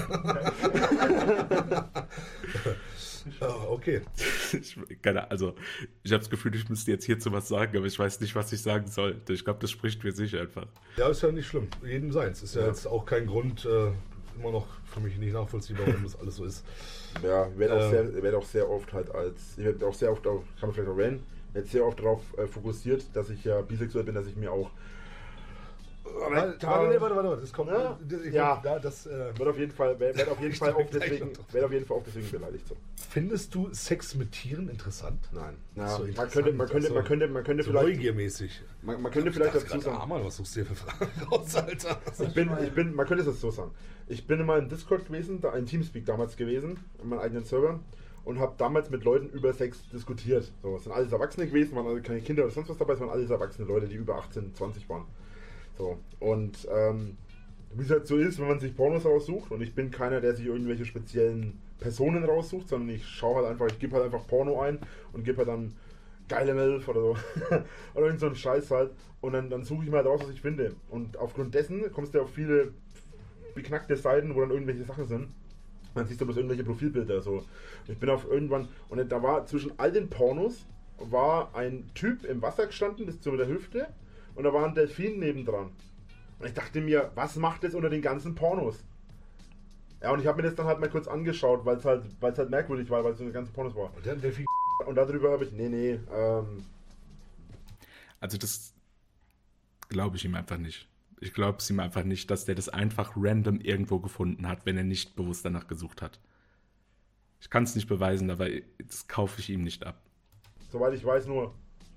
Oh, okay. Ich, keine, also, ich habe das Gefühl, ich müsste jetzt hierzu was sagen, aber ich weiß nicht, was ich sagen soll. Ich glaube, das spricht für sich einfach. Ja, ist ja nicht schlimm. Jedem seins. Ist ja, Ja. jetzt auch kein Grund, äh, immer noch für mich nicht nachvollziehbar, warum das alles so ist. Ja, ich werde auch, Ähm. sehr, werd auch sehr oft halt als, ich werde auch sehr oft, auf, kann man vielleicht auch erwähnen, jetzt sehr oft darauf äh, fokussiert, dass ich ja bisexuell bin, dass ich mir auch Warte, warte, warte, warte, das kommt. Ja. Das, ich Ja. ja, das, äh, Wird auf jeden Fall, werd auf jeden Ich Fall steig auch gleich deswegen, noch drauf. werd auf jeden Fall auch deswegen beleidigt. So. findest du Sex mit Tieren interessant? Nein. So Ja, man interessant, könnte, man könnte, also man könnte, man könnte So vielleicht, neugiermäßig. man, man könnte vielleicht Ich dazu dachte grad, sagen. ah, Mann, was suchst du hier für Fragen raus, Alter? Ich bin, ich bin, man könnte es jetzt so sagen. Ich bin immer in Discord gewesen, da in Teamspeak damals gewesen, in meinen eigenen Servern und habe damals mit Leuten über Sex diskutiert. So, es sind alles Erwachsene gewesen, waren also keine Kinder oder sonst was dabei, es waren alles erwachsene Leute, die über achtzehn, zwanzig waren. So, und ähm, wie es halt so ist, wenn man sich Pornos raussucht, und ich bin keiner, der sich irgendwelche speziellen Personen raussucht, sondern ich schaue halt einfach, ich gebe halt einfach Porno ein und gebe halt dann geile Milf oder so. Oder irgend so einen Scheiß halt. Und dann, dann suche ich mal halt raus, was ich finde. Und aufgrund dessen kommst du auf viele beknackte Seiten, wo dann irgendwelche Sachen sind. Dann siehst du bloß irgendwelche Profilbilder. So. Ich bin auf irgendwann, und da war zwischen all den Pornos war ein Typ im Wasser gestanden, bis zu der Hüfte, und da war ein Delfin nebendran. Und ich dachte mir, was macht das unter den ganzen Pornos? Ja, und ich habe mir das dann halt mal kurz angeschaut, weil es halt, weil's halt merkwürdig war, weil es so eine ganze Pornos war. Und dann der Vieh. Und darüber habe ich, nee, nee, ähm, Also das glaube ich ihm einfach nicht. Ich glaube es ihm einfach nicht, dass der das einfach random irgendwo gefunden hat, wenn er nicht bewusst danach gesucht hat. Ich kann es nicht beweisen, aber das kaufe ich ihm nicht ab. soweit ich weiß, nur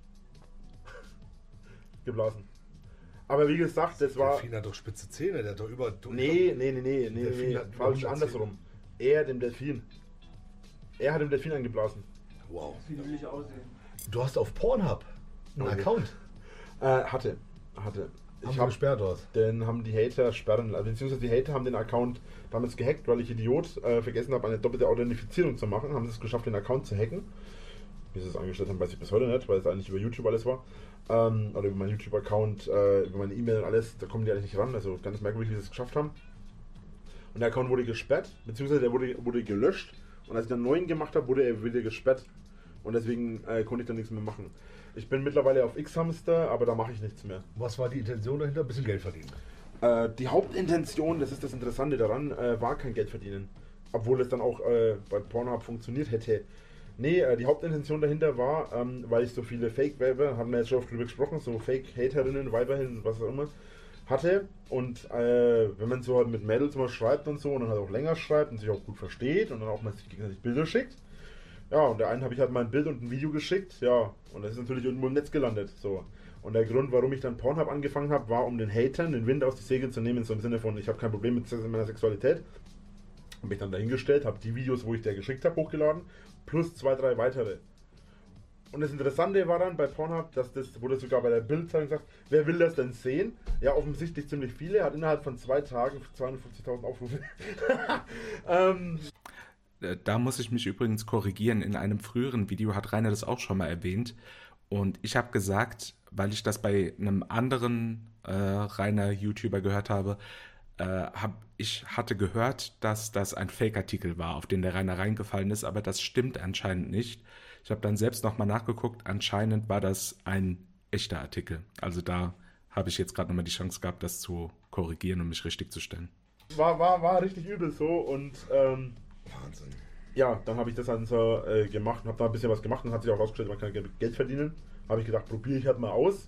geblasen. Aber wie gesagt, das war. Delfin hat doch spitze Zähne, der hat doch über. Nee, nee, nee, nee, nee, Delfin nee, hat falsch, hundert andersrum. Er dem Delfin. Er hat dem Delfin angeblasen. Wow. Wie will ich aussehen? Du hast auf Pornhub einen Okay. Account. Äh, hatte. Hatte. Ich Ich habe habe gesperrt dort. Den haben die Hater sperren, also beziehungsweise die Hater haben den Account damals gehackt, weil ich Idiot äh, vergessen habe, eine doppelte Authentifizierung zu machen. Haben sie es geschafft, den Account zu hacken. Wie sie es angestellt haben, weiß ich bis heute nicht, weil es eigentlich über YouTube alles war. Ähm, oder über meinen YouTube-Account, äh, über meine E-Mail und alles, da kommen die eigentlich nicht ran. Also ganz merkwürdig, wie sie es geschafft haben. Und der Account wurde gesperrt, beziehungsweise der wurde, wurde gelöscht. Und als ich dann einen neuen gemacht habe, wurde er wieder gesperrt. Und deswegen äh, konnte ich dann nichts mehr machen. Ich bin mittlerweile auf X-Hamster, aber da mache ich nichts mehr. Was war die Intention dahinter? Ein bisschen Geld verdienen. Äh, die Hauptintention, das ist das Interessante daran, äh, war kein Geld verdienen. Obwohl es dann auch äh, bei Pornhub funktioniert hätte. Nee, äh, die Hauptintention dahinter war, ähm, weil ich so viele Fake-Weiber, haben wir jetzt schon oft drüber gesprochen, so Fake-Haterinnen, Weiberinnen, was auch immer, hatte. Und äh, wenn man so halt mit Mädels mal schreibt und so und dann halt auch länger schreibt und sich auch gut versteht und dann auch mal sich gegenseitig Bilder schickt. Ja, und der einen habe ich halt mal ein Bild und ein Video geschickt, ja, und das ist natürlich irgendwo im Netz gelandet, so. Und der Grund, warum ich dann Pornhub angefangen habe, war, um den Hatern den Wind aus die Segel zu nehmen, so im Sinne von, ich habe kein Problem mit meiner Sexualität. Habe mich dann dahingestellt, habe die Videos, wo ich der geschickt habe, hochgeladen, plus zwei, drei weitere. Und das Interessante war dann bei Pornhub, dass das wurde sogar bei der Bildzeitung gesagt, wer will das denn sehen? Ja, offensichtlich ziemlich viele, hat innerhalb von zwei Tagen zweihundertfünfzigtausend Aufrufe. ähm, Da muss ich mich übrigens korrigieren. In einem früheren Video hat Rainer das auch schon mal erwähnt. Und ich habe gesagt, weil ich das bei einem anderen äh, Rainer-YouTuber gehört habe, äh, hab, ich hatte gehört, dass das ein Fake-Artikel war, auf den der Rainer reingefallen ist, aber das stimmt anscheinend nicht. Ich habe dann selbst nochmal nachgeguckt, anscheinend war das ein echter Artikel. Also da habe ich jetzt gerade nochmal die Chance gehabt, das zu korrigieren und mich richtig zu stellen. war, war, war richtig übel so und ähm, Wahnsinn. ja, dann habe ich das dann so äh, gemacht und habe da ein bisschen was gemacht und hat sich auch rausgestellt, man kann Geld verdienen. Habe ich gedacht, probiere ich halt mal aus.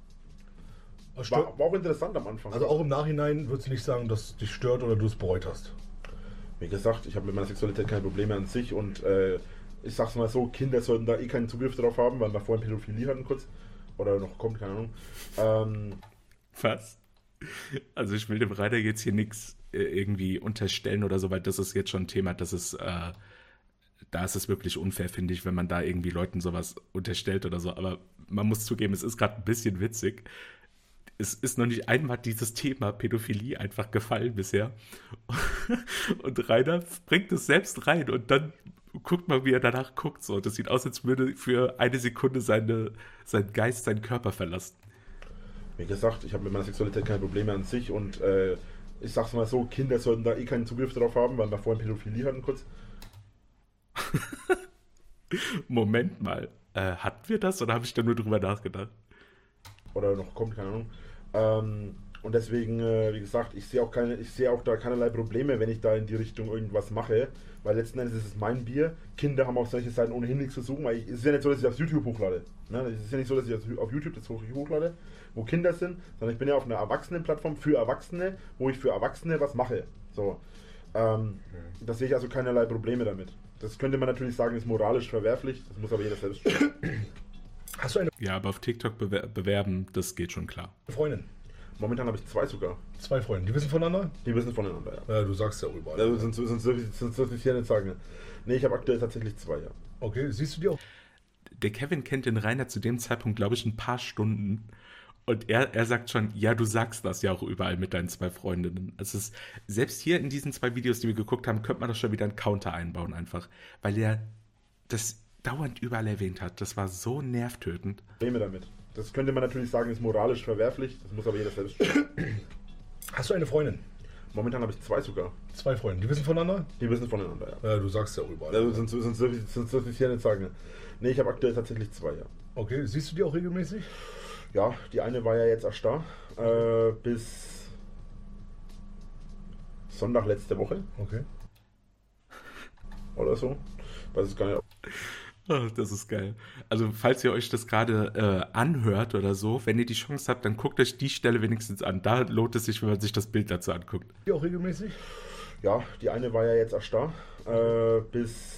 Was War, stört- war auch interessant am Anfang. Also auch im Nachhinein würdest du nicht sagen, dass es dich stört oder du es bereut hast. Wie gesagt, ich habe mit meiner Sexualität keine Probleme an sich und äh, ich sag's mal so, Kinder sollten da eh keinen Zugriff drauf haben, weil wir vorhin Pädophilie hatten kurz. Oder noch kommt, keine Ahnung. Ähm, Was? Also ich will dem Rainer jetzt hier nichts äh, irgendwie unterstellen oder so, weil das ist jetzt schon ein Thema, das ist, äh, da ist es wirklich unfair, finde ich, wenn man da irgendwie Leuten sowas unterstellt oder so. Aber man muss zugeben, es ist gerade ein bisschen witzig. Es ist noch nicht einmal dieses Thema Pädophilie einfach gefallen bisher. Und Rainer bringt es selbst rein und dann guckt man, wie er danach guckt. So. Das sieht aus, als würde für eine Sekunde seine, sein Geist seinen Körper verlassen. wie gesagt, ich habe mit meiner Sexualität keine Probleme an sich und äh, ich sag's mal so, Kinder sollten da eh keinen Zugriff drauf haben, weil wir vorhin Pädophilie hatten kurz. Moment mal, äh, hatten wir das oder habe ich da nur drüber nachgedacht? Oder noch kommt, keine Ahnung. Ähm, Und deswegen, äh, wie gesagt, ich sehe auch keine, ich sehe auch da keinerlei Probleme, wenn ich da in die Richtung irgendwas mache, weil letzten Endes ist es mein Bier. Kinder haben auf solche Seiten ohnehin nichts zu suchen, weil ich, es ist ja nicht so, dass ich auf YouTube hochlade. Ne? Es ist ja nicht so, dass ich auf YouTube das hochlade, wo Kinder sind, sondern ich bin ja auf einer Erwachsenenplattform für Erwachsene, wo ich für Erwachsene was mache. So, ähm, da sehe ich also keinerlei Probleme damit. Das könnte man natürlich sagen, ist moralisch verwerflich, das muss aber jeder selbst tun. Hast du eine Ja, aber auf TikTok bewer- bewerben, das geht schon klar. Freundin? Momentan habe ich zwei sogar. Zwei Freunde. Die wissen voneinander? Die wissen voneinander, ja. Ja, du sagst ja auch überall. Also sonst, sonst, sonst, sonst dürfte ich hier nicht sagen. Nee, ich habe aktuell tatsächlich zwei, ja. Okay, siehst du die auch? Der Kevin kennt den Rainer zu dem Zeitpunkt, glaube ich, ein paar Stunden. Und er, er sagt schon, ja, du sagst das ja auch überall mit deinen zwei Freundinnen. Es ist, selbst hier in diesen zwei Videos, die wir geguckt haben, könnte man doch schon wieder einen Counter einbauen einfach. Weil er das dauernd überall erwähnt hat. Das war so nervtötend. Probleme damit. Das könnte man natürlich sagen, ist moralisch verwerflich, das muss aber jeder selbst tun. Hast du eine Freundin? Momentan habe ich zwei sogar. Zwei Freunde. Die wissen voneinander? Die wissen voneinander, ja. Ja, du sagst ja auch überall. Also sonst, sonst, sonst, sonst dürfte ich hier nicht sagen. Nee, ich habe aktuell tatsächlich zwei, ja. Okay, siehst du die auch regelmäßig? Ja, die eine war ja jetzt erst da, äh, bis Sonntag letzte Woche Okay. oder so. Weiß es gar nicht. Ach, das ist geil. Also, falls ihr euch das gerade äh, anhört oder so, wenn ihr die Chance habt, dann guckt euch die Stelle wenigstens an. Da lohnt es sich, wenn man sich das Bild dazu anguckt. Die auch regelmäßig? Ja, die eine war ja jetzt erst da, äh, bis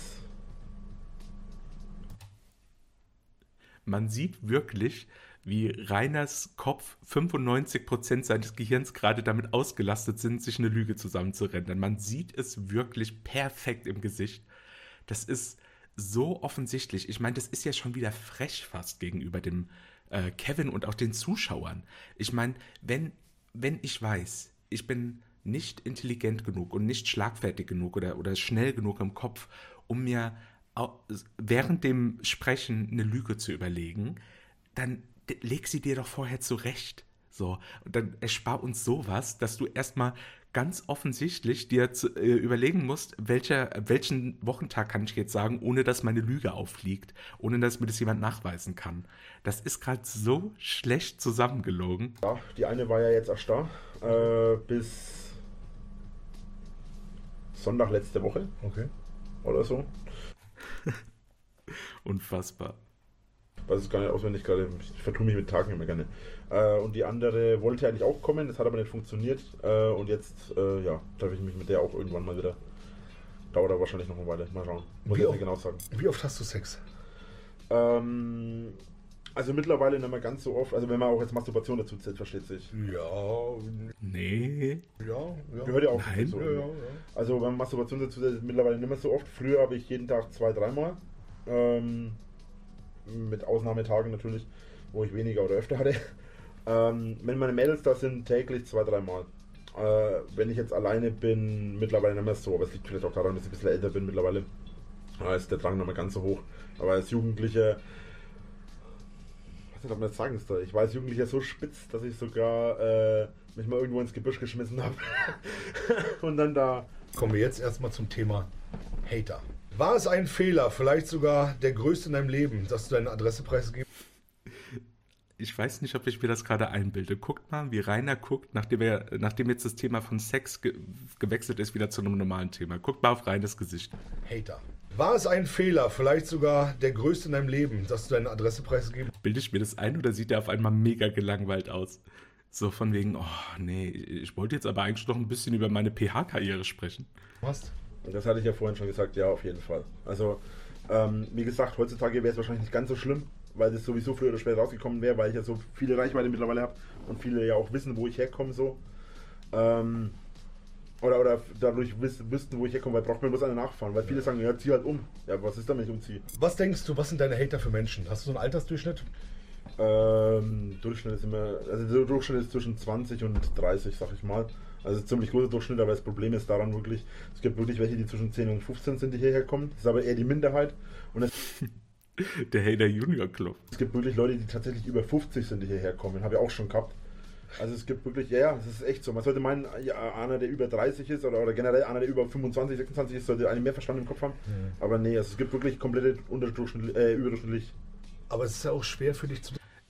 Man sieht wirklich, wie Rainers Kopf fünfundneunzig Prozent seines Gehirns gerade damit ausgelastet sind, sich eine Lüge zusammenzurendern. Man sieht es wirklich perfekt im Gesicht. Das ist so offensichtlich. Ich meine, das ist ja schon wieder frech fast gegenüber dem äh, Kevin und auch den Zuschauern. Ich meine, wenn, wenn ich weiß, ich bin nicht intelligent genug und nicht schlagfertig genug oder, oder schnell genug im Kopf, um mir au- während dem Sprechen eine Lüge zu überlegen, dann d- leg sie dir doch vorher zurecht. So, und dann erspar uns sowas, dass du erstmal ganz offensichtlich dir zu, äh, überlegen musst, welcher, welchen Wochentag kann ich jetzt sagen, ohne dass meine Lüge auffliegt, ohne dass mir das jemand nachweisen kann. Das ist gerade so schlecht zusammengelogen. Ja, die eine war ja jetzt erst da, äh, bis Sonntag letzte Woche Okay. oder so. Unfassbar. Weiß es gar nicht auswendig gerade, ich vertue mich mit Tagen immer gerne. Äh, und die andere wollte eigentlich auch kommen, das hat aber nicht funktioniert. Äh, und jetzt, äh, ja, treffe ich mich mit der auch irgendwann mal wieder. Dauert aber wahrscheinlich noch eine Weile. Mal schauen. Muss Wie ich jetzt oft- nicht genau sagen. Wie oft hast du Sex? Ähm, also mittlerweile nicht mehr ganz so oft, also wenn man auch jetzt Masturbation dazu zählt, versteht sich. Ja, Nee. ja, ja. Gehört ja auch Nein. so. Ja, ja, ja. Also wenn man Masturbation dazu zählt, mittlerweile nicht mehr so oft. Früher habe ich jeden Tag zwei, dreimal. Ähm, mit Ausnahmetagen natürlich, wo ich weniger oder öfter hatte. Ähm, wenn meine Mädels da sind, täglich zwei, dreimal. Äh, wenn ich jetzt alleine bin, mittlerweile nicht mehr so, aber es liegt vielleicht auch daran, dass ich ein bisschen älter bin mittlerweile. Da ist der Drang nicht mehr ganz so hoch. Aber als Jugendlicher, was soll man jetzt sagen, ist da? Ich war als Jugendlicher so spitz, dass ich sogar äh, mich mal irgendwo ins Gebüsch geschmissen habe. Und dann da. Kommen wir jetzt erstmal zum Thema Hater. War es ein Fehler, vielleicht sogar der größte in deinem Leben, dass du deine Adresse preisgibst? Ich weiß nicht, ob ich mir das gerade einbilde. Guckt mal, wie Rainer guckt, nachdem, er, nachdem jetzt das Thema von Sex ge gewechselt ist, wieder zu einem normalen Thema. Guckt mal auf Rainers Gesicht. Hater. War es ein Fehler, vielleicht sogar der größte in deinem Leben, dass du deine Adresse preisgibst? Bilde ich mir das ein oder sieht er auf einmal mega gelangweilt aus? So von wegen, oh nee, ich wollte jetzt aber eigentlich noch ein bisschen über meine P H-Karriere sprechen. Was? Und das hatte ich ja vorhin schon gesagt, ja, auf jeden Fall. Also, ähm, wie gesagt, heutzutage wäre es wahrscheinlich nicht ganz so schlimm, weil das sowieso früher oder später rausgekommen wäre, weil ich ja so viele Reichweite mittlerweile habe und viele ja auch wissen, wo ich herkomme, so. Ähm, oder, oder dadurch wiss, wüssten, wo ich herkomme, weil braucht man bloß eine nachfahren, weil viele sagen, ja, zieh halt um. Ja, was ist, wenn ich umziehe? Was denkst du, was sind deine Hater für Menschen? Hast du so einen Altersdurchschnitt? Ähm, Durchschnitt ist immer, also der Durchschnitt ist zwischen zwanzig und dreißig, sag ich mal. Also ziemlich großer Durchschnitt, aber das Problem ist daran wirklich, es gibt wirklich welche, die zwischen zehn und fünfzehn sind, die hierher kommen. Das ist aber eher die Minderheit. Und es, Der Hater Junior Club. es gibt wirklich Leute, die tatsächlich über fünfzig sind, die hierher kommen. Habe ich auch schon gehabt. Also es gibt wirklich, ja, ja, das ist echt so. Man sollte meinen, ja, einer, der über dreißig ist oder, oder generell einer, der über fünfundzwanzig, sechsundzwanzig ist, sollte einen mehr Verstand im Kopf haben. Mhm. Aber nee, also es gibt wirklich komplett unterdurchschnittlich, äh, überdurchschnittlich. Aber es ist ja auch schwer für dich zu...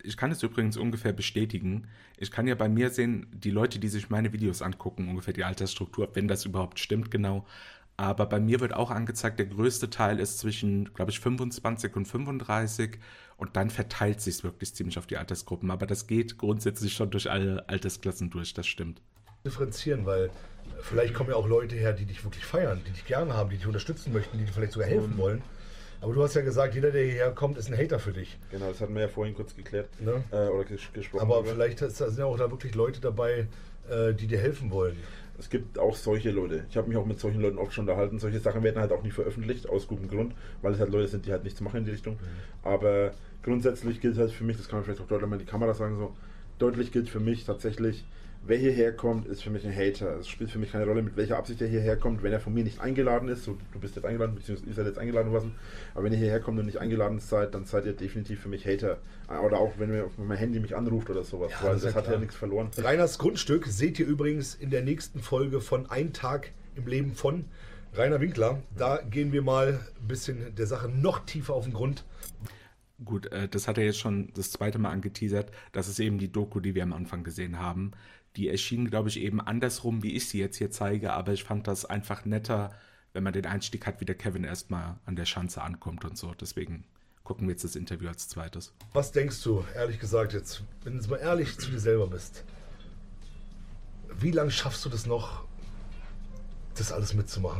Ich kann es übrigens ungefähr bestätigen. Ich kann ja bei mir sehen, die Leute, die sich meine Videos angucken, ungefähr die Altersstruktur, wenn das überhaupt stimmt genau. Aber bei mir wird auch angezeigt, der größte Teil ist zwischen, glaube ich, fünfundzwanzig und fünfunddreißig und dann verteilt sich es wirklich ziemlich auf die Altersgruppen. Aber das geht grundsätzlich schon durch alle Altersklassen durch, das stimmt. Differenzieren, weil vielleicht kommen ja auch Leute her, die dich wirklich feiern, die dich gerne haben, die dich unterstützen möchten, die dir vielleicht sogar helfen wollen. Aber du hast ja gesagt, jeder, der hierher kommt, ist ein Hater für dich. Genau, das hatten wir ja vorhin kurz geklärt. Ne? Äh, oder ges gesprochen. Aber darüber. vielleicht ist, sind ja auch da wirklich Leute dabei, äh, die dir helfen wollen. Es gibt auch solche Leute. Ich habe mich auch mit solchen Leuten oft schon unterhalten. Solche Sachen werden halt auch nicht veröffentlicht, aus gutem Grund, weil es halt Leute sind, die halt nichts machen in die Richtung. Mhm. Aber grundsätzlich gilt halt für mich, das kann man vielleicht auch deutlich mal in die Kamera sagen, so deutlich gilt für mich tatsächlich, wer hierher kommt, ist für mich ein Hater. Es spielt für mich keine Rolle, mit welcher Absicht er hierher kommt. Wenn er von mir nicht eingeladen ist, so, du bist jetzt eingeladen, beziehungsweise ihr seid jetzt eingeladen worden, aber wenn ihr hierher kommt und nicht eingeladen seid, dann seid ihr definitiv für mich Hater. Oder auch, wenn mir auf mein Handy mich anruft oder sowas, Ja, weil das das, ist ja hat klar. ja nichts verloren. Rainers Grundstück seht ihr übrigens in der nächsten Folge von Ein Tag im Leben von Rainer Winkler. Da gehen wir mal ein bisschen der Sache noch tiefer auf den Grund. Gut, äh, das hat er jetzt schon das zweite Mal angeteasert. Das ist eben die Doku, die wir am Anfang gesehen haben. Die erschien, glaube ich, eben andersrum, wie ich sie jetzt hier zeige, aber ich fand das einfach netter, wenn man den Einstieg hat, wie der Kevin erstmal an der Schanze ankommt und so. Deswegen gucken wir jetzt das Interview als zweites. Was denkst du, ehrlich gesagt jetzt, wenn du mal ehrlich zu dir selber bist, wie lange schaffst du das noch, das alles mitzumachen?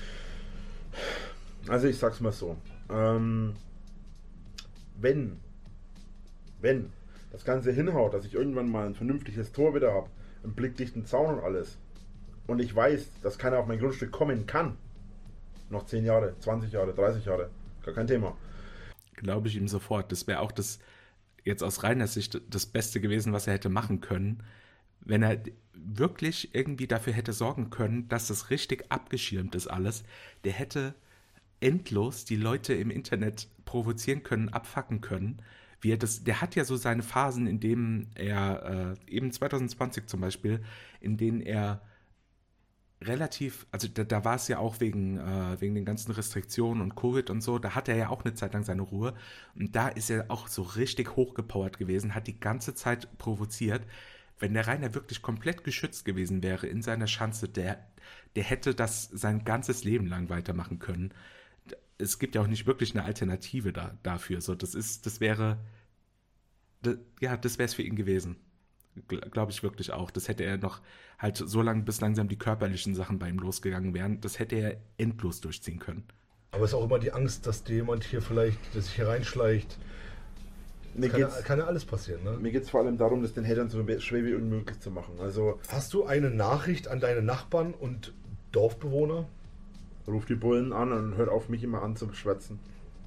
Also ich sag's mal so, ähm, wenn, wenn das Ganze hinhaut, dass ich irgendwann mal ein vernünftiges Tor wieder habe, einen blickdichten Zaun und alles, und ich weiß, dass keiner auf mein Grundstück kommen kann, noch zehn Jahre, zwanzig Jahre, dreißig Jahre, gar kein Thema. Glaube ich ihm sofort. Das wäre auch das, jetzt aus reiner Sicht, das Beste gewesen, was er hätte machen können, wenn er wirklich irgendwie dafür hätte sorgen können, dass das richtig abgeschirmt ist alles. Der hätte endlos die Leute im Internet provozieren können, abfacken können. Wie er das, der hat ja so seine Phasen, in denen er, äh, eben zwanzig zwanzig zum Beispiel, in denen er relativ, also da, da war es ja auch wegen, äh, wegen den ganzen Restriktionen und Covid und so, da hat er ja auch eine Zeit lang seine Ruhe und da ist er auch so richtig hochgepowert gewesen, hat die ganze Zeit provoziert. Wenn der Rainer wirklich komplett geschützt gewesen wäre in seiner Schanze, der, der hätte das sein ganzes Leben lang weitermachen können. Es gibt ja auch nicht wirklich eine Alternative da, dafür. So, das ist, das wäre, das, ja, das wäre es für ihn gewesen. Glaube ich wirklich auch. Das hätte er noch halt so lange, bis langsam die körperlichen Sachen bei ihm losgegangen wären, das hätte er endlos durchziehen können. Aber es ist auch immer die Angst, dass dir jemand hier vielleicht, der sich hier reinschleicht. Mir Kann ja, geht's, kann ja alles passieren, ne? mir geht's vor allem darum, das den Hatern so schwer wie unmöglich zu machen. Also Hast du eine Nachricht an deine Nachbarn und Dorfbewohner? ruft die Bullen an und hört auf, mich immer an zu schwätzen.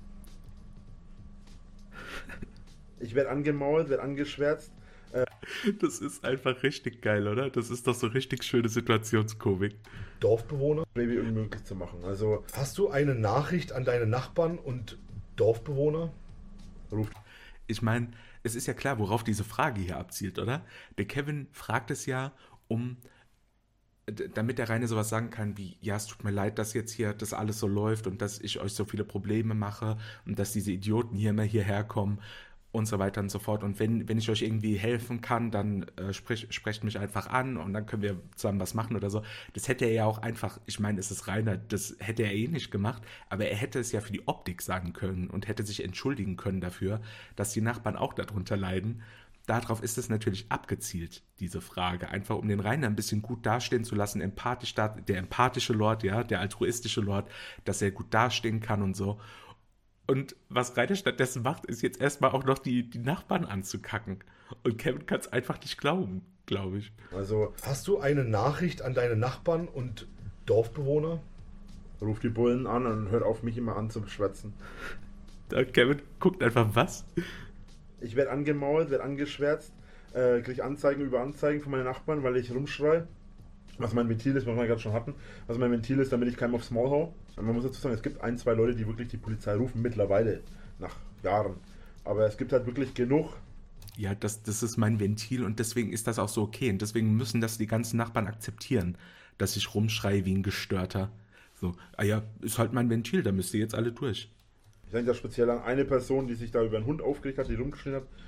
Ich werde angemault, werde angeschwärzt. Das ist einfach richtig geil, oder? Das ist doch so richtig schöne Situationskomik. Dorfbewohner? Schwer wie unmöglich zu machen. Also Hast du eine Nachricht an deine Nachbarn und Dorfbewohner? ruft Ich meine, es ist ja klar, worauf diese Frage hier abzielt, oder? Der Kevin fragt es ja, um, d- damit der Rainer sowas sagen kann wie, ja, es tut mir leid, dass jetzt hier das alles so läuft und dass ich euch so viele Probleme mache und dass diese Idioten hier immer hierher kommen und so weiter und so fort. Und wenn, wenn ich euch irgendwie helfen kann, dann äh, sprich, sprecht mich einfach an und dann können wir zusammen was machen oder so. Das hätte er ja auch einfach, ich meine, es ist Rainer, das hätte er eh nicht gemacht, aber er hätte es ja für die Optik sagen können und hätte sich entschuldigen können dafür, dass die Nachbarn auch darunter leiden. Darauf ist es natürlich abgezielt, diese Frage, einfach um den Rainer ein bisschen gut dastehen zu lassen, empathisch da, der empathische Lord, ja, der altruistische Lord, dass er gut dastehen kann und so. Und was Rainer stattdessen macht, ist jetzt erstmal auch noch die, die Nachbarn anzukacken. Und Kevin kann es einfach nicht glauben, glaube ich. Also Hast du eine Nachricht an deine Nachbarn und Dorfbewohner? ruft die Bullen an und hört auf, mich immer an zu schwätzen. Da Kevin guckt einfach, was? Ich werde angemault, werde angeschwärzt, äh, kriege Anzeigen über Anzeigen von meinen Nachbarn, weil ich rumschreie. Was mein Ventil ist, was wir gerade schon hatten. Was mein Ventil ist, damit ich keinem aufs Maul hau. Und man muss dazu sagen, es gibt ein, zwei Leute, die wirklich die Polizei rufen, mittlerweile, nach Jahren. Aber es gibt halt wirklich genug. Ja, das, das ist mein Ventil und deswegen ist das auch so okay. Und deswegen müssen das die ganzen Nachbarn akzeptieren, dass ich rumschreie wie ein Gestörter. So, ah ja, ist halt mein Ventil, da müsst ihr jetzt alle durch. Ich denke da speziell an eine Person, die sich da über einen Hund aufgeregt hat, die rumgeschrien hat.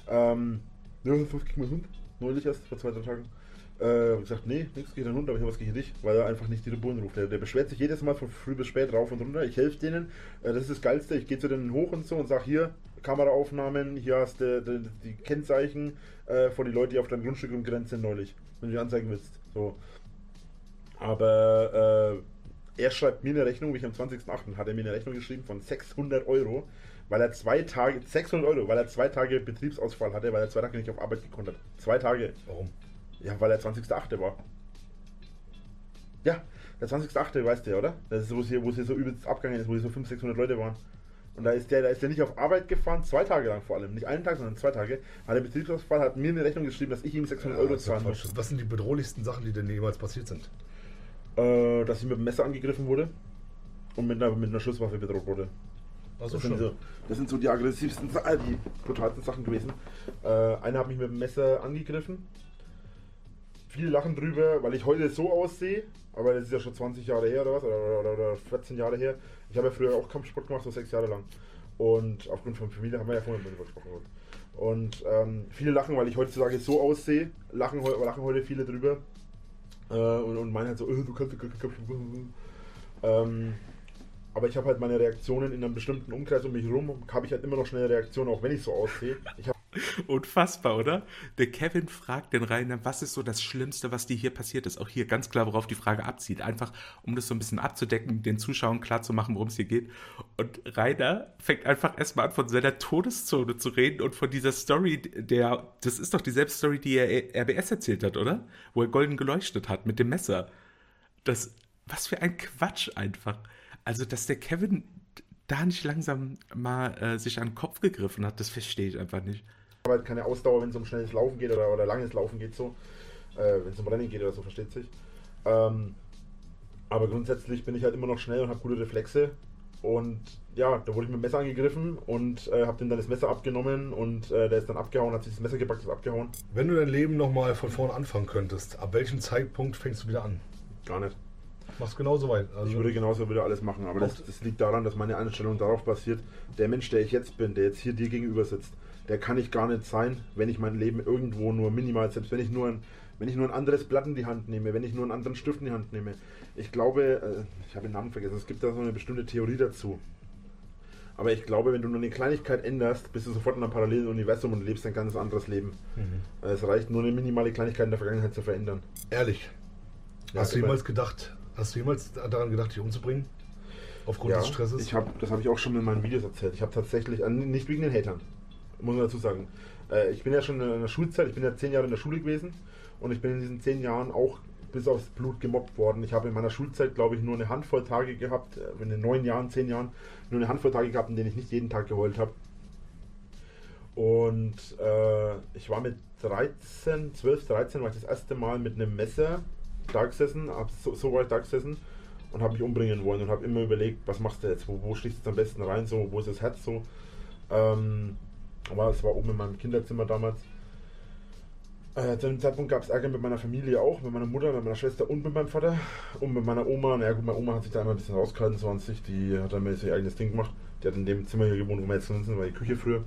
Ähm, ja, was kriegt mein Hund? Neulich erst, vor zwei, drei Tagen. Äh, hab gesagt, nee, nichts geht dein Hund, aber ich habe was gegen dich, weil er einfach nicht die Bullen ruft. Der, der beschwert sich jedes Mal von früh bis spät rauf und runter. Ich helfe denen, äh, das ist das Geilste. Ich gehe zu denen hoch und so und sage, hier, Kameraaufnahmen, hier hast du die, die Kennzeichen äh, von den Leuten, die auf deinem Grundstück umgrenzt sind neulich, wenn du die anzeigen willst. So. Aber äh, er schreibt mir eine Rechnung, wie ich am zwanzigsten achten hat er mir eine Rechnung geschrieben von sechshundert Euro, weil er zwei Tage, sechshundert Euro, weil er zwei Tage Betriebsausfall hatte, weil er zwei Tage nicht auf Arbeit gekonnt hat. Zwei Tage. Warum? Ja, weil er zwanzigster achte war. Ja, der zwanzigster achte weißt du ja, oder? Das ist, wo es hier, wo es hier so übelst abgegangen ist, wo hier so fünfhundert, sechshundert Leute waren. Und da ist der, da ist der nicht auf Arbeit gefahren, zwei Tage lang vor allem. Nicht einen Tag, sondern zwei Tage. Hat der Betriebsausfall, hat mir eine Rechnung geschrieben, dass ich ihm sechshundert Euro zahlen muss. Was sind die bedrohlichsten Sachen, die denn jemals passiert sind? Äh, dass ich mit dem Messer angegriffen wurde und mit einer, mit einer Schusswaffe bedroht wurde. Also Das sind, so, das sind so die aggressivsten, äh, die brutalsten Sachen gewesen. Äh, einer hat mich mit dem Messer angegriffen. Viele lachen drüber, weil ich heute so aussehe, aber das ist ja schon zwanzig Jahre her oder was, oder, oder, oder vierzehn Jahre her. Ich habe ja früher auch Kampfsport gemacht, so sechs Jahre lang. Und aufgrund von Familie haben wir ja vorhin darüber gesprochen. Und ähm, viele lachen, weil ich heutzutage so aussehe, lachen, lachen heute viele drüber. Äh, und, und meinen halt so, oh, du kannst gar keinen Kampfsport machen. Ähm, aber ich habe halt meine Reaktionen in einem bestimmten Umkreis um mich herum, habe ich halt immer noch schnelle Reaktionen, auch wenn ich so aussehe. Ich hab Unfassbar, oder? Der Kevin fragt den Rainer, was ist so das Schlimmste, was dir hier passiert ist? Auch hier ganz klar, worauf die Frage abzieht. Einfach, um das so ein bisschen abzudecken, den Zuschauern klar zu machen, worum es hier geht. Und Rainer fängt einfach erstmal an, von seiner Todeszone zu reden und von dieser Story, der, das ist doch dieselbe Story, die er R B S erzählt hat, oder? Wo er golden geleuchtet hat mit dem Messer. Das, was für ein Quatsch einfach. Also, dass der Kevin da nicht langsam mal äh, sich an den Kopf gegriffen hat, das verstehe ich einfach nicht. Ich habe halt keine Ausdauer, wenn es um schnelles Laufen geht oder, oder langes Laufen geht, so. Äh, wenn es um Rennen geht oder so, versteht sich. Ähm, aber grundsätzlich bin ich halt immer noch schnell und habe gute Reflexe. Und ja, da wurde ich mit dem Messer angegriffen und äh, habe dem dann das Messer abgenommen und äh, der ist dann abgehauen, hat sich das Messer gepackt und ist abgehauen. Wenn du dein Leben nochmal von vorne anfangen könntest, ab welchem Zeitpunkt fängst du wieder an? Gar nicht. Machst genauso weit. Also Ich würde genauso wieder alles machen, aber das, das liegt daran, dass meine Einstellung darauf basiert, der Mensch, der ich jetzt bin, der jetzt hier dir gegenüber sitzt, der kann ich gar nicht sein, wenn ich mein Leben irgendwo nur minimal, selbst wenn ich nur ein, wenn ich nur ein anderes Blatt in die Hand nehme, wenn ich nur einen anderen Stift in die Hand nehme. Ich glaube, äh, ich habe den Namen vergessen, es gibt da so eine bestimmte Theorie dazu. Aber ich glaube, wenn du nur eine Kleinigkeit änderst, bist du sofort in einem parallelen Universum und lebst ein ganz anderes Leben. Mhm. Es reicht nur eine minimale Kleinigkeit in der Vergangenheit zu verändern. Ehrlich, Ja, hast du immer. jemals gedacht, hast du jemals daran gedacht, dich umzubringen? Aufgrund Ja, des Stresses? ich hab, das habe ich auch schon in meinen Videos erzählt. Ich habe tatsächlich, äh, nicht wegen den Hatern, muss man dazu sagen. Äh, ich bin ja schon in der Schulzeit, ich bin ja zehn Jahre in der Schule gewesen und ich bin in diesen zehn Jahren auch bis aufs Blut gemobbt worden. Ich habe in meiner Schulzeit, glaube ich, nur eine Handvoll Tage gehabt, äh, in den neun Jahren, zehn Jahren, nur eine Handvoll Tage gehabt, in denen ich nicht jeden Tag geheult habe. Und äh, ich war mit dreizehn, zwölf, dreizehn, war ich das erste Mal mit einem Messer da gesessen, hab, so, so war ich da gesessen und habe mich umbringen wollen und habe immer überlegt, was machst du jetzt, wo, wo schlichst du am besten rein, so, wo ist das Herz so. Ähm, aber es war oben in meinem Kinderzimmer damals. Äh, zu dem Zeitpunkt gab es Ärger mit meiner Familie auch, mit meiner Mutter, mit meiner Schwester und mit meinem Vater und mit meiner Oma. Na ja, gut, meine Oma hat sich da immer ein bisschen rausgehalten, so an sich, die hat dann mal ihr eigenes Ding gemacht. Die hat in dem Zimmer hier gewohnt, wo wir jetzt drin sind, war die Küche früher.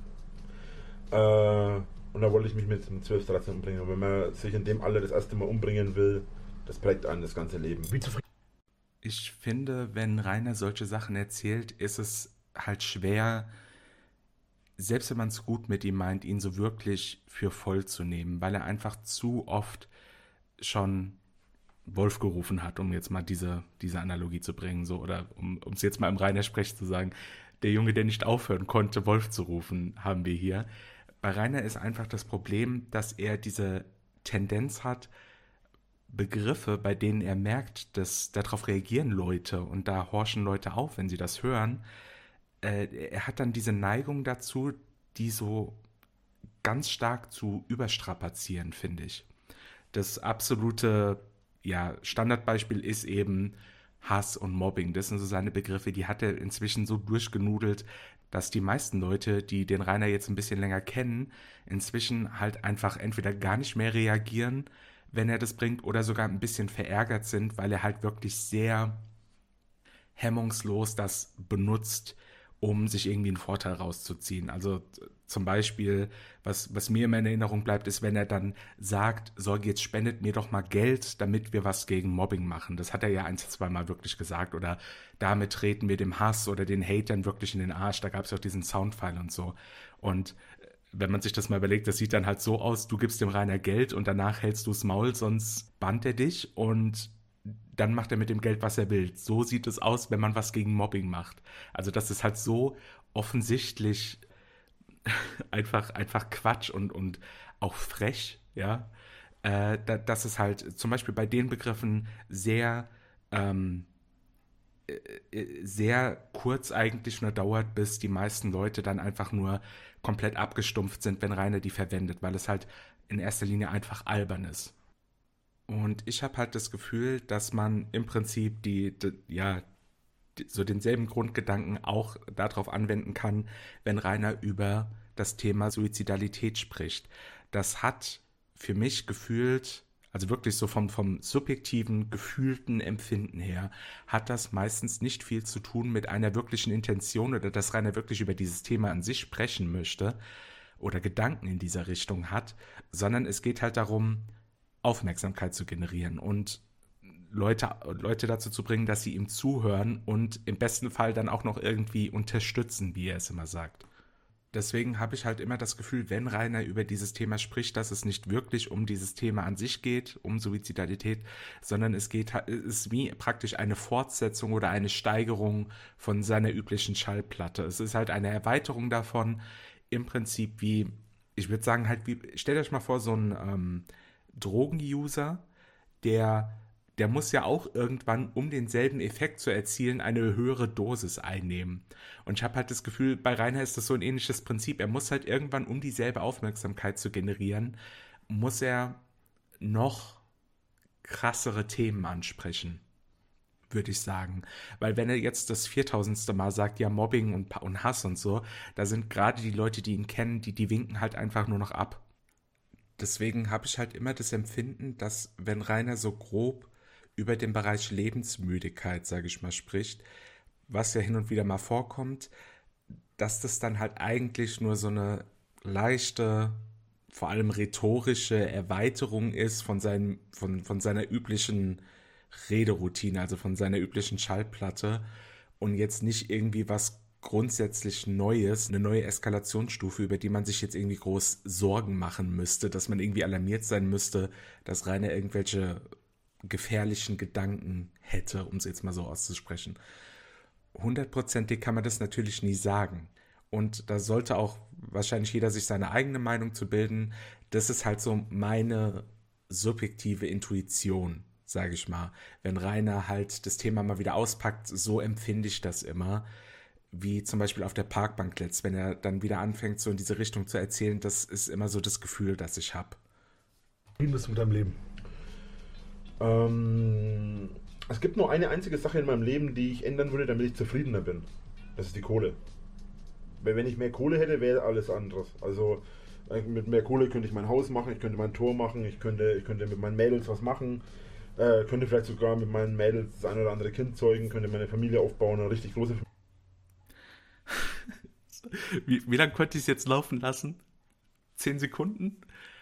Äh, und da wollte ich mich mit zwölf, dreizehn umbringen. Und wenn man sich in dem Alter das erste Mal umbringen will, das prägt einen das ganze Leben. Wie zufrieden? Ich finde, wenn Rainer solche Sachen erzählt, ist es halt schwer, selbst wenn man es gut mit ihm meint, ihn so wirklich für voll zu nehmen, weil er einfach zu oft schon Wolf gerufen hat, um jetzt mal diese, diese Analogie zu bringen, so, oder um es jetzt mal im Rainer-Sprech zu sagen, der Junge, der nicht aufhören konnte, Wolf zu rufen, haben wir hier. Bei Rainer ist einfach das Problem, dass er diese Tendenz hat, Begriffe, bei denen er merkt, dass darauf reagieren Leute und da horchen Leute auf, wenn sie das hören. Äh, er hat dann diese Neigung dazu, die so ganz stark zu überstrapazieren, finde ich. Das absolute ja, Standardbeispiel ist eben Hass und Mobbing. Das sind so seine Begriffe, die hat er inzwischen so durchgenudelt, dass die meisten Leute, die den Rainer jetzt ein bisschen länger kennen, inzwischen halt einfach entweder gar nicht mehr reagieren, wenn er das bringt, oder sogar ein bisschen verärgert sind, weil er halt wirklich sehr hemmungslos das benutzt, um sich irgendwie einen Vorteil rauszuziehen. Also zum Beispiel, was, was mir immer in Erinnerung bleibt, ist, wenn er dann sagt, so, jetzt spendet mir doch mal Geld, damit wir was gegen Mobbing machen. Das hat er ja ein, zwei Mal wirklich gesagt. Oder damit treten wir dem Hass oder den Hatern wirklich in den Arsch. Da gab es ja auch diesen Soundfile und so. Und wenn man sich das mal überlegt, das sieht dann halt so aus, du gibst dem Rainer Geld und danach hältst du das Maul, sonst bannt er dich und dann macht er mit dem Geld, was er will. So sieht es aus, wenn man was gegen Mobbing macht. Also das ist halt so offensichtlich einfach, einfach Quatsch und, und auch frech, ja. Äh, da, dass es halt zum Beispiel bei den Begriffen sehr, ähm, sehr kurz eigentlich nur dauert, bis die meisten Leute dann einfach nur komplett abgestumpft sind, wenn Rainer die verwendet, weil es halt in erster Linie einfach albern ist. Und ich habe halt das Gefühl, dass man im Prinzip die, die ja, die, so denselben Grundgedanken auch darauf anwenden kann, wenn Rainer über das Thema Suizidalität spricht. Das hat für mich gefühlt, also wirklich so vom, vom subjektiven, gefühlten Empfinden her, hat das meistens nicht viel zu tun mit einer wirklichen Intention oder dass Rainer wirklich über dieses Thema an sich sprechen möchte oder Gedanken in dieser Richtung hat, sondern es geht halt darum, Aufmerksamkeit zu generieren und Leute, Leute dazu zu bringen, dass sie ihm zuhören und im besten Fall dann auch noch irgendwie unterstützen, wie er es immer sagt. Deswegen habe ich halt immer das Gefühl, wenn Rainer über dieses Thema spricht, dass es nicht wirklich um dieses Thema an sich geht, um Suizidalität, sondern es geht, es ist wie praktisch eine Fortsetzung oder eine Steigerung von seiner üblichen Schallplatte. Es ist halt eine Erweiterung davon, im Prinzip wie, ich würde sagen halt wie, stellt euch mal vor, so ein ähm, Drogenuser, der, der muss ja auch irgendwann, um denselben Effekt zu erzielen, eine höhere Dosis einnehmen. Und ich habe halt das Gefühl, bei Rainer ist das so ein ähnliches Prinzip. Er muss halt irgendwann, um dieselbe Aufmerksamkeit zu generieren, muss er noch krassere Themen ansprechen, würde ich sagen. Weil wenn er jetzt das viertausendste Mal sagt, ja, Mobbing und, und Hass und so, da sind gerade die Leute, die ihn kennen, die, die winken halt einfach nur noch ab. Deswegen habe ich halt immer das Empfinden, dass wenn Rainer so grob über den Bereich Lebensmüdigkeit, sage ich mal, spricht, was ja hin und wieder mal vorkommt, dass das dann halt eigentlich nur so eine leichte, vor allem rhetorische Erweiterung ist von, seinem, von, von seiner üblichen Rederoutine, also von seiner üblichen Schallplatte und jetzt nicht irgendwie was grundsätzlich Neues, eine neue Eskalationsstufe, über die man sich jetzt irgendwie groß Sorgen machen müsste, dass man irgendwie alarmiert sein müsste, dass Rainer irgendwelche gefährlichen Gedanken hätte, um es jetzt mal so auszusprechen. Hundertprozentig kann man das natürlich nie sagen. Und da sollte auch wahrscheinlich jeder sich seine eigene Meinung zu bilden. Das ist halt so meine subjektive Intuition, sage ich mal. Wenn Rainer halt das Thema mal wieder auspackt, so empfinde ich das immer. Wie zum Beispiel auf der Parkbank letzt, wenn er dann wieder anfängt, so in diese Richtung zu erzählen, das ist immer so das Gefühl, das ich habe. Wie bist du mit deinem Leben? Ähm, es gibt nur eine einzige Sache in meinem Leben, die ich ändern würde, damit ich zufriedener bin. Das ist die Kohle. Weil wenn ich mehr Kohle hätte, wäre alles anderes. Also mit mehr Kohle könnte ich mein Haus machen, ich könnte mein Tor machen, ich könnte, ich könnte mit meinen Mädels was machen, äh, könnte vielleicht sogar mit meinen Mädels das ein oder andere Kind zeugen, könnte meine Familie aufbauen, eine richtig große Familie. Wie, wie lange konnte ich es jetzt laufen lassen? Zehn Sekunden?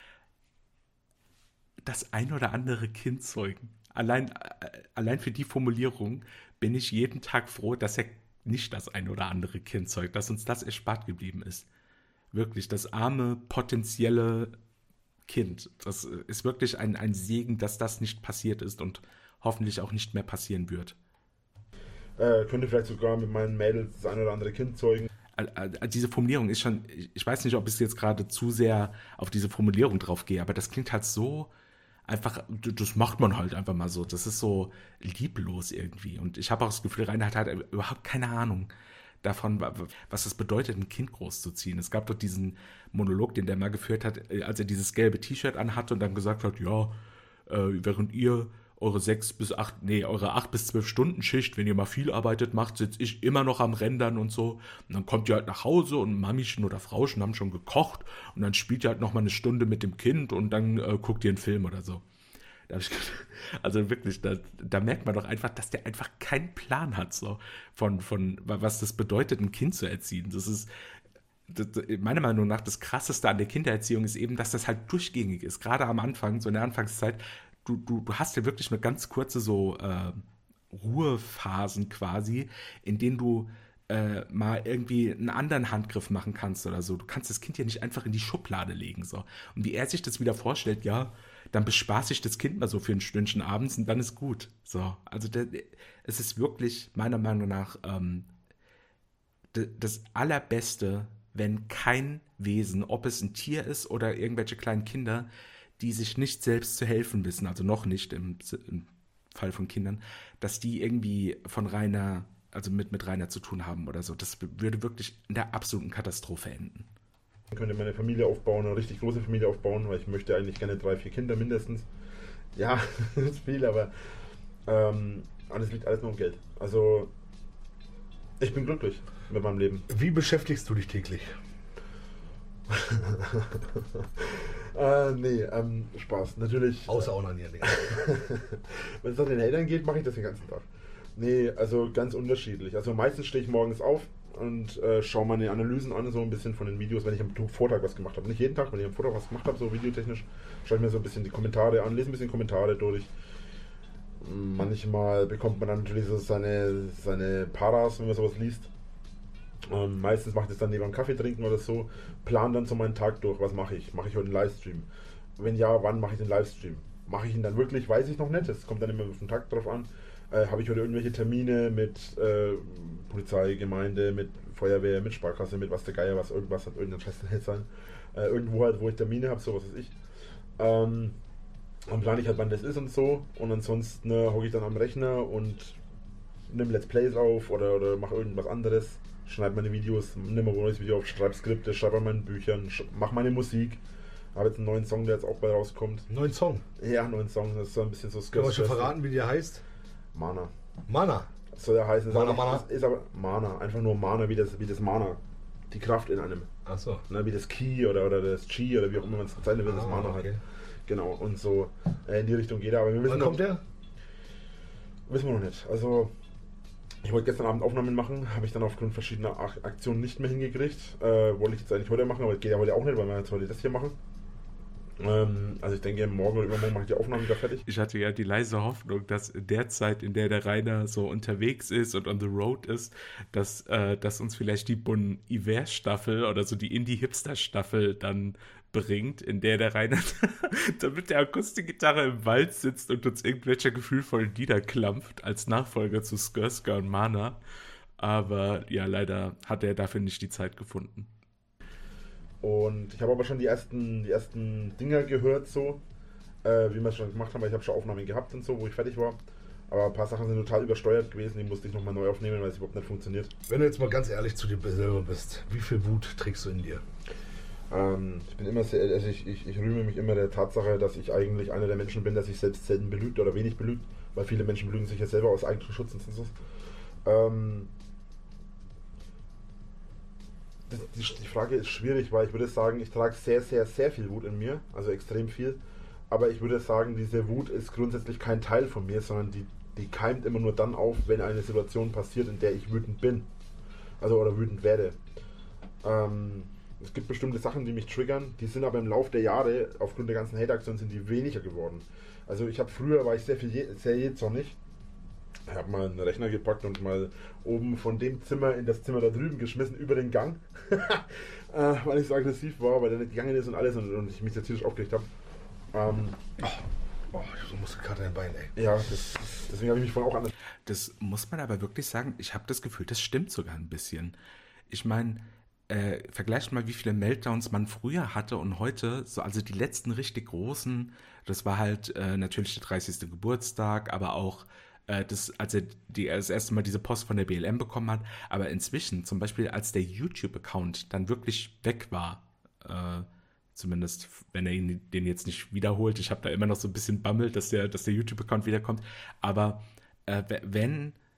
Das ein oder andere Kind zeugen. Allein, allein für die Formulierung bin ich jeden Tag froh, dass er nicht das ein oder andere Kind zeugt, dass uns das erspart geblieben ist. Wirklich, das arme, potenzielle Kind. Das ist wirklich ein, ein Segen, dass das nicht passiert ist und hoffentlich auch nicht mehr passieren wird. Äh, könnte vielleicht sogar mit meinen Mädels das ein oder andere Kind zeugen. Diese Formulierung ist schon, ich weiß nicht, ob ich jetzt gerade zu sehr auf diese Formulierung drauf gehe, aber das klingt halt so einfach, das macht man halt einfach mal so. Das ist so lieblos irgendwie. Und ich habe auch das Gefühl, Rainer hat halt überhaupt keine Ahnung davon, was es bedeutet, ein Kind großzuziehen. Es gab doch diesen Monolog, den der mal geführt hat, als er dieses gelbe T-Shirt anhatte und dann gesagt hat, ja, äh, während ihr eure sechs bis acht, nee, eure acht bis zwölf Stunden Schicht, wenn ihr mal viel arbeitet macht, sitze ich immer noch am Rendern und so. Und dann kommt ihr halt nach Hause und Mamichen oder Frauchen haben schon gekocht und dann spielt ihr halt noch mal eine Stunde mit dem Kind und dann äh, guckt ihr einen Film oder so. Da hab ich gedacht, also wirklich, da, da merkt man doch einfach, dass der einfach keinen Plan hat, so von, von was das bedeutet, ein Kind zu erziehen. Das ist, das, meiner Meinung nach, das Krasseste an der Kindererziehung ist eben, dass das halt durchgängig ist. Gerade am Anfang, so in der Anfangszeit, du, du, du hast ja wirklich eine ganz kurze so äh, Ruhephasen quasi, in denen du äh, mal irgendwie einen anderen Handgriff machen kannst oder so. Du kannst das Kind ja nicht einfach in die Schublade legen. So. Und wie er sich das wieder vorstellt, ja, dann bespaß ich das Kind mal so für ein Stündchen abends und dann ist gut. So. Also der, es ist wirklich meiner Meinung nach ähm, d- das Allerbeste, wenn kein Wesen, ob es ein Tier ist oder irgendwelche kleinen Kinder, die sich nicht selbst zu helfen wissen, also noch nicht im, im Fall von Kindern, dass die irgendwie von reiner, also mit, mit reiner zu tun haben oder so. Das würde wirklich in der absoluten Katastrophe enden. Ich könnte meine Familie aufbauen, eine richtig große Familie aufbauen, weil ich möchte eigentlich gerne drei, vier Kinder mindestens. Ja, das ist viel, aber ähm, alles liegt alles nur um Geld. Also ich bin glücklich mit meinem Leben. Wie beschäftigst du dich täglich? äh, nee, ähm, Spaß. Natürlich. Außer Onanieren. Digga. Wenn es nach den Eltern geht, mache ich das den ganzen Tag. Nee, also ganz unterschiedlich. Also meistens stehe ich morgens auf und äh, schaue meine Analysen an, so ein bisschen von den Videos, wenn ich am Vortag was gemacht habe. Nicht jeden Tag, wenn ich am Vortag was gemacht habe, so videotechnisch, schaue ich mir so ein bisschen die Kommentare an, lese ein bisschen Kommentare durch. Manchmal bekommt man dann natürlich so seine, seine Paras, wenn man sowas liest. Ähm, meistens mache ich das dann neben einem Kaffee trinken oder so, plan dann so meinen Tag durch, was mache ich? Mache ich heute einen Livestream? Wenn ja, wann mache ich den Livestream? Mache ich ihn dann wirklich? Weiß ich noch nicht, das kommt dann immer auf den Tag drauf an. Äh, habe ich heute irgendwelche Termine mit äh, Polizei, Gemeinde, mit Feuerwehr, mit Sparkasse, mit was der Geier, was irgendwas hat, irgendein Scheiß sein. Äh, irgendwo halt, wo ich Termine habe, so was weiß ich. Ähm, dann plane ich halt, wann das ist und so. Und ansonsten äh, hocke ich dann am Rechner und nehme Let's Plays auf oder, oder mache irgendwas anderes. Schreibe meine Videos, nehme ein neues Video auf, schreibe Skripte, schreibe an meinen Büchern, mache meine Musik. Habe jetzt einen neuen Song, der jetzt auch bald rauskommt. Neuen Song? Ja, einen neuen Song. Das ist so ein bisschen so Können wir schon verraten, wie der heißt? Mana. Mana. Soll der heißen. Mana, ist Mana. Ist, ist aber Mana. Einfach nur Mana, wie das, wie das Mana. Die Kraft in einem. Ach so. Ne, wie das Ki oder, oder das Chi oder wie auch immer man es bezeichnen will, das Ah, Mana okay. halt. Genau, und so äh, in die Richtung geht er. Aber wir wissen Wann noch, kommt der? Wissen wir noch nicht. Also, ich wollte gestern Abend Aufnahmen machen, habe ich dann aufgrund verschiedener Ak- Aktionen nicht mehr hingekriegt. Äh, wollte ich jetzt eigentlich heute machen, aber das geht ja heute auch nicht, weil wir jetzt heute das hier machen. Ähm, also ich denke, morgen oder übermorgen mache ich die Aufnahmen wieder fertig. Ich hatte ja die leise Hoffnung, dass in der Zeit, in der der Rainer so unterwegs ist und on the road ist, dass, äh, dass uns vielleicht die Bon Iver-Staffel oder so die Indie-Hipster-Staffel dann bringt, in der der Rainer da mit der Akustikgitarre im Wald sitzt und uns irgendwelche gefühlvollen Lieder klampft als Nachfolger zu Skirska und Mana. Aber ja, leider hat er dafür nicht die Zeit gefunden. Und ich habe aber schon die ersten, die ersten Dinger gehört, so, äh, wie wir es schon gemacht haben, weil ich habe schon Aufnahmen gehabt und so, wo ich fertig war. Aber ein paar Sachen sind total übersteuert gewesen, die musste ich nochmal neu aufnehmen, weil es überhaupt nicht funktioniert. Wenn du jetzt mal ganz ehrlich zu dir selber bist, wie viel Wut trägst du in dir? Ähm, ich bin immer sehr, also ich, ich, ich rühme mich immer der Tatsache, dass ich eigentlich einer der Menschen bin, der sich selbst selten belügt oder wenig belügt, weil viele Menschen belügen sich ja selber aus eigenem Schutz und so. Ähm, das, die, die Frage ist schwierig, weil ich würde sagen, ich trage sehr, sehr, sehr viel Wut in mir, also extrem viel. Aber ich würde sagen, diese Wut ist grundsätzlich kein Teil von mir, sondern die, die keimt immer nur dann auf, wenn eine Situation passiert, in der ich wütend bin. Also oder wütend werde. Ähm, es gibt bestimmte Sachen, die mich triggern, die sind aber im Laufe der Jahre, aufgrund der ganzen Hate-Aktionen, sind die weniger geworden. Also ich habe früher, war ich sehr viel je, sehr jähzornig. Ich habe mal einen Rechner gepackt und mal oben von dem Zimmer in das Zimmer da drüben geschmissen, über den Gang. äh, weil ich so aggressiv war, weil der nicht gegangen ist und alles und, und ich mich sehr tierisch aufgeregt habe. Ähm, Oh, oh, ich habe so Muskelkater im Bein, ey. ja, das, deswegen habe ich mich vorhin auch anders. Das muss man aber wirklich sagen, ich habe das Gefühl, das stimmt sogar ein bisschen. Ich meine, äh, vergleicht mal, wie viele Meltdowns man früher hatte und heute, so, also die letzten richtig großen, das war halt äh, natürlich der dreißigste Geburtstag, aber auch äh, das, als er die, das erste Mal diese Post von der B L M bekommen hat, aber inzwischen, zum Beispiel als der YouTube-Account dann wirklich weg war, äh, zumindest wenn er ihn, den jetzt nicht wiederholt, ich habe da immer noch so ein bisschen Bammel, dass der, dass der YouTube-Account wiederkommt, aber äh, wenn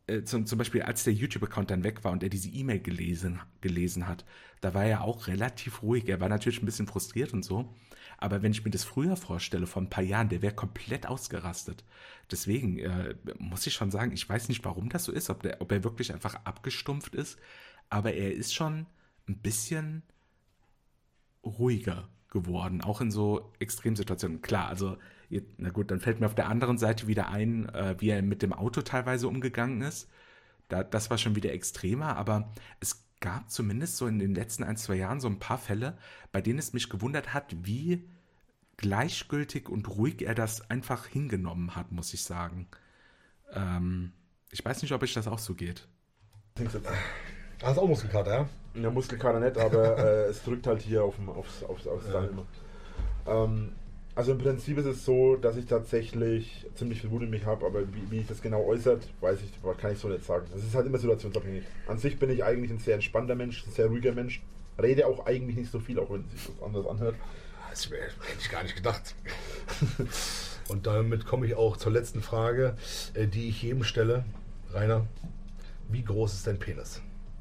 äh, zum, zum Beispiel als der YouTube-Account dann weg war und er diese E-Mail gelesen, gelesen hat, da war er auch relativ ruhig. Er war natürlich ein bisschen frustriert und so. Aber wenn ich mir das früher vorstelle, vor ein paar Jahren, der wäre komplett ausgerastet. Deswegen äh, muss ich schon sagen, ich weiß nicht, warum das so ist, ob, der, ob er wirklich einfach abgestumpft ist. Aber er ist schon ein bisschen ruhiger geworden, auch in so Extremsituationen. Klar, also, na gut, dann fällt mir auf der anderen Seite wieder ein, äh, wie er mit dem Auto teilweise umgegangen ist. Da, das war schon wieder extremer, aber es gab zumindest so in den letzten ein, zwei Jahren so ein paar Fälle, bei denen es mich gewundert hat, wie gleichgültig und ruhig er das einfach hingenommen hat, muss ich sagen. Ähm, ich weiß nicht, ob euch das auch so geht. Hast du auch Muskelkater, ja? Ja, Muskelkater nicht, aber äh, es drückt halt hier auf, aufs, aufs, aufs Ja. immer. Ähm, also im Prinzip ist es so, dass ich tatsächlich ziemlich viel Wut in mich habe, aber wie, wie ich das genau äußert, weiß ich, kann ich so nicht sagen. Das ist halt immer situationsabhängig. An sich bin ich eigentlich ein sehr entspannter Mensch, ein sehr ruhiger Mensch. Rede auch eigentlich nicht so viel, auch wenn sich was anderes anhört. Das hätte ich gar nicht gedacht. Und damit komme ich auch zur letzten Frage, äh, die ich jedem stelle. Rainer, wie groß ist dein Penis?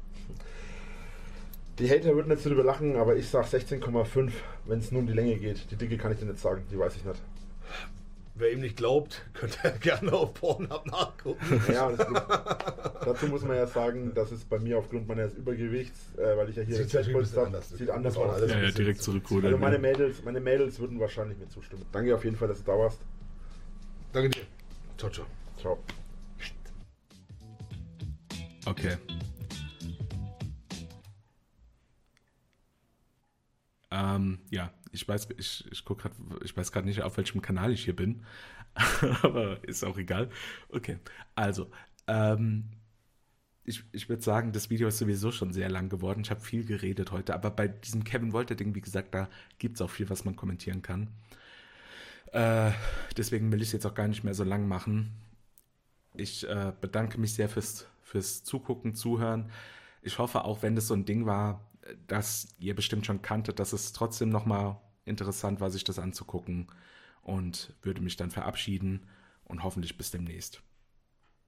Die Hater würden jetzt darüber lachen, aber ich sage sechzehn Komma fünf, wenn es nur um die Länge geht. Die Dicke kann ich dir nicht sagen, die weiß ich nicht. Wer ihm nicht glaubt, könnt ihr gerne auf Pornhub nachgucken. Ja, alles gut. Dazu muss man ja sagen, dass es bei mir aufgrund meines Übergewichts, äh, weil ich ja hier Sieht das natürlich ein bisschen habe, anders. sieht anders Muss man aus. alles Ja, ja, bisschen direkt zu- zurückrudern. Also meine Mädels, meine Mädels würden wahrscheinlich mir zustimmen. Danke auf jeden Fall, dass du da warst. Danke dir. Ciao, ciao. Ciao. Okay. Ähm, ja, ich weiß, ich, ich guck grad, ich weiß gerade nicht, auf welchem Kanal ich hier bin, aber ist auch egal. Okay, also, ähm, ich, ich würde sagen, das Video ist sowieso schon sehr lang geworden. Ich habe viel geredet heute, aber bei diesem Kevin Wolter-Ding, wie gesagt, da gibt es auch viel, was man kommentieren kann. Äh, deswegen will ich es jetzt auch gar nicht mehr so lang machen. Ich äh, bedanke mich sehr fürs, fürs Zugucken, Zuhören. Ich hoffe auch, wenn das so ein Ding war, dass ihr bestimmt schon kanntet, dass es trotzdem nochmal interessant war, sich das anzugucken, und würde mich dann verabschieden und hoffentlich bis demnächst.